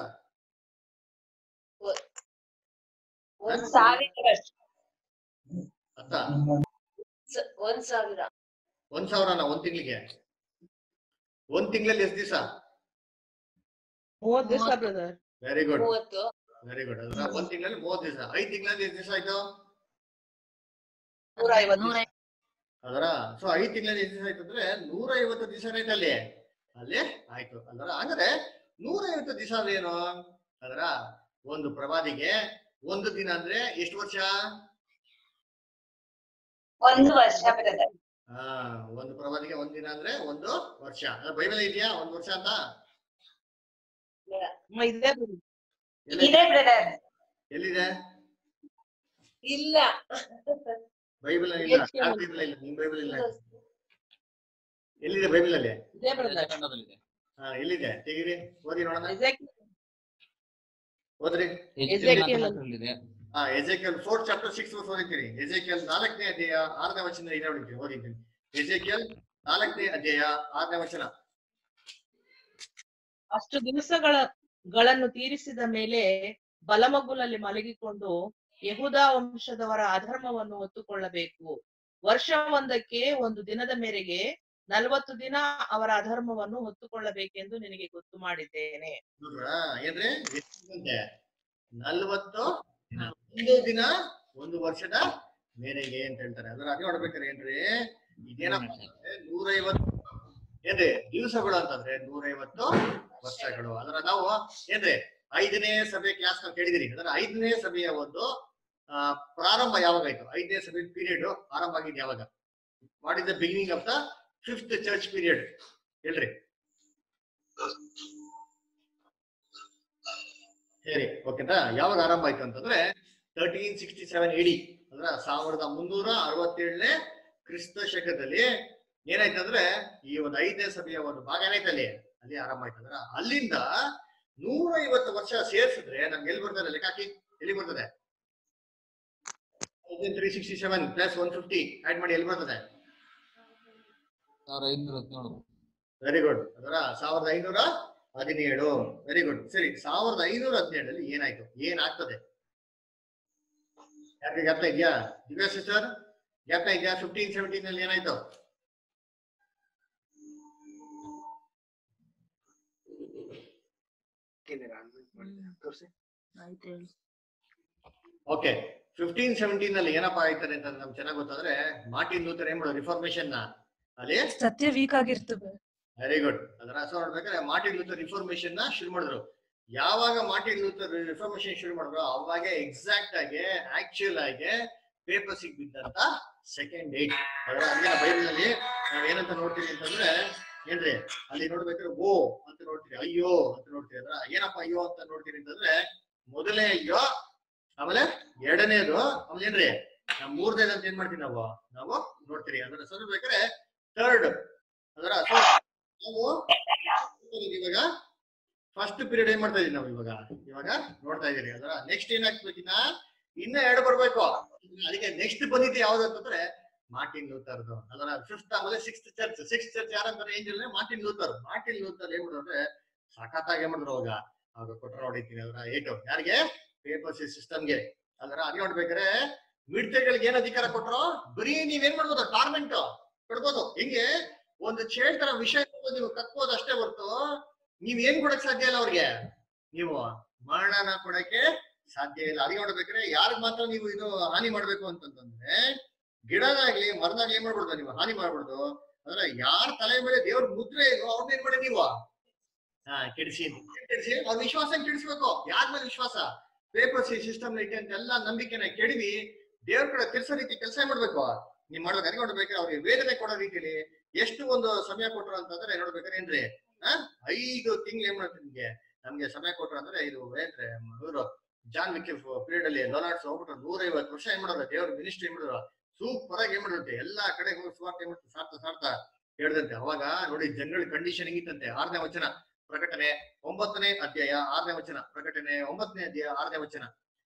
1,000 ಅರ್ಥ 1,000 1,000ನ 1 ತಿಂಗಳಿಗೆ? 1 ತಿಂಗಳಲ್ಲಿ ಎಷ್ಟು ದಿವಸ? 30 ದಿವಸ brother. Very good 30 very good. ಅದ್ರ 1 ತಿಂಗಳಲ್ಲಿ 30 ದಿವಸ. 5 ತಿಂಗಳಲ್ಲಿ ಎಷ್ಟು ದಿವಸ ಆಯ್ತು? 150 ಅದರ ಸೊ 5 ತಿಂಗಳಲ್ಲಿ ಎಷ್ಟು ದಿವಸ ಆಯ್ತು ಅಂದ್ರೆ 150 ದಿವಸ ಆಯ್ತು ಅಲ್ಲಿ ಆಯ್ತು. ಅದರ ಅಂದ್ರೆ 150 ದಿವಸ ಅಂದ್ರೆ ಏನು? ಅದರ ಒಂದು ಪ್ರವಾದಿಗೆ ಒಂದು ದಿನ ಅಂದ್ರೆ ಎಷ್ಟು ವರ್ಷ? 1 ವರ್ಷ ಬ್ರದರ್. ಒಂದು ಪ್ರವಾದಿಗೆ 1 ದಿನ ಅಂದ್ರೆ 1 ವರ್ಷ. ಬೈಬಲ್ ಇದೆಯಾ 1 ವರ್ಷ ಅಂತ? ಇದೆ ಬ್ರದರ್. ಎಲ್ಲಿದೆ? ಇಲ್ಲ, ಬೈಬಲ್ ಇಲ್ಲ. ಯಾರ ಬೈಬಲ್ ಇಲ್ಲ? ನಿಮ್ ಬೈಬಲ್ ಇಲ್ಲ? ಎಲ್ಲಿದೆ ಬೈಬಲ್ ಅಲ್ಲಿ? ಎಲ್ಲಿದೆ? ತೆಗೀರಿ, ಓದಿ ನೋಡೋಣ. ಓದ್ರಿ. Ezekiel 4th chapter 6th verse ಓದಿದ್ದೀರಿ. ಎಜೆಕಿಯಲ್ 4ನೇ ಅಧ್ಯಾಯ 6ನೇ ವಚನ ಇದೆ ನೋಡಿ, ಓದಿದ್ದೀನಿ. ಎಜೆಕಿಯಲ್ 4ನೇ ಅಧ್ಯಾಯ 6ನೇ ವಚನ. ಅಷ್ಟು ದಿವಸಗಳನ್ನು ತೀರಿಸಿದ ಮೇಲೆ ಬಲಮಗುಲಲ್ಲಿ ಮಲಗಿಕೊಂಡು ಯೆಹೂದ ವಂಶದವರ ಅಧರ್ಮವನ್ನು ಹೊತ್ತುಕೊಳ್ಳಬೇಕು. ವರ್ಷವೊಂದಕ್ಕೆ 1 ದಿನದ ಮೇರೆಗೆ 40 ದಿನ ಅವರ ಅಧರ್ಮವನ್ನು ಹೊತ್ತುಕೊಳ್ಳಬೇಕೆಂದು ನಿನಗೆ ಗೊತ್ತು ಮಾಡಿದ್ದೇನೆ. ಏನ್ರಿ 40 1 ದಿನ 1 ವರ್ಷದ ಮೇರೆಗೆ ಅಂತ ಹೇಳ್ತಾರೆ. ಅದರ ಅದೇ ನೋಡ್ಬೇಕಾರೆ ಏನ್ರಿ ಇದೇನಪ್ಪ 150 ಏನ್ರಿ ದಿವಸಗಳು ಅಂತಂದ್ರೆ 150 ವರ್ಷಗಳು. ಅದರ ನಾವು ಏನ್ರಿ 5ನೇ ಸಭೆ ಕ್ಲಾಸ್ ನಾವು ಕೇಳಿದಿರಿ. ಅದರ 5ನೇ ಸಭೆಯ ಒಂದು ಪ್ರಾರಂಭ ಯಾವಾಗ ಆಯ್ತು? 5ನೇ ಸಭೆ ಪೀರಿಯಡ್ ಆರಂಭ ಆಗಿದೆ ಯಾವಾಗ? What is the beginning of the 5th church period ಹೇಳ್ರಿ. ಸರಿ, ಓಕೆನಾ? ಯಾವಾಗ ಆರಂಭ ಆಯ್ತು ಅಂತಂದ್ರೆ 1367 AD. ಅಂದ್ರೆ 1367ನೇ ಕ್ರಿಸ್ತ ಶಕದಲ್ಲಿ ಏನಾಯ್ತಂದ್ರೆ ಈ ಒಂದು 5ನೇ ಸಭೆಯ ಒಂದು ಭಾಗ ಏನಾಯ್ತು ಅಲ್ಲಿ ಆರಂಭ ಆಯ್ತು. ಅಂದ್ರೆ ಅಲ್ಲಿಂದ 150 ವರ್ಷ ಸೇರಿಸಿದ್ರೆ ನಮ್ಗೆ ಎಲ್ಲಿ ಬರ್ತದೆ ಲೆಕ್ಕ ಹಾಕಿ? ಎಲ್ಲಿ ಬರ್ತದೆ? 367 ಪ್ಲಸ್ 150 ಆಡ್ ಮಾಡಿ ಎಲ್ಲಿ ಬರ್ತದೆ? 1517. Very good. ಅದರ 1517. Very good. ಸರಿ, 1517 ಏನಾಯ್ತು? ಏನಾಗ್ತದೆ? ಯಾರಿಗೆ ಜ್ಞಾಪಕ ಇದೆಯಾ? ದಿವ್ಯಾ ಸಿಸ್ಟರ್ ಜ್ಞಾಪಕ ಇದೆಯಾ? 1517 ಏನಾಯ್ತು? ಓಕೆ, 1517 ಏನಪ್ಪ ಆಯ್ತಾರೆ ಅಂತ ನಮ್ಗೆ ಚೆನ್ನಾಗಿ ಗೊತ್ತಾದ್ರೆ ಮಾರ್ಟಿನ್ ಲೂಥರ್ ಏನ್ ಮಾಡೋದು ರಿಫಾರ್ಮೇಶನ್ ಅಲ್ಲಿ ಸತ್ಯ ವೀಕ್ ಆಗಿರ್ತದೆ. Very good. ಅದರ ಅರ್ಥ ನೋಡ್ಬೇಕಾದ್ರೆ ಮಾರ್ಟಿನ್ ಲೂಥರ್ ರಿಫಾರ್ಮೇಶನ್ ನ ಶುರು ಮಾಡಿದ್ರು. ಯಾವಾಗ ಮಾರ್ಟಿನ್ ಲೂಥರ್ ರಿಫಾರ್ಮೇಶನ್ ಶುರು ಮಾಡಿದ್ರು ಅವಾಗ ಎಕ್ಸಾಕ್ಟ್ ಆಗಿ ಆಕ್ಚುಯಲ್ ಆಗಿ ಪೇಪರ್ಸಿಗೆ ಬಿದ್ದಂತ ಸೆಕೆಂಡ್ ಡೇಟ್. ಅದರ ಅಲ್ಲಿನ ಬೈಬಲ್ ನಲ್ಲಿ ನಾವ್ ಏನಂತ ನೋಡ್ತೀವಿ ಅಂತಂದ್ರೆ ಏನ್ರಿ, ಅಲ್ಲಿ ನೋಡ್ಬೇಕಾದ್ರೆ ಓ ಅಂತ ನೋಡ್ತೀರಿ, ಅಯ್ಯೋ ಅಂತ ನೋಡ್ತೀರಿ. ಅದ್ರ ಏನಪ್ಪ ಅಯ್ಯೋ ಅಂತ ನೋಡ್ತೀರಿ ಅಂತಂದ್ರೆ ಮೊದಲನೇ ಅಯ್ಯೋ, ಆಮೇಲೆ ಎರಡನೇದು, ಆಮೇಲೆ ಏನ್ರಿ ಮೂರನೇದು ಅಂತ ಏನ್ ಮಾಡ್ತೀವಿ ನಾವು ನೋಡ್ತೀರಿ. ಅದರ ನೋಡ್ಬೇಕಾದ್ರೆ ಥರ್ಡ್. ಅದರ ನಾವು ಇವಾಗ ಫಸ್ಟ್ ಪೀರಿಯಡ್ ಏನ್ ಮಾಡ್ತಾ ಇದೀವಿ ನಾವು ಇವಾಗ ನೋಡ್ತಾ ಇದೀರಿ. ಅದರ ನೆಕ್ಸ್ಟ್ ಏನಾಗ್ಬೇಕಿನ್ನ ಇನ್ನ ಎರಡು ಬರ್ಬೇಕು. ಅದಕ್ಕೆ ನೆಕ್ಸ್ಟ್ ಬಂದಿದ್ದು ಯಾವ್ದು ಅಂತಂದ್ರೆ ಮಾರ್ಟಿನ್ ಲೂಥರ್ದು. ಅದರ ಫಿಫ್ತ್ ಆಮೇಲೆ ಸಿಕ್ಸ್ತ್ ಚರ್ಚ್ ಯಾರಂತಾರೆ ಏಂಜಲ್ ಮಾರ್ಟಿನ್ ಲೂಥರ್ ಏನ್ ಮಾಡಿದ್ರೆ ಸಖತ್ತಾಗಿ ಏನ್ ಮಾಡಿದ್ರು ಅವಾಗ ಕೊಟ್ರ ಹೊಡಿತೀನಿ. ಅದರ ಏಟು ಯಾರಿಗೆ ಪೇಪರ್ಸಿ ಸಿಸ್ಟಮ್ಗೆ. ಅದರ ಅದೇ ನೋಡ್ಬೇಕಾದ್ರೆ ಮಿಡ್ತೆಗಳಿಗೆ ಏನ್ ಅಧಿಕಾರ ಕೊಟ್ರು, ಬರೀ ನೀವೇನ್ ಮಾಡ್ಬೋದು ಟಾರ್ಮೆಂಟ್ ಕೊಡ್ಬೋದು. ಹಿಂಗೆ ಒಂದು ಚೇಳ್ತರ ವಿಷಯ ನೀವು ಕಟ್ಬೋದು ಅಷ್ಟೇ ಹೊರ್ತು ನೀವ್ ಏನ್ ಕೊಡಕ್ ಸಾಧ್ಯ ಇಲ್ಲ ಅವ್ರಿಗೆ, ನೀವು ಮರಣನ ಕೊಡಕ್ಕೆ ಸಾಧ್ಯ ಇಲ್ಲ. ಅದಕ್ಕೆ ನೋಡ್ಬೇಕಾದ್ರೆ ಯಾರಿಗ್ ಮಾತ್ರ ನೀವು ಇದು ಹಾನಿ ಮಾಡ್ಬೇಕು ಅಂತಂದ್ರೆ ಗಿಡದಾಗ್ಲಿ ಮರದಾಗ್ಲಿ ಏನ್ ಮಾಡ್ಬಿಡ್ದು ನೀವು ಹಾನಿ ಮಾಡ್ಬಿಡ್ದು. ಅಂದ್ರೆ ಯಾರ ತಲೆ ಮೇಲೆ ದೇವ್ರ ಮುದ್ರೆ ಇದೋ ಅವ್ರನ್ನ ಏನ್ ಮಾಡಿ ನೀವು ಕೆಡಿಸಿ ಅವ್ರ ವಿಶ್ವಾಸ ಕೆಡಿಸ್ಬೇಕು. ಯಾರ ಮೇಲೆ ವಿಶ್ವಾಸ, ಪೇಪರ್ಸಿ ಸಿಸ್ಟಮ್ ಐತೆ ಅಂತ ಎಲ್ಲ ನಂಬಿಕೆನ ಕೆಡವಿ ದೇವ್ರ ಕಡೆ ತಿರ್ಸೋ ರೀತಿ ಕೆಲಸ ಮಾಡ್ಬೇಕು ನೀವ್ ಮಾಡ್ಬೇಕು. ಅದಕ್ಕೆ ನೋಡ್ಬೇಕಾದ್ರೆ ಅವ್ರಿಗೆ ವೇದನೆ ಕೊಡೋ ರೀತಿಲಿ ಎಷ್ಟು ಒಂದು ಸಮಯ ಕೊಟ್ರು ಅಂತಂದ್ರೆ ನೋಡ್ಬೇಕಾದ್ರೆ ಏನ್ರಿ 5 ತಿಂಗಳು ಏನ್ ಮಾಡ್ತೀನಿ ನಮ್ಗೆ ಸಮಯ ಕೊಟ್ರು ಅಂದ್ರೆ ಇದು ಏನ್ರಿ ಇವರು ಜಾನ್ ವಿಕ್ಲಿಫ್ ಪೀರಿಯಡ್ ಅಲ್ಲಿ ಲೋನಾರ್ಡ್ಸ್ ಹೋಗ್ಬಿಟ್ರು 150 ವರ್ಷ ಏನ್ ಮಾಡೋರು ದೇವ್ರ ಮಿನಿಸ್ಟ್ರಿ ಏನ್ ಮಾಡಿದ್ರು ಸೂಪರ್ ಆಗಿ ಏನ್ ಮಾಡಿರುತ್ತೆ ಎಲ್ಲಾ ಕಡೆ ಹೋಗಿ ಸ್ವಾರ್ಥ ಏನ್ ಮಾಡ್ತಾರೆ ಸಾರ್ತಾ ಹೇಳ್ದಂತೆ. ಅವಾಗ ನೋಡಿ ಜನಗಳ ಕಂಡೀಷನ್ ಹೆಂಗಿತ್ತಂತೆ. 6ನೇ ವಚನ ಪ್ರಕಟಣೆ 9ನೇ ಅಧ್ಯಾಯ 6ನೇ ವಚನ, ಪ್ರಕಟಣೆ 9ನೇ ಅಧ್ಯಾಯ 6ನೇ ವಚನ.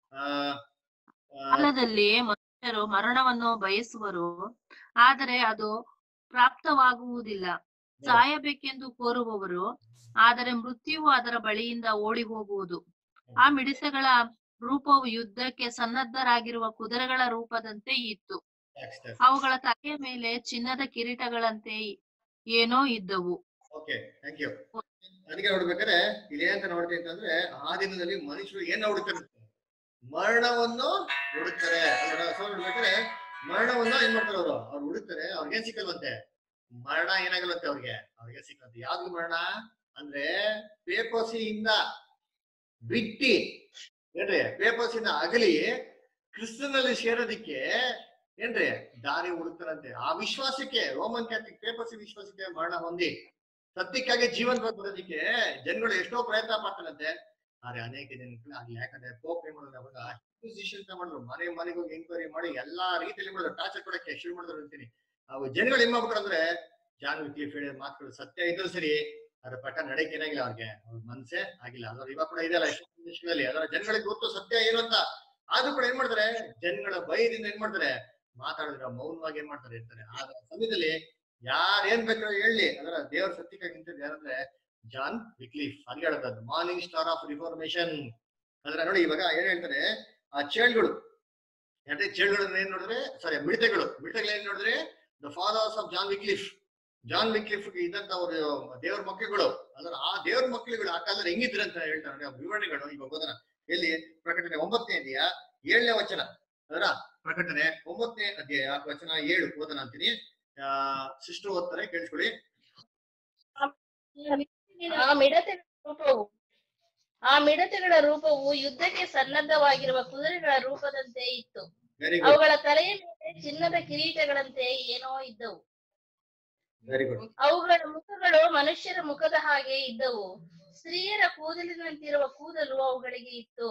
ಕಾಲದಲ್ಲಿ ಮನುಷ್ಯರು ಮರಣವನ್ನು ಬಯಸುವರು, ಆದರೆ ಅದು ಪ್ರಾಪ್ತವಾಗುವುದಿಲ್ಲ. ಸಾಯಬೇಕೆಂದು ಕೋರುವವರು, ಆದರೆ ಮೃತ್ಯುವು ಅದರ ಬಳಿಯಿಂದ ಓಡಿ ಹೋಗುವುದು. ಆ ಮಿಡಿಸಗಳ ರೂಪವು ಯುದ್ಧಕ್ಕೆ ಸನ್ನದ್ಧರಾಗಿರುವ ಕುದುರೆಗಳ ರೂಪದಂತೆ ಇತ್ತು. ಅವುಗಳ ತಲೆಯ ಮೇಲೆ ಚಿನ್ನದ ಕಿರೀಟಗಳಂತೆ ಏನೋ ಇದ್ದವು. ಅದಕ್ಕೆ ನೋಡ್ಬೇಕಾದ್ರೆ ಇದೇಂತ ನೋಡ್ತೀವಿ ಅಂತಂದ್ರೆ ಆ ದಿನದಲ್ಲಿ ಮನುಷ್ಯರು ಏನ್ ಹುಡುಕ್ತಾರೆ, ಮರಣವನ್ನು ಹುಡುಕ್ತಾರೆ. ನೋಡ್ಬೇಕಾದ್ರೆ ಮರಣವನ್ನ ಏನ್ ಮಾಡ್ತಾರೆ ಅವ್ರು ಹುಡುಕ್ತಾರೆ. ಅವ್ರಿಗೇನ್ ಸಿಕ್ಕಲ್ವಂತೆ, ಮರಣ ಏನಾಗಲ್ವಂತೆ ಅವ್ರಿಗೆ ಸಿಕ್ಕಂತೆ. ಯಾವ್ದು ಮರಣ ಅಂದ್ರೆ ಪೇಪರ್ಸಿಯಿಂದ ಬಿಟ್ಟಿ ಏನ್ರಿ, ಪೇಪರ್ಸಿಂದ ಅಗಲಿ ಕ್ರಿಸ್ತನಲ್ಲಿ ಸೇರೋದಿಕ್ಕೆ ಏನ್ರಿ ದಾರಿ ಹುಡುಕ್ತಾರಂತೆ. ಆ ವಿಶ್ವಾಸಕ್ಕೆ ರೋಮನ್ ಕ್ಯಾಥಲಿಕ್ ಪೇಪರ್ಸಿ ವಿಶ್ವಾಸಕ್ಕೆ ಮರಣ ಹೊಂದಿ ಸತ್ಯಕ್ಕಾಗಿ ಜೀವನ ಬರೋದಕ್ಕೆ ಜನಗಳು ಎಷ್ಟೋ ಪ್ರಯತ್ನ ಮಾಡ್ತಾರಂತೆ. ಆದ್ರೆ ಅನೇಕ ಜನಗಳು ಆಗ್ಲಿ, ಯಾಕಂದ್ರೆ ಪೋಪ್ ಏನ್ ಮಾಡಿದ್ರು ಅವಾಗ ಇನ್ಕ್ವಿಸಿಷನ್ ಮಾಡಿದ್ರು, ಮನೆಗೆ ಹೋಗಿ ಎಂಕ್ವೈರಿ ಮಾಡಿ ಎಲ್ಲಾ ರೀತಿಯಲ್ಲಿ ಮಾಡಿದ್ರು, ಟಾರ್ಚರ್ ಕೊಡಕ್ಕೆ ಶುರು ಮಾಡಿದ್ರು ಅಂತೀನಿ. ಅವು ಜನಗಳು ಏನ್ ಮಾಡ್ಬಿಟ್ರು ಅಂದ್ರೆ ಜಾನ್ ವಿಕ್ಲಿಫ್ ಹೇಳಿದ ಮಾತುಗಳು ಸತ್ಯ ಇದ್ರು ಸರಿ, ಅದ್ರ ಪ್ರಕಾರ ನಡೆಯಕ್ಕೆ ಏನಾಗಿಲ್ಲ ಅವ್ರ ಮನ್ಸೇ ಆಗಿಲ್ಲ. ಅದ್ರ ಇವಾಗ ಕೂಡ ಇದೆಯಲ್ಲ ಎಷ್ಟೋ ದೇಶಗಳಲ್ಲಿ, ಅದರ ಜನಗಳಿಗೆ ಗೊತ್ತು ಸತ್ಯ ಏನು ಅಂತ, ಆದ್ರೂ ಕೂಡ ಏನ್ ಮಾಡ್ತಾರೆ ಜನಗಳ ಭಯದಿಂದ ಏನ್ ಮಾಡ್ತಾರೆ ಮಾತಾಡಿದ್ರೆ ಮೌನವಾಗಿ ಏನ್ ಮಾಡ್ತಾರೆ ಇರ್ತಾರೆ. ಆ ಸಮಯದಲ್ಲಿ ಯಾರು ಏನ್ ಬೇಕಾದ್ರೂ ಹೇಳಿ ಅದರ ದೇವರ ಸತ್ಯಕ್ಕಾಗಿ ನಿಂತಿದ್ದು ಯಾರಂದ್ರೆ ಜಾನ್ ವಿಕ್ಲಿಫ್. ಅಲ್ಲಿ ಹೇಳೋದು ಮಾರ್ನಿಂಗ್ ಸ್ಟಾರ್ ಆಫ್ ರಿಫಾರ್ಮೇಶನ್. ಅದ್ರ ನೋಡಿ ಇವಾಗ ಏನ್ ಹೇಳ್ತಾರೆ, ಆ ಚೇಳ್ಗಳು ಯಾಕೆ ಚೇಳ್ಗಳು ಏನ್ ನೋಡಿದ್ರೆ ಮಿಡತೆಗಳು ಏನ್ ನೋಡಿದ್ರೆ the fathers of John Wycliffe ಇದ್ದಂತ ಅವರು ದೇವ್ರ ಮಕ್ಕಳುಗಳು. ಅದರ ಆ ದೇವ್ರ ಮಕ್ಕಳುಗಳು ಆ ಕಾಲದಲ್ಲಿ ಹೆಂಗಿದ್ರು ಅಂತ ಹೇಳ್ತಾರೆ ವಿವರಣೆಗಳು. ಈಗ ಓದೋಣ ಎಲ್ಲಿ, ಪ್ರಕಟಣೆ 9ನೇ ಅಧ್ಯಾಯ 7ನೇ ವಚನ. ಅದರ ಪ್ರಕಟಣೆ 9ನೇ ಅಧ್ಯಾಯ ವಚನ 7 ಓದೋಣ ಅಂತೀನಿ. ಸಿಸ್ಟರ್ ಓದ್ತಾರೆ, ಕೇಳಿಸ್ಕೊಳ್ಳಿ. ಆ ಮಿಡತೆಗಳ ರೂಪವು ಯುದ್ಧಕ್ಕೆ ಸನ್ನದ್ಧವಾಗಿರುವ ಕುದುರೆಗಳ ರೂಪದಂತೆ ಇತ್ತು. ಅವುಗಳ ತಲೆಯ ಮೇಲೆ ಚಿನ್ನದ ಕಿರೀಟಗಳಂತೆ ಏನೋ ಇದ್ದವು. ಅವುಗಳ ಮುಖಗಳು ಮನುಷ್ಯರ ಮುಖದ ಹಾಗೆ ಇದ್ದವು. ಸ್ತ್ರೀಯರ ಕೂದಲಿನಂತಿರುವ ಕೂದಲು ಅವುಗಳಿಗೆ ಇತ್ತು.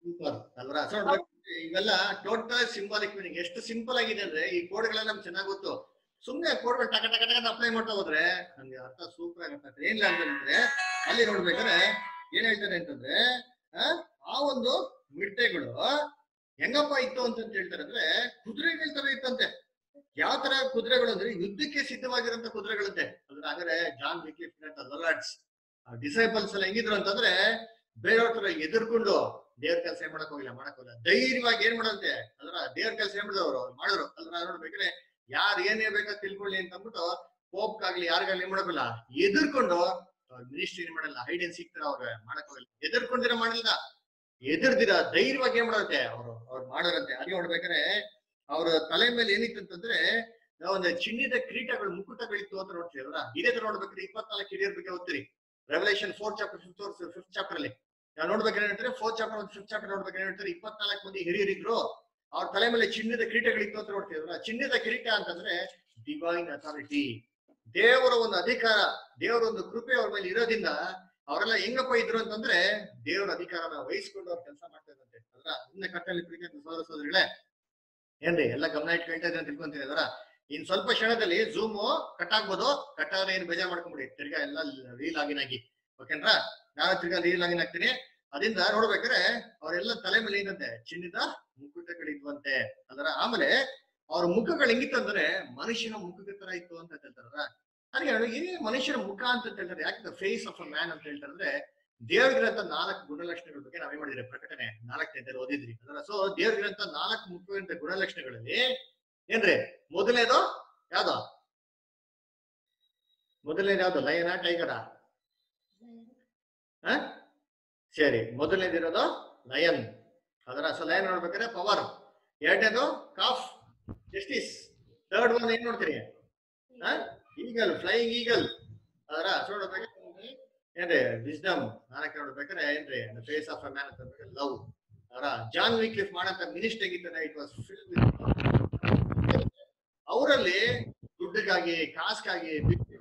ಇವೆಲ್ಲ ಟೋಟಲ್ ಸಿಂಬಾಲಿಕ್ ಮೀನಿಂಗ್. ಎಷ್ಟು ಸಿಂಪಲ್ ಆಗಿದೆ ಅಂದ್ರೆ ಈ ಕೋಡ್ಗಳೆಲ್ಲ ನಮ್ಗೆ ಚೆನ್ನಾಗಿ ಗೊತ್ತು. ಸುಮ್ನೆ ಕೋಡ್ಗಳು ಟಕ ಟಕ ಟಕ ಅಪ್ಲೈ ಮಾಡ್ತಾ ಹೋದ್ರೆ ನಮ್ಗೆ ಅರ್ಥ ಸೂಪರ್ ಆಗತ್ತೆ. ಏನಿಲ್ಲ ಅಂತಂದ್ರೆ ಅಲ್ಲಿ ನೋಡ್ಬೇಕಾದ್ರೆ ಏನ್ ಹೇಳ್ತಾರೆ ಅಂತಂದ್ರೆ ಆ ಒಂದು ಮಿಡ್ತೆಗಳು ಹೆಂಗಪ್ಪ ಇತ್ತು ಅಂತ ಹೇಳ್ತಾರೆ ಅಂದ್ರೆ ಕುದುರೆಗಳ ತರ ಇತ್ತಂತೆ. ಯಾವ ತರ ಕುದುರೆಗಳು ಅಂದ್ರೆ ಯುದ್ಧಕ್ಕೆ ಸಿದ್ಧವಾಗಿರೋಂತ ಕುದುರೆಗಳಂತೆ. ಅದ್ರ ಹಾಗಾದ್ರೆ ಜಾನ್ ವಿಕ್ಲಿಫ್ ಲೋನಾರ್ಡ್ಸ್ ಡಿಸೈಪಲ್ಸ್ ಎಲ್ಲ ಹೆಂಗಿದ್ರು ಅಂತಂದ್ರೆ ಬೇರೆಯವ್ರ ತರ ಎದುರ್ಕೊಂಡು ದೇವ್ರ ಕೆಲಸ ಏನ್ ಮಾಡಕ್ ಹೋಗಿಲ್ಲ, ಧೈರ್ಯವಾಗಿ ಏನ್ ಮಾಡಂತೆ ಅದ್ರ ದೇವ್ರ ಕೆಲಸ ಏನ್ ಮಾಡಿದ್ರು ಅವ್ರು ಮಾಡಿದ್ರು. ಅದ್ರ ನೋಡ್ಬೇಕ್ರೆ ಯಾರು ಏನೇ ಬೇಕಾದ್ ತಿಳ್ಕೊಳ್ಳಿ ಅಂತ ಅಂದ್ಬಿಟ್ಟು ಪೋಪ್ಗಾಗ್ಲಿ ಯಾರಿಗಾಗ್ಲಿ ಏನ್ ಮಾಡಕ್ಕಿಲ್ಲ, ಎದುರ್ಕೊಂಡು ಮಿನಿಸ್ಟ್ರಿ ಏನ್ ಮಾಡಲ್ಲ, ಹೈಡ್ ಸಿಗ್ತಾರ ಅವ್ರ ಮಾಡಕ್ ಹೋಗಿಲ್ಲ. ಎದುರ್ಕೊಂಡಿರ ಮಾಡಿಲ್ಲ, ಎದುರ್ದಿರ ಧೈರ್ಯವಾಗಿ ಏನ್ ಮಾಡತ್ತೆ ಅವ್ರು ಮಾಡೋರಂತೆ. ಅಲ್ಲಿ ನೋಡ್ಬೇಕಾದ್ರೆ ಅವ್ರ ತಲೆ ಮೇಲೆ ಏನಿತ್ತು ಅಂತಂದ್ರೆ ಒಂದು ಚಿನ್ನದ ಕಿರೀಟಗಳು ಮುಕುಟಗಳಿತ್ತು ಅಂತ ನೋಡ್ತೀವಿ. ಅಲ್ವಾ ಇದೇ ತರ ನೋಡ್ಬೇಕ್ರಿ 24 ಹಿರಿಯರ ಬಗ್ಗೆ ಓದ್ತೀರಿ. ರೆವಲ್ಯೂಷನ್ 4 ಚಾಪ್ಟರ್ 5th ಚಾಪ್ಟರ್ ಅಲ್ಲಿ ನಾವು ನೋಡ್ಬೇಕಾದ್ರೆ ಹೇಳ್ತಾರೆ 4th ಚಾಪ್ಟರ್ 5th ಚಾಪ್ಟರ್ ನೋಡ್ಬೇಕಾದ್ರೆ ಹೇಳ್ತಾರೆ 24 ಮಂದಿ ಹಿರಿಯರಿದ್ರು. ಅವ್ರ ತಲೆ ಮೇಲೆ ಚಿನ್ನದ ಕಿರೀಟಗಳಿತ್ತು ಅಂತ ನೋಡ್ತಿದ್ರು. ಚಿನ್ನದ ಕಿರೀಟ ಅಂತಂದ್ರೆ ಡಿವೈನ್ ಅಥಾರಿಟಿ, ದೇವರ ಒಂದು ಅಧಿಕಾರ, ದೇವರ ಒಂದು ಕೃಪೆ ಅವ್ರ ಮೇಲೆ ಇರೋದ್ರಿಂದ ಅವರೆಲ್ಲ ಹೆಂಗಪ್ಪ ಇದ್ರು ಅಂತಂದ್ರೆ ದೇವರ ಅಧಿಕಾರನ ವಹಿಸ್ಕೊಂಡು ಅವ್ರು ಕೆಲಸ ಮಾಡ್ತಾ ಇದ್ದಂತೆ ಅಲ್ವಾ. ಇನ್ನ ಕಟ್ಟಲ್ಲಿ ಪ್ರೀತಿ ಸೋದರ ಸೋದರಿಗಳೇ ಏನ್ರಿ ಎಲ್ಲ ಗಮನ ಇಟ್ಟು ಕೇಳ್ತಾ ಇದ್ರೆ ತಿಳ್ಕೊಂತೀವಿ ಅದರ. ಇನ್ ಸ್ವಲ್ಪ ಕ್ಷಣದಲ್ಲಿ ಝೂಮ್ ಕಟ್ ಆಗ್ಬೋದು, ಕಟ್ ಆದ್ರೆ ಏನ್ ಬೇಜಾರ್ ಮಾಡ್ಕೊಂಬಿಡಿ, ತಿರ್ಗಾ ಎಲ್ಲ ರೀಲ್ ಆಗಿನ್ ಆಗಿ ಓಕೆನ್ರಾ. ನಾವೇ ತಿರ್ಗಾ ರೀಲ್ ಆಗಿನ್ ಆಗ್ತೀನಿ. ಅದರಿಂದ ನೋಡ್ಬೇಕಾದ್ರೆ ಅವರೆಲ್ಲ ತಲೆ ಮೇಲೆ ಏನಂತೆ ಚಿನ್ನದ ಮುಕುಟಗಳಿದ್ವಂತೆ ಅದರ. ಆಮೇಲೆ ಅವ್ರ ಮುಖಗಳು ಹೆಂಗಿತ್ತಂದ್ರೆ ಮನುಷ್ಯನ ಮುಖದ ತರ ಇತ್ತು ಅಂತ ಹೇಳ್ತಾರ. ಹಾಗೆ ಏನೇ ಮನುಷ್ಯನ ಮುಖ ಅಂತ ಹೇಳ್ತಾರೆ, ಯಾಕೆ ಫೇಸ್ ಆಫ್ ಅ ಮ್ಯಾನ್ ಅಂತ ಹೇಳ್ತಾರೆ ಅಂದ್ರೆ ದೇವ್ರಿಗಿರಂತ 4 ಗುಣಲಕ್ಷಣಗಳ ಬಗ್ಗೆ ನಾವೇನ್ ಮಾಡಿದ್ರೆ ಪ್ರಕಟಣೆ 4ನೇ ಓದಿದ್ರಿ ಅದರ. ಸೊ ದೇವ್ರಿಗಿರಂತ 4 ಮುಖ್ಯವಾದ ಗುಣಲಕ್ಷಣಗಳಲ್ಲಿ ಏನ್ರಿ ಮೊದಲನೇದು ಯಾವ್ದು? ಮೊದಲನೇದು ಯಾವ್ದು? ಲಯನಾ ಟೈಗರಾ? ಸರಿ, ಮೊದಲನೇದಿರೋದು ಲಯನ್ ಅದರ. ಸೊ ಲಯನ್ ನೋಡ್ಬೇಕಾದ್ರೆ ಪವರ್, ಎರಡನೇದು ಕಾಫ್ ಜಸ್ಟಿಸ್, ಥರ್ಡ್ ಒನ್ ಏನ್ ನೋಡ್ತೀರಿ ಈಗಲ್, ಫ್ಲೈಯಿಂಗ್ ಈಗಲ್ ಅದರ. ಸೊ ನೋಡ್ಬೇಕಾದ್ರೆ ಏನ್ರಿ ವಿಸ್ಡಮ್, ನಾಲ್ಕು ನೋಡ್ಬೇಕಾದ್ರೆ ಏನ್ರಿ ಫೇಸ್ ಆಫ್ ಅ ಮ್ಯಾನ್ ಅಂತ ಲವ್ ಅದರ. ಜಾನ್ ವಿಕ್ಲಿಫ್ ಮಾಡಂತ ಮಿನಿಸ್ಟರ್ ಆಗಿದ್ದಾನೆ, ಇಟ್ ವಾಸ್ ಫಿಲ್ಡ್ ವಿತ್ ಅವರಲ್ಲಿ ದುಡ್ಡಿಗಾಗಿ ಕಾಸ್ಗಾಗಿ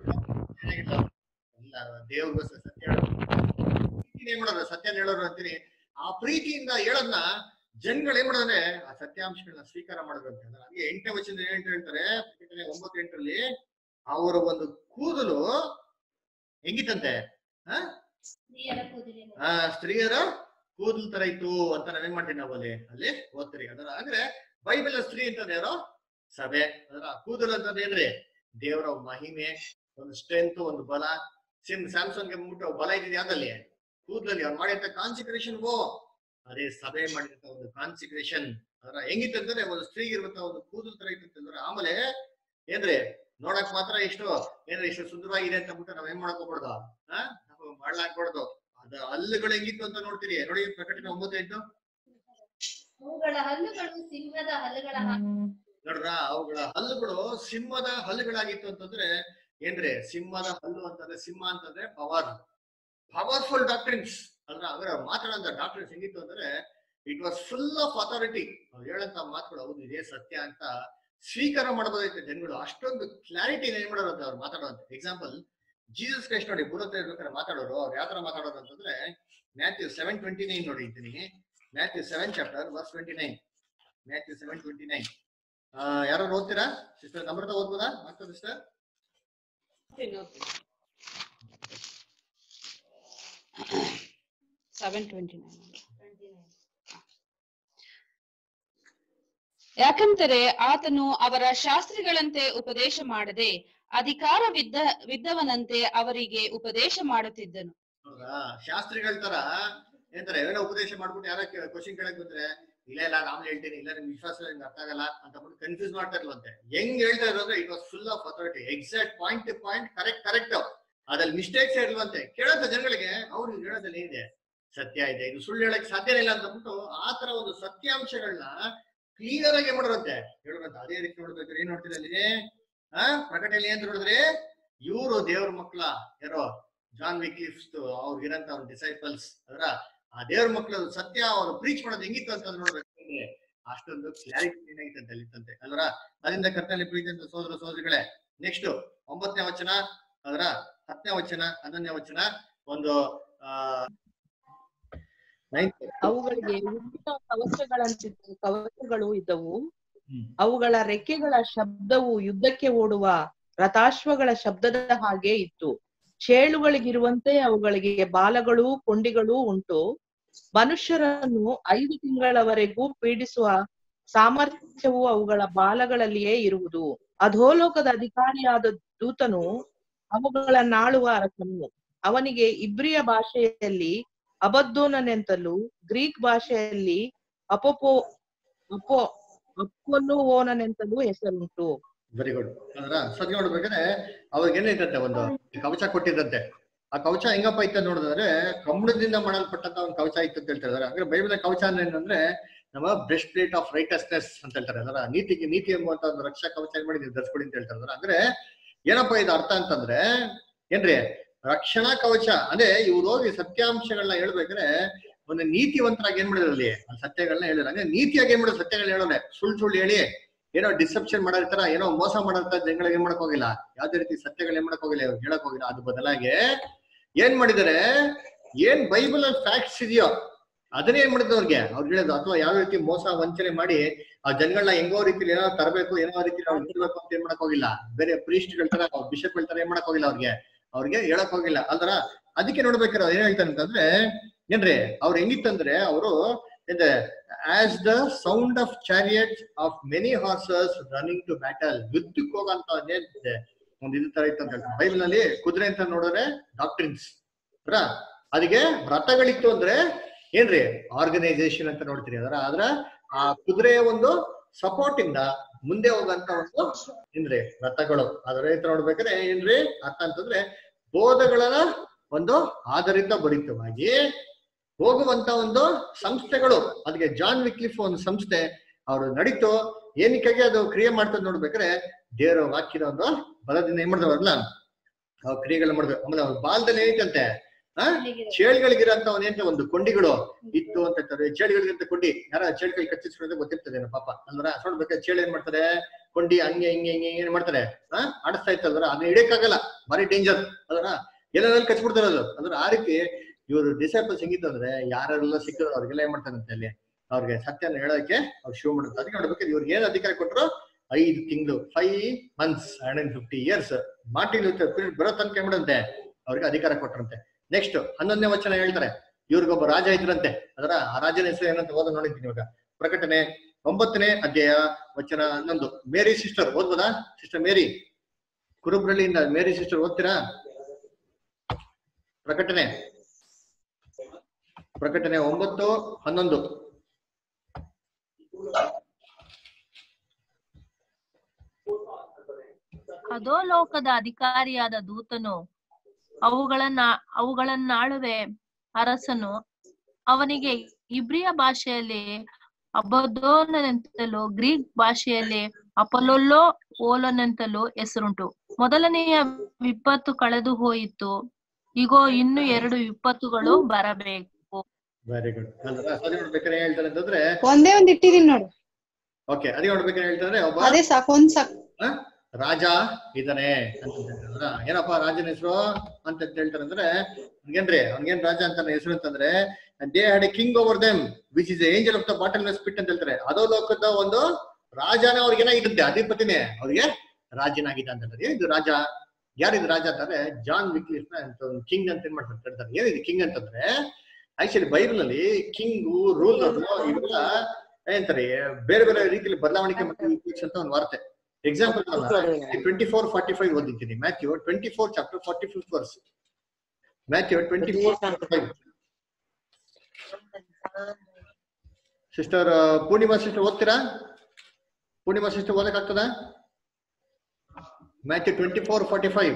ದೇವ್ರಿಗೋಸ್ಕರ ಸತ್ಯ ಏನ್ ಮಾಡೋದು, ಸತ್ಯ ಹೇಳೋರು ಅಂತೀನಿ. ಆ ಪ್ರೀತಿಯಿಂದ ಹೇಳೋದ್ನ ಜನಗಳು ಏನ್ ಮಾಡೋದ್ರೆ ಆ ಸತ್ಯಾಂಶಗಳನ್ನ ಸ್ವೀಕಾರ ಮಾಡಬೇಕು ಅಂತ. ಹಾಗೆ 8ನೇ ವಚನ ಏನ್ ಹೇಳ್ತಾರೆ 9:8 ಅವರ ಒಂದು ಕೂದಲು ಹೆಂಗಿತ್ತಂತೆ, ಸ್ತ್ರೀಯರ ಕೂದಲು ತರ ಇತ್ತು ಅಂತ ನಾವೇನ್ ಮಾಡ್ತೀವಿ ನಾವು ಅಲ್ಲಿ ಓದ್ತೀರಿ ಅದರ. ಅಂದ್ರೆ ಬೈಬಲ್ ಸ್ತ್ರೀ ಅಂತಂದ್ರೆ ಯಾರೋ ಸಭೆ ಅದರ. ಕೂದಲು ಅಂತಂದ್ರೆ ಏನ್ರಿ ದೇವರ ಮಹಿಮೆ, ಒಂದು ಸ್ಟ್ರೆಂತ್, ಒಂದು ಬಲ. ಸ್ಯಾಮ್ಸನ್ಗೆ ಮುಟ್ಟ ಬಲ ಇದ್ದಿದೆ ಯಾವ್ದಲ್ಲಿ? ಕೂದಲಲ್ಲಿ. ಅವ್ರು ಮಾಡಿದಂತ ಕಾನ್ಸಿಕ್ರೇಷನ್ ಅದೇ ಸಭೆ ಮಾಡಿದಂತ ಒಂದು ಕಾನ್ಸಿಕ್ರೇಷನ್ ಅದರ. ಹೆಂಗಿತ್ತಂದ್ರೆ ಒಂದು ಸ್ತ್ರೀಗೆ ಇರುವಂತ ಒಂದು ಕೂದಲು ತರ ಇತ್ತಂತಂದ್ರೆ. ಆಮೇಲೆ ಏನ್ರಿ ನೋಡಕ್ ಮಾತ್ರ ಇಷ್ಟು ಏನ್ರಿ ಇಷ್ಟು ಸುಂದರವಾಗಿದೆ ಅಂತ ಬಿಟ್ಟು ನಾವ್ ಏನ್ ಮಾಡಕ್ ಹೋಗ್ಬಾರ್ದು, ನಾವು ಮಾಡ್ಲಾಕ್ಬಾರ್ದು. ಅದ ಹಲ್ಲುಗಳು ಹೆಂಗಿತ್ತು ಅಂತ ನೋಡ್ತೀರಿ ನೋಡಿ ಪ್ರಕಟಣೆ 9:8. ಅವುಗಳ ಹಲ್ಲುಗಳು ಸಿಂಹದ ಹಲ್ಲುಗಳ ನೋಡ್ರ, ಅವುಗಳ ಹಲ್ಲುಗಳು ಸಿಂಹದ ಹಲ್ಲುಗಳಾಗಿತ್ತು ಅಂತಂದ್ರೆ ಏನ್ರಿ ಸಿಂಹದ ಹಲ್ಲು ಅಂತಂದ್ರೆ, ಸಿಂಹ ಅಂತಂದ್ರೆ ಪವರ್ಫುಲ್ ಡಾಕ್ಟ್ರಿನ್ಸ್ ಅಲ್ರ. ಅಂದ್ರೆ ಮಾತಾಡೋಂತ ಡಾಕ್ಟ್ರಿನ್ಸ್ ಹೆಂಗಿತ್ತು ಅಂದ್ರೆ it was full of authority. ಅವ್ರು ಹೇಳಂತ ಮಾತುಗಳು ಹೌದು ಇದೇ ಸತ್ಯ ಅಂತ ಸ್ವೀಕಾರ ಮಾಡಬಹುದೈತೆ ಜನಗಳು. ಅಷ್ಟೊಂದು ಕ್ಲಾರಿಟಿ ಏನ್ ಮಾಡೋದು ಅವ್ರು ಮಾತಾಡೋದು. ಎಕ್ಸಾಂಪಲ್ ಜೀಸಸ್ ಕ್ರೈಸ್ಟ್ ನೋಡಿ, ಬುರತೆ ಇರ್ಬೇಕಾದ್ರೆ ಮಾತಾಡೋರು ಅವ್ರು ಯಾವ ತರ ಮಾತಾಡೋದು ಅಂತಂದ್ರೆ ಮ್ಯಾಥ್ಯೂ 7:29 ನೋಡಿ ಇದ್ದೀನಿ. Matthew 7 chapter verse 29. ಮ್ಯಾಥ್ಯೂ 7:29 ಯಾರು ಓದ್ತೀರಾ ಸಿಸ್ಟರ್? ನಮ್ರತ ಓದ್ಬೋದಾ ಮಾಸ್ಟರ್ ಸಿಸ್ಟರ್? 7:29. ಯಾಕಂದರೆ ಆತನು ಅವರ ಶಾಸ್ತ್ರಿಗಳಂತೆ ಉಪದೇಶ ಮಾಡದೆ ಅಧಿಕಾರವಿದ್ದವನಂತೆ ಅವರಿಗೆ ಉಪದೇಶ ಮಾಡುತ್ತಿದ್ದನು. ಶಾಸ್ತ್ರಿಗಳ ತರ ಏನಂತಾರೆ, ಏನೋ ಉಪದೇಶ ಮಾಡ್ಬಿಟ್ಟು ಯಾರ ಕ್ವಶನ್ ಕೇಳಕ್ ಬಂದ್ರೆ ಇಲ್ಲ ನಾನು ಹೇಳ್ತೀನಿ, ಇಲ್ಲ ನಿಮ್ಗೆ ವಿಶ್ವಾಸ ಅರ್ಥ ಆಗಲ್ಲ ಅಂತ ಕನ್ಫ್ಯೂಸ್ ಮಾಡ್ತಾ ಇಲ್ವಂತೆ. ಹೆಂಗ್ ಹೇಳ್ತಾ ಇರೋದ್ರೆ it was full of authority, exact point to point correct. ಅದ್ರಲ್ಲಿ ಮಿಸ್ಟೇಕ್ಸ್ ಇಲ್ವಂತೆ. ಕೇಳೋಂತ ಜನಗಳಿಗೆ ಅವ್ರಿಗೆ ಹೇಳೋದ್ರಲ್ಲಿ ಇದೆ ಸತ್ಯ ಇದೆ, ಇದು ಸುಳ್ಳು ಹೇಳಕ್ ಸಾಧ್ಯನೇ ಇಲ್ಲ ಅಂತಬಿಟ್ಟು ಆ ತರ ಒಂದು ಸತ್ಯಾಂಶಗಳನ್ನ ಕ್ಲಿಯರ್ ಆಗಿ ಮಾಡೋರಂತೆ ಹೇಳೋರಂತ. ಅದೇ ರೀತಿ ನೋಡ್ಬೇಕಾದ್ರೆ ಏನ್ ನೋಡ್ತೀರಿ ಅಲ್ಲಿ ಪ್ರಕಟಣೆಯಲ್ಲಿ ಏನ್ ನೋಡಿದ್ರೆ ಇವರು ದೇವ್ರ ಮಕ್ಳ ಯಾರೋ ಜಾನ್ ವಿಕ್ಲಿಫ್ ಅವ್ರಿಗಿರಂತ ಅವ್ರ ಡಿಸೈಪಲ್ಸ್ ಅದರ. ಆ ದೇವ್ರ ಮಕ್ಳು ಸತ್ಯ ಅವ್ರು ಪ್ರೀಚ್ ಮಾಡೋದು ಹೆಂಗಿತ್ತು ಅಂತ ನೋಡ್ಬೇಕಂದ್ರೆ ಅಷ್ಟೊಂದು ಕ್ಲಾರಿಟಿ ಏನಾಗಿತ್ತಂತೆ ಅಲ್ಲಿತ್ತಂತೆ ಅಲ್ವರ. ಅದರಿಂದ ಕರ್ತನಲ್ಲಿ ಪ್ರೀತಿ ಅಂತ ಸೋದರ ಸೋದರಿಗಳೇ, ನೆಕ್ಸ್ಟ್ 9ನೇ ವಚನ ಅದರ 10ನೇ ವಚನ 11ನೇ ವಚನ ಒಂದು ಅವುಗಳಿಗೆ ಕವಚಗಳು ಇದ್ದವು. ಅವುಗಳ ರೆಕ್ಕೆಗಳ ಶಬ್ದವು ಯುದ್ಧಕ್ಕೆ ಓಡುವ ರಥಾಶ್ವಗಳ ಶಬ್ದದ ಹಾಗೆ ಇತ್ತು. ಚೇಳುಗಳಿಗಿರುವಂತೆ ಅವುಗಳಿಗೆ ಬಾಲಗಳೂ ಕೊಂಡಿಗಳೂ ಉಂಟು. ಮನುಷ್ಯರನ್ನು 5 ತಿಂಗಳವರೆಗೂ ಪೀಡಿಸುವ ಸಾಮರ್ಥ್ಯವು ಅವುಗಳ ಬಾಲಗಳಲ್ಲಿಯೇ ಇರುವುದು. ಅಧೋಲೋಕದ ಅಧಿಕಾರಿಯಾದ ದೂತನು ಅವುಗಳನ್ನಾಳುವ ಅರಸನು. ಅವನಿಗೆ ಇಬ್ರಿಯ ಭಾಷೆಯಲ್ಲಿ ಅಬದ್ದೋನನೆಂತಲೂ ಗ್ರೀಕ್ ಭಾಷೆಯಲ್ಲಿ ಅಪೊಲ್ಲುವೋನನೆಂತಲೂ ಹೆಸರುಂಟು. Very good. ಅದರ ಸದ್ಯ ನೋಡ್ಬೇಕಾದ್ರೆ ಅವ್ರಿಗೆ ಏನಾಯ್ತಂತೆ ಒಂದು ಕವಚ ಕೊಟ್ಟಿದ್ದಂತೆ. ಆ ಕವಚ ಹೆಂಗಪ್ಪ ಇತ್ತ ನೋಡಿದ್ರೆ ಕಮ್ಮಳದಿಂದ ಮಾಡಲ್ಪಟ್ಟಂತ ಒಂದು ಕವಚ ಇತ್ತು ಅಂತ ಹೇಳ್ತಾರೆ. ಅಂದ್ರೆ ಬೈಬಲ್ ಕವಚ ಅಂದ್ರೆ ಏನಂದ್ರೆ ನಮ್ಮ ಬ್ರೆಸ್ಟ್ ಪ್ಲೇಟ್ ಆಫ್ ರೈಟಸ್ನೆಸ್ ಅಂತ ಹೇಳ್ತಾರೆ. ಅದರ ನೀತಿ ಎಂಬುವಂತ ಒಂದು ರಕ್ಷಾ ಕವಚ ಏನ್ ಮಾಡಿ ನೀವು ಧರಿಸ್ಕೊಡಿ ಅಂತ ಹೇಳ್ತಾರೆ. ಅಂದ್ರೆ ಏನಪ್ಪಾ ಇದು ಅರ್ಥ ಅಂತಂದ್ರೆ ಏನ್ರಿ ರಕ್ಷಣಾ ಕವಚ ಅಂದ್ರೆ ಇವ್ರು ಹೋಗಿ ಸತ್ಯಾಂಶಗಳನ್ನ ಹೇಳ್ಬೇಕ್ರೆ ಒಂದು ನೀತಿವಂತರಾಗಿ ಏನ್ ಮಾಡಿದ್ರು ಅಲ್ಲಿ ಸತ್ಯಗಳನ್ನ ಹೇಳಿದ್ರು. ಹಂಗೆ ನೀತಿಯಾಗಿ ಏನ್ ಮಾಡಿದ್ರು ಸತ್ಯಗಳನ್ನ ಹೇಳೋರೆ. ಸುಳ್ಳು ಹೇಳಿ ಏನೋ ಡಿಸೆಪ್ಷನ್ ಮಾಡಿರ್ತಾರ, ಏನೋ ಮೋಸ ಮಾಡಿರ್ತಾರ, ಜನಗಳಿಗೆ ಏನ್ ಮಾಡಕ್ ಹೋಗಿಲ್ಲ, ಯಾವ್ದೇ ರೀತಿ ಸತ್ಯಗಳು ಏನ್ ಮಾಡಕ್ ಹೋಗಿಲ್ಲ, ಇವ್ರು ಹೇಳಕ್ ಹೋಗಿಲ್ಲ. ಅದು ಬದಲಾಗಿ ಏನ್ ಮಾಡಿದಾರೆ, ಏನ್ ಬೈಬಲ್ ಅಲ್ಲಿ ಫ್ಯಾಕ್ಟ್ಸ್ ಇದೆಯೋ ಅದನ್ನೇ ಏನ್ ಮಾಡಿದ್ರು ಅವ್ರಿಗೆ ಹೇಳೋದು. ಅಥವಾ ಯಾವ ರೀತಿ ಮೋಸ ವಂಚನೆ ಮಾಡಿ ಆ ಜನಗಳನ್ನ ಹೆಂಗೋ ರೀತಿಲಿ ಏನೋ ತರಬೇಕು, ಏನೋ ರೀತಿ ಅವ್ರು ಇರ್ಬೇಕು ಅಂತ ಏನ್ ಮಾಡಕ್ ಹೋಗಿಲ್ಲ. ಬೇರೆ ಪ್ರೀಸ್ಟ್ ತರ ಬಿಷಪ್ ತರ ಏನ್ ಮಾಡಕ್ ಹೋಗಿಲ್ಲ, ಅವ್ರಿಗೆ ಹೇಳಕ್ ಹೋಗಿಲ್ಲ ಅಲ್ದರ. ಅದಕ್ಕೆ ನೋಡ್ಬೇಕಾರೆ ಏನ್ ಹೇಳ್ತಾರೆ ಅಂತಂದ್ರೆ ಏನ್ರಿ, ಅವ್ರು ಹೆಂಗಿತ್ತಂದ್ರೆ ಅವರು as the sound of chariots of many horses running to battle, ಯುದ್ಧಕ್ಕೆ ಹೋಗಂತ ಒಂದು ಇದು ತರ ಇತ್ತು ಅಂತ ಹೇಳ್ತಾರೆ. ಬೈಬಲ್ ನಲ್ಲಿ ಕುದುರೆ ಅಂತ ನೋಡಿದ್ರೆ ಡಾಕ್ಟ್ರಿನ್ಸ್, ಅದಕ್ಕೆ ರಥಗಳಿತ್ತು ಅಂದ್ರೆ ಏನ್ರಿ ಆರ್ಗನೈಸೇಷನ್ ಅಂತ ನೋಡ್ತೀರಿ. ಆದ್ರ ಆ ಕುದುರೆಯ ಒಂದು ಸಪೋರ್ಟ್ ಇಂದ ಮುಂದೆ ಹೋಗಂತ ಒಂದು ಏನ್ರಿ ರಥಗಳು. ಅದ್ರ ರೈತ ನೋಡ್ಬೇಕಾದ್ರೆ ಏನ್ರಿ ಅರ್ಥ ಅಂತಂದ್ರೆ ಬೋಧಗಳ ಒಂದು ಆಧಾರಿತ ಭರಿತವಾಗಿ ಹೋಗುವಂತ ಒಂದು ಸಂಸ್ಥೆಗಳು. ಅದಕ್ಕೆ ಜಾನ್ ವಿಕ್ಲಿಫ್ ಒಂದು ಸಂಸ್ಥೆ ಅವರು ನಡೀತು. ಏನಕ್ಕಾಗಿ ಅದು ಕ್ರಿಯೆ ಮಾಡ್ತದೆ ನೋಡ್ಬೇಕಾದ್ರೆ ದೇವರ ವಾಕ್ಯದ ಒಂದು ಬಲದಿಂದ ಏನ್ ಮಾಡಿದವರಲ್ಲ ಅವ್ರ ಕ್ರಿಯೆಗಳು ಮಾಡಿದ್ರು. ಆಮೇಲೆ ಅವ್ರ ಬಾಲ್ದಲ್ಲಿ ಏನಂತೆ ಚೇಳುಗಳಿಗಿರಂತ ಅವನೇಂತ ಒಂದು ಕೊಂಡಿಗಳು ಇತ್ತು ಅಂತ ಹೇಳ್ತಾರೆ. ಚೇಳುಗಳಿಗಿಂತ ಕೊಂಡಿ ಯಾರ ಚೇಳುಗಳು ಕಚ್ಚಿಸ್ಕೊಳ್ಳೋದೇ ಗೊತ್ತಿರ್ತದೆ ಪಾಪ ಅಲ್ವರ. ನೋಡ್ಬೇಕಾದ್ರೆ ಚೇಳು ಏನ್ ಮಾಡ್ತಾರೆ, ಕೊಂಡಿ ಹಂಗೆ ಹಿಂಗೆ ಹಿಂಗೆ ಏನ್ ಮಾಡ್ತಾರೆ ಆಡಿಸ್ತಾ ಇತ್ತಲ್ವರ. ಅದನ್ನ ಹಿಡಿಯಕ್ಕಾಗಲ್ಲ, ಭಾರಿ ಡೇಂಜರ್ ಅಲ್ವರ. ಎಲ್ಲೆಲ್ಲ ಕಚ್ಬಿಡ್ತಾರೆ ಅದು ಅಂದ್ರೆ. ಆ ರೀತಿ ಇವರು ಡಿಸೈಪಲ್ಸ್ ಹೆಂಗಿತ್ತು ಅಂದ್ರೆ ಯಾರೆಲ್ಲ ಸಿಕ್ಕಿದ್ರು ಅವ್ರಿಗೆಲ್ಲ ಏನ್ ಮಾಡ್ತಾರಂತೆ ಅಲ್ಲಿ ಅವ್ರಿಗೆ ಸತ್ಯನ ಹೇಳೋಕೆ ಅವ್ರು ಶುರು ಮಾಡ್ತಾರೆ. ಅದಕ್ಕೆ ನೋಡ್ಬೇಕಾದ್ರೆ ಇವ್ರಿಗೆ ಏನ್ ಅಧಿಕಾರ ಕೊಟ್ಟರು, 5 ತಿಂಗಳು 5 months 150 years Martin Luther period ಬರೋ ತನಕ ಏನ್ ಮಾಡಂತೆ ಅವ್ರಿಗೆ ಅಧಿಕಾರ ಕೊಟ್ಟರಂತೆ. ನೆಕ್ಸ್ಟ್ 11ನೇ ವಚನ ಹೇಳ್ತಾರೆ, ಇವ್ರಿಗೊಬ್ಬ ರಾಜ ಇದ್ರಂತೆ. ಅದರ ಆ ರಾಜನ ಹೆಸರು ಏನಂತ ಓದ ನೋಡಿದ್ದೀನಿ ಇವಾಗ. ಪ್ರಕಟಣೆ 9ನೇ ಅಧ್ಯಾಯ ವಚನ 11. ಮೇರಿ ಸಿಸ್ಟರ್ ಓದ್ಬೋದಾ? ಸಿಸ್ಟರ್ ಮೇರಿ ಕುರುಬ್ರಳ್ಳಿಯಿಂದ ಮೇರಿ ಸಿಸ್ಟರ್ ಓದ್ತೀರಾ? ಪ್ರಕಟಣೆ 9:11. ಅಧೋಲೋಕದ ಅಧಿಕಾರಿಯಾದ ದೂತನು ಅವುಗಳನ್ನಾಳುವೆ ಅರಸನು ಅವನಿಗೆ ಇಬ್ರಿಯ ಭಾಷೆಯಲ್ಲಿ ಅಬದ್ದೋನನೆಂತಲೂ ಗ್ರೀಕ್ ಭಾಷೆಯಲ್ಲಿ ಅಪೊಲ್ಲೋ ಓಲನೆಂತಲೂ ಹೆಸರುಂಟು. ಮೊದಲನೆಯ ವಿಪತ್ತು ಕಳೆದು ಹೋಯಿತು, ಈಗೋ ಇನ್ನು 2 ವಿಪತ್ತುಗಳು ಬರಬೇಕು. Very good. ಅದೇ ನೋಡ್ಬೇಕಾದ್ರೆ ಹೇಳ್ತಾರೆ ಅಂತಂದ್ರೆ ಒಂದೇ ಒಂದ್ ಇಟ್ಟಿದೀನಿ ನೋಡು. ಓಕೆ, ಅದೇ ನೋಡ್ಬೇಕಾದ್ರೆ ಹೇಳ್ತಾರೆ ಒಬ್ಬ ಅದೇ ಸಾಕು, ಒಂದ್ ಸಾಕು. ರಾಜ ಇದಾನೆ ಅಂತ ಹೇಳ್ತಾರ. ಏನಪ್ಪಾ ರಾಜನ ಹೆಸರು ಅಂತ ಹೇಳ್ತಾರೆ ಅಂದ್ರೆ ಅವ್ನಿಗೇನ್ ರಾಜ ಅಂತ ಹೆಸರು ಅಂತಂದ್ರೆ they had a king over them which is angel of the bottomless pit ಅಂತ ಹೇಳ್ತಾರೆ. ಅದೋ ಲೋಕದ ಒಂದು ರಾಜನ ಅವ್ರಿಗೆ ಏನಾಗಿದ್ದಂತೆ, ಅಧಿಪತಿನೇ ಅವ್ರಿಗೆ ರಾಜನಾಗಿದ್ದ ಅಂತ ಹೇಳ್ತಾರೆ. ಏನಿದು ರಾಜ, ಯಾರಿದ್ ರಾಜ ಅಂತಂದ್ರೆ ಜಾನ್ ವಿಕ್ಲಿಫ್ ಅಂತ ಒಂದು ಕಿಂಗ್ ಅಂತ ಏನ್ ಮಾಡ್ತಾರೆ ಹೇಳ್ತಾರೆ. ಏನಿದೆ ಕಿಂಗ್ ಅಂತಂದ್ರೆ ಆಕ್ಚುಲಿ ಬೈಬಲ್ ಅಲ್ಲಿ ಕಿಂಗು ರೂಲರ್ ಇವೆಲ್ಲ ಏನಂತಾರೆ ಬೇರೆ ಬೇರೆ ರೀತಿಯಲ್ಲಿ ಬದಲಾವಣೆ ಅಂತ ಒಂದು ವಾರ್ತೆ. ಎಕ್ಸಾಂಪಲ್ 24:45 ಓದಿದ್ದೀನಿ. Matthew 24 chapter 45th verse. Matthew 24:45. Sister Purnima sister ಓದ್ತೀರಾ? ಪೂರ್ಣಿಮಾ ಸಿಸ್ಟರ್ ಓದಕ್ಕಾಗ್ತದ? ಮ್ಯಾಥ್ಯೂ 24:45.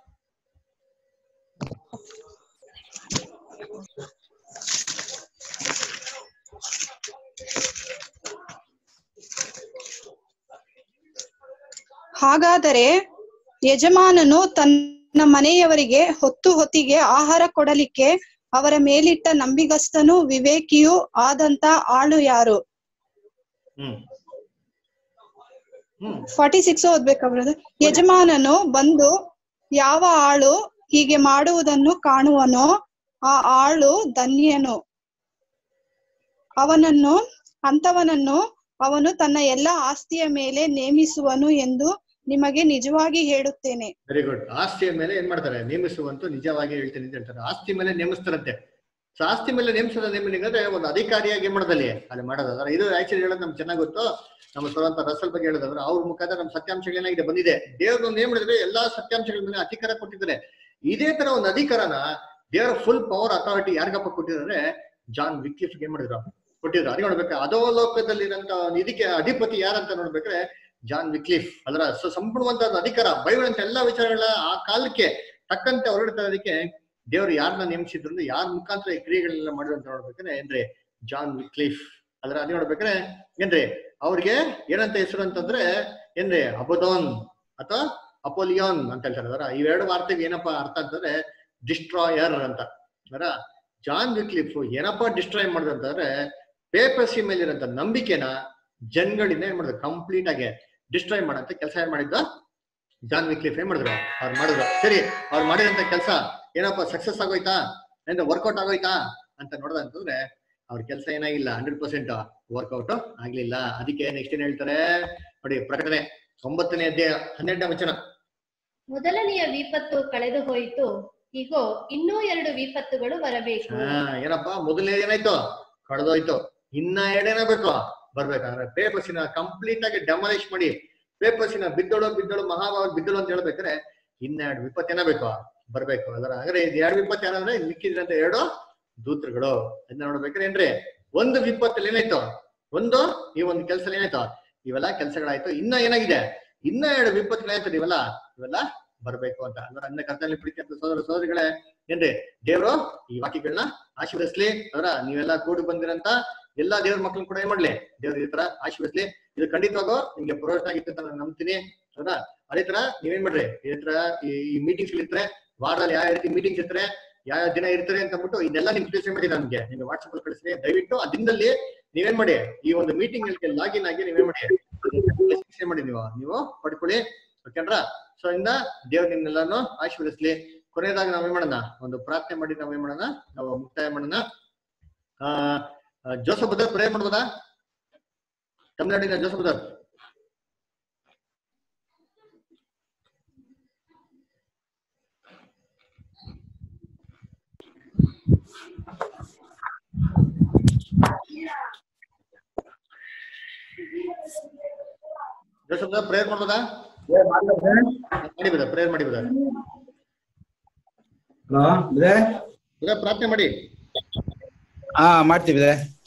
ಹಾಗಾದರೆ ಯಜಮಾನನು ತನ್ನ ಮನೆಯವರಿಗೆ ಹೊತ್ತಿಗೆ ಆಹಾರ ಕೊಡಲಿಕ್ಕೆ ಅವರ ಮೇಲಿಟ್ಟ ನಂಬಿಗಸ್ತನೂ ವಿವೇಕಿಯೂ ಆದಂತ ಆಳು ಯಾರು? 46 ಓದ್ಬೇಕಾ ಬ್ರದರ್? ಯಜಮಾನನು ಬಂದು ಯಾವ ಆಳು ಹೀಗೆ ಮಾಡುವುದನ್ನು ಕಾಣುವನೋ ಆ ಆಳು ಧನ್ಯನು. ಅಂತವನನ್ನು ಅವನು ತನ್ನ ಎಲ್ಲಾ ಆಸ್ತಿಯ ಮೇಲೆ ನೇಮಿಸುವನು ಎಂದು ನಿಮಗೆ ನಿಜವಾಗಿ ಹೇಳುತ್ತೇನೆ. Very good. ಆಸ್ತಿಯ ಮೇಲೆ ಏನ್ ಮಾಡ್ತಾರೆ? ನೇಮಿಸುವಂತ ನಿಜವಾಗಿ ಹೇಳ್ತೇನೆ ಅಂತ ಹೇಳ್ತಾರೆ. ಆಸ್ತಿ ಮೇಲೆ ನೇಮಿಸ್ತಾರಂತೆ. ಸೊ ಆಸ್ತಿ ಮೇಲೆ ನೇಮಿಸೋದ ನೇಮನಿಗಂದ್ರೆ ಒಂದು ಅಧಿಕಾರಿಯಾಗಿ ಏನ್ ಮಾಡೋದಲ್ಲಿ ಅಲ್ಲಿ ಮಾಡೋದಾದ್ರೆ ಇದು ಆಕ್ಚುಲಿ ಹೇಳೋದು ನಮ್ಗೆ ಚೆನ್ನಾಗಿ ಗೊತ್ತು. ನಮ್ಮ ಸ್ವರಂತ ರಸಲ್ ಬಗ್ಗೆ ಹೇಳೋದಾದ್ರೆ ಅವ್ರ ಮುಖಾಂತರ ನಮ್ಮ ಸತ್ಯಾಂಶಗಳೇನಾಗಿದೆ ಬಂದಿದೆ. ದೇವ್ರ ಒಂದು ಏನ್ ಮಾಡಿದ್ರೆ ಎಲ್ಲಾ ಸತ್ಯಾಂಶಗಳ ಮೇಲೆ ಅಧಿಕಾರ ಕೊಟ್ಟಿದ್ದಾರೆ. ಇದೇ ತರ ಒಂದು ಅಧಿಕಾರನ ದೇವರ ಫುಲ್ ಪವರ್ ಅಥಾರಿಟಿ ಯಾರಿಗಪ್ಪ ಕೊಟ್ಟಿದ್ದಾರೆ? ಜಾನ್ ವಿಕ್ಲಿಫ್ ಏನ್ ಮಾಡಿದ್ರು ಕೊಟ್ಟಿದ್ರು. ಅದೇ ನೋಡ್ಬೇಕು ಅದೋ ಲೋಕದಲ್ಲಿರಂತ ಇದಕ್ಕೆ ಅಧಿಪತಿ ಯಾರಂತ ನೋಡ್ಬೇಕ್ರೆ ಜಾನ್ ವಿಕ್ಲಿಫ್. ಅದರ ಸಂಪೂರ್ಣವಂತ ಅಧಿಕಾರ ಬೈಬಲ್ ಅಂತ ಎಲ್ಲಾ ವಿಚಾರಗಳ ಆ ಕಾಲಕ್ಕೆ ತಕ್ಕಂತೆ ಹೊರಡ್ತದಕ್ಕೆ ದೇವರು ಯಾರನ್ನ ನೇಮಿಸಿದ್ರು, ಯಾರ ಮುಖಾಂತರ ಈ ಕ್ರಿಯೆಗಳೆಲ್ಲ ಮಾಡಿದ್ರು ಅಂತ ನೋಡ್ಬೇಕ್ರೆ ಏನ್ರಿ ಜಾನ್ ವಿಕ್ಲಿಫ್. ಅದ್ರ ಅದೇ ನೋಡ್ಬೇಕ್ರೆ ಏನ್ರಿ ಅವ್ರಿಗೆ ಏನಂತ ಹೆಸರು ಅಂತಂದ್ರೆ ಏನ್ರಿ ಅಬದೋನ್ ಅಥವಾ ಅಪೋಲಿಯೋನ್ ಅಂತ ಹೇಳ್ತಾರೆ. ಅದರ ಇವೆರಡು ವಾರ್ತೆಗೆ ಏನಪ್ಪಾ ಅರ್ಥ ಅಂತಂದ್ರೆ ಡಿಸ್ಟ್ರಾಯರ್ ಅಂತ. ಅದರ ಜಾನ್ ವಿಕ್ಲಿಫ್ ಏನಪ್ಪಾ ಡಿಸ್ಟ್ರಾಯ್ ಮಾಡಿದಂತಂದ್ರೆ ಪೇಪರ್ಸಿ ಮೇಲಿರೋಂಥ ನಂಬಿಕೆನ ಜನಗಳಿಂದ ಏನ್ ಮಾಡಿದ್ರು, ಕಂಪ್ಲೀಟ್ ಆಗಿ ಡಿಸ್ಟ್ರಾಯ್ ಮಾಡಂತ ಕೆಲಸ ಏನ್ ಮಾಡಿದ್ದ ಜಾನ್ ವಿಕ್ಲಿಫ್ ಏನ್ ಮಾಡಿದ್ರು, ಅವ್ರು ಮಾಡಿದ್ರು. ಸರಿ, ಅವ್ರು ಮಾಡಿದಂತ ಕೆಲಸ ಏನಪ್ಪಾ ಸಕ್ಸಸ್ ಆಗೋಯ್ತಾ, ಅಂದ್ರೆ ವರ್ಕೌಟ್ ಆಗೋಯ್ತಾ ಅಂತ ನೋಡ್ದಂತಂದ್ರೆ ಅವ್ರ ಕೆಲಸ ಏನಾಗಿಲ್ಲ, 100% ವರ್ಕೌಟ್ ಆಗ್ಲಿಲ್ಲ. ಅದಕ್ಕೆ ನೆಕ್ಸ್ಟ್ ಏನ್ ಹೇಳ್ತಾರೆ ನೋಡಿ, ಪ್ರಕಟಣೆ 9ನೇ ಅಧ್ಯಾಯ 12ನೇ ವಚನ. ಮೊದಲನೆಯ ವಿಪತ್ತು ಕಳೆದು ಹೋಯಿತು, ಇಗೋ ಇನ್ನೂ 2 ವಿಪತ್ತುಗಳು ಬರಬೇಕು. ಏನಪ್ಪಾ ಮೊದಲನೇ ಏನಾಯ್ತು, ಕಳೆದೋಯ್ತು, ಇನ್ನ 2 ಏನಾಗಬೇಕು, ಬರ್ಬೇಕಂದ್ರೆ ಪೇಪರ್ಸಿನ ಕಂಪ್ಲೀಟ್ ಆಗಿ ಡೆಮಾಲಿಶ್ ಮಾಡಿ ಪೇಪರ್ಸಿನ ಬಿದ್ದೋಳು ಮಹಾಭಾವ ಬಿದ್ದೋಳು ಅಂತ ಹೇಳ್ಬೇಕಾದ್ರೆ ಇನ್ನ 2 ವಿಪತ್ತು ಏನಾಗಬೇಕು, ಬರ್ಬೇಕು. ಅದರ ಹಾಗಾದ್ರೆ 2 ವಿಪತ್ತು ಏನಂದ್ರೆ ಮಿಕ್ಕಿದ್ರಂತ 2 ದೂತರುಗಳು. ಅದನ್ನ ನೋಡ್ಬೇಕಾದ್ರೆ ಏನ್ರಿ, ಒಂದು ವಿಪತ್ತಲ್ಲಿ ಏನಾಯ್ತು, ಈ ಒಂದು ಕೆಲಸ ಏನಾಯ್ತು, ಇವೆಲ್ಲ ಕೆಲಸಗಳಾಯ್ತು. ಇನ್ನ ಏನಾಗಿದೆ, ಇನ್ನ 2 ವಿಪತ್ತುಗಳಾಯ್ತು, ಇವೆಲ್ಲ ಬರ್ಬೇಕು ಅಂತ. ಅಂದ್ರೆ ಅನ್ನ ಕರ್ತನಲ್ಲಿ ಪ್ರೀತಿ ಅಂತ ಸೋದರ ಸೋದರಿಗಳೇ ಏನ್ರಿ, ದೇವರು ಈ ವಾಕ್ಯಗಳನ್ನ ಆಶೀರ್ವದಿಸ್ಲಿ. ಅದರ ನೀವೆಲ್ಲ ಕೂಡಿ ಬಂದಿರಂತ ಎಲ್ಲಾ ದೇವ್ರ ಮಕ್ಳನ್ನ ಕೂಡ ಏನ್ ಮಾಡ್ಲಿ, ದೇವ್ರ ಈ ತರ ಆಶೀರ್ವದಿಸ್ಲಿ. ಇದು ಖಂಡಿತವಾಗೂ ನಿಮ್ಗೆ ಪ್ರಯೋಜನ ಆಗಿತ್ತು ಅಂತ ನಾನು ನಂಬ್ತೀನಿ. ಹೌದಾ, ಅದೇ ತರ ನೀವೇನ್ ಮಾಡ್ರಿ, ಈ ತರ ಈ ಮೀಟಿಂಗ್ಸ್ ಇರ್ತಾರೆ, ವಾರದಲ್ಲಿ ಯಾವ ರೀತಿ ಮೀಟಿಂಗ್ಸ್ ಇರ್ತಾರೆ, ಯಾವ ದಿನ ಇರ್ತಾರೆ ಅಂತ ಅಂದ್ಬಿಟ್ಟು ಇದೆಲ್ಲ ನಿಮ್ಗೆ ತಿಳಿಸಿ ಮಾಡಿ ನಮ್ಗೆ ನಿಮ್ಗೆ ವಾಟ್ಸಪ್ ಅಲ್ಲಿ ಕಳಿಸ್ರಿ. ದಯವಿಟ್ಟು ಆ ದಿನದಲ್ಲಿ ನೀವೇನ್ ಮಾಡಿ, ಈ ಒಂದು ಮೀಟಿಂಗ್ ಲಾಗಿನ್ ಆಗಿ ನೀವೇನ್ ಮಾಡಿ ನೀವು ಪಡ್ಕೊಳ್ಳಿ. ಓಕೆನ್ರಾ? ಸೊ ಇಂದ ದೇವ್ರ ನಿಮ್ನೆಲ್ಲಾನು ಆಶೀರ್ವದಿಸ್ಲಿ. ಕೊನೆಯದಾಗಿ ನಾವೇನ್ ಮಾಡೋಣ, ಒಂದು ಪ್ರಾರ್ಥನೆ ಮಾಡಿ ನಾವೇನ್ ಮಾಡೋಣ, ನಾವು ಮುಕ್ತಾಯ ಮಾಡೋಣ. ಜೋಸಫ್ ಬದರ್ ಪ್ರೇಯರ್ ಮಾಡ್ಬೋದಾ? ತಮಿಳ್ನಾಡಿನ Joseph brother. Joseph brother prayer ಮಾಡ್ಬೋದಾ? ಮಾಡಿ ಬದ ಪ್ರೇಯರ್ ಮಾಡಿ ಬದ. ಹಲೋ, ಪ್ರಾರ್ಥನೆ ಮಾಡಿ. ಮಾಡ್ತೀವಿ.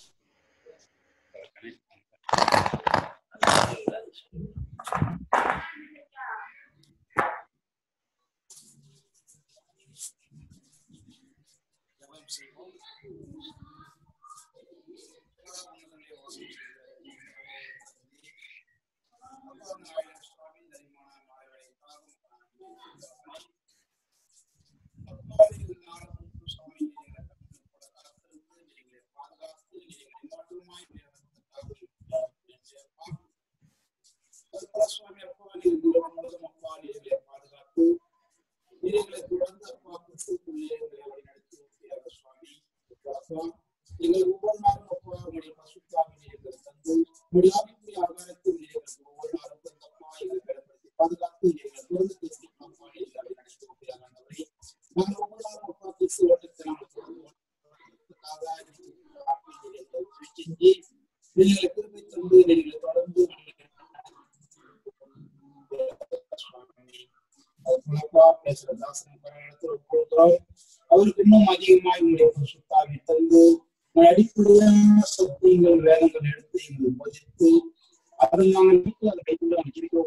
அவருக்கு இன்னும் அதிகமாய் உங்களுடைய பரிசுத்தாவி தந்து அடிப்படையான சத்தியங்கள் வேதங்கள் எடுத்து எங்களுக்கு போதித்து அதை நாங்கள் அதை கைக்குள்ள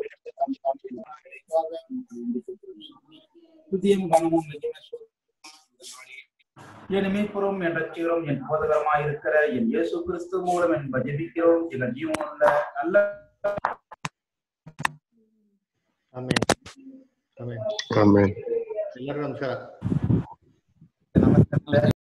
புதிய கனமும் என் மீட்பரும் என் ரட்சகரும் என் போதகரமாய் இருக்கிற என் இயேசு கிறிஸ்து மூலம் என்ப ஜெபிக்கிறோம் எங்கள் ஜீவனுள்ள நல்ல. Amen amen. ಎಲ್ಲರಿಗೂ ನಮಸ್ಕಾರ.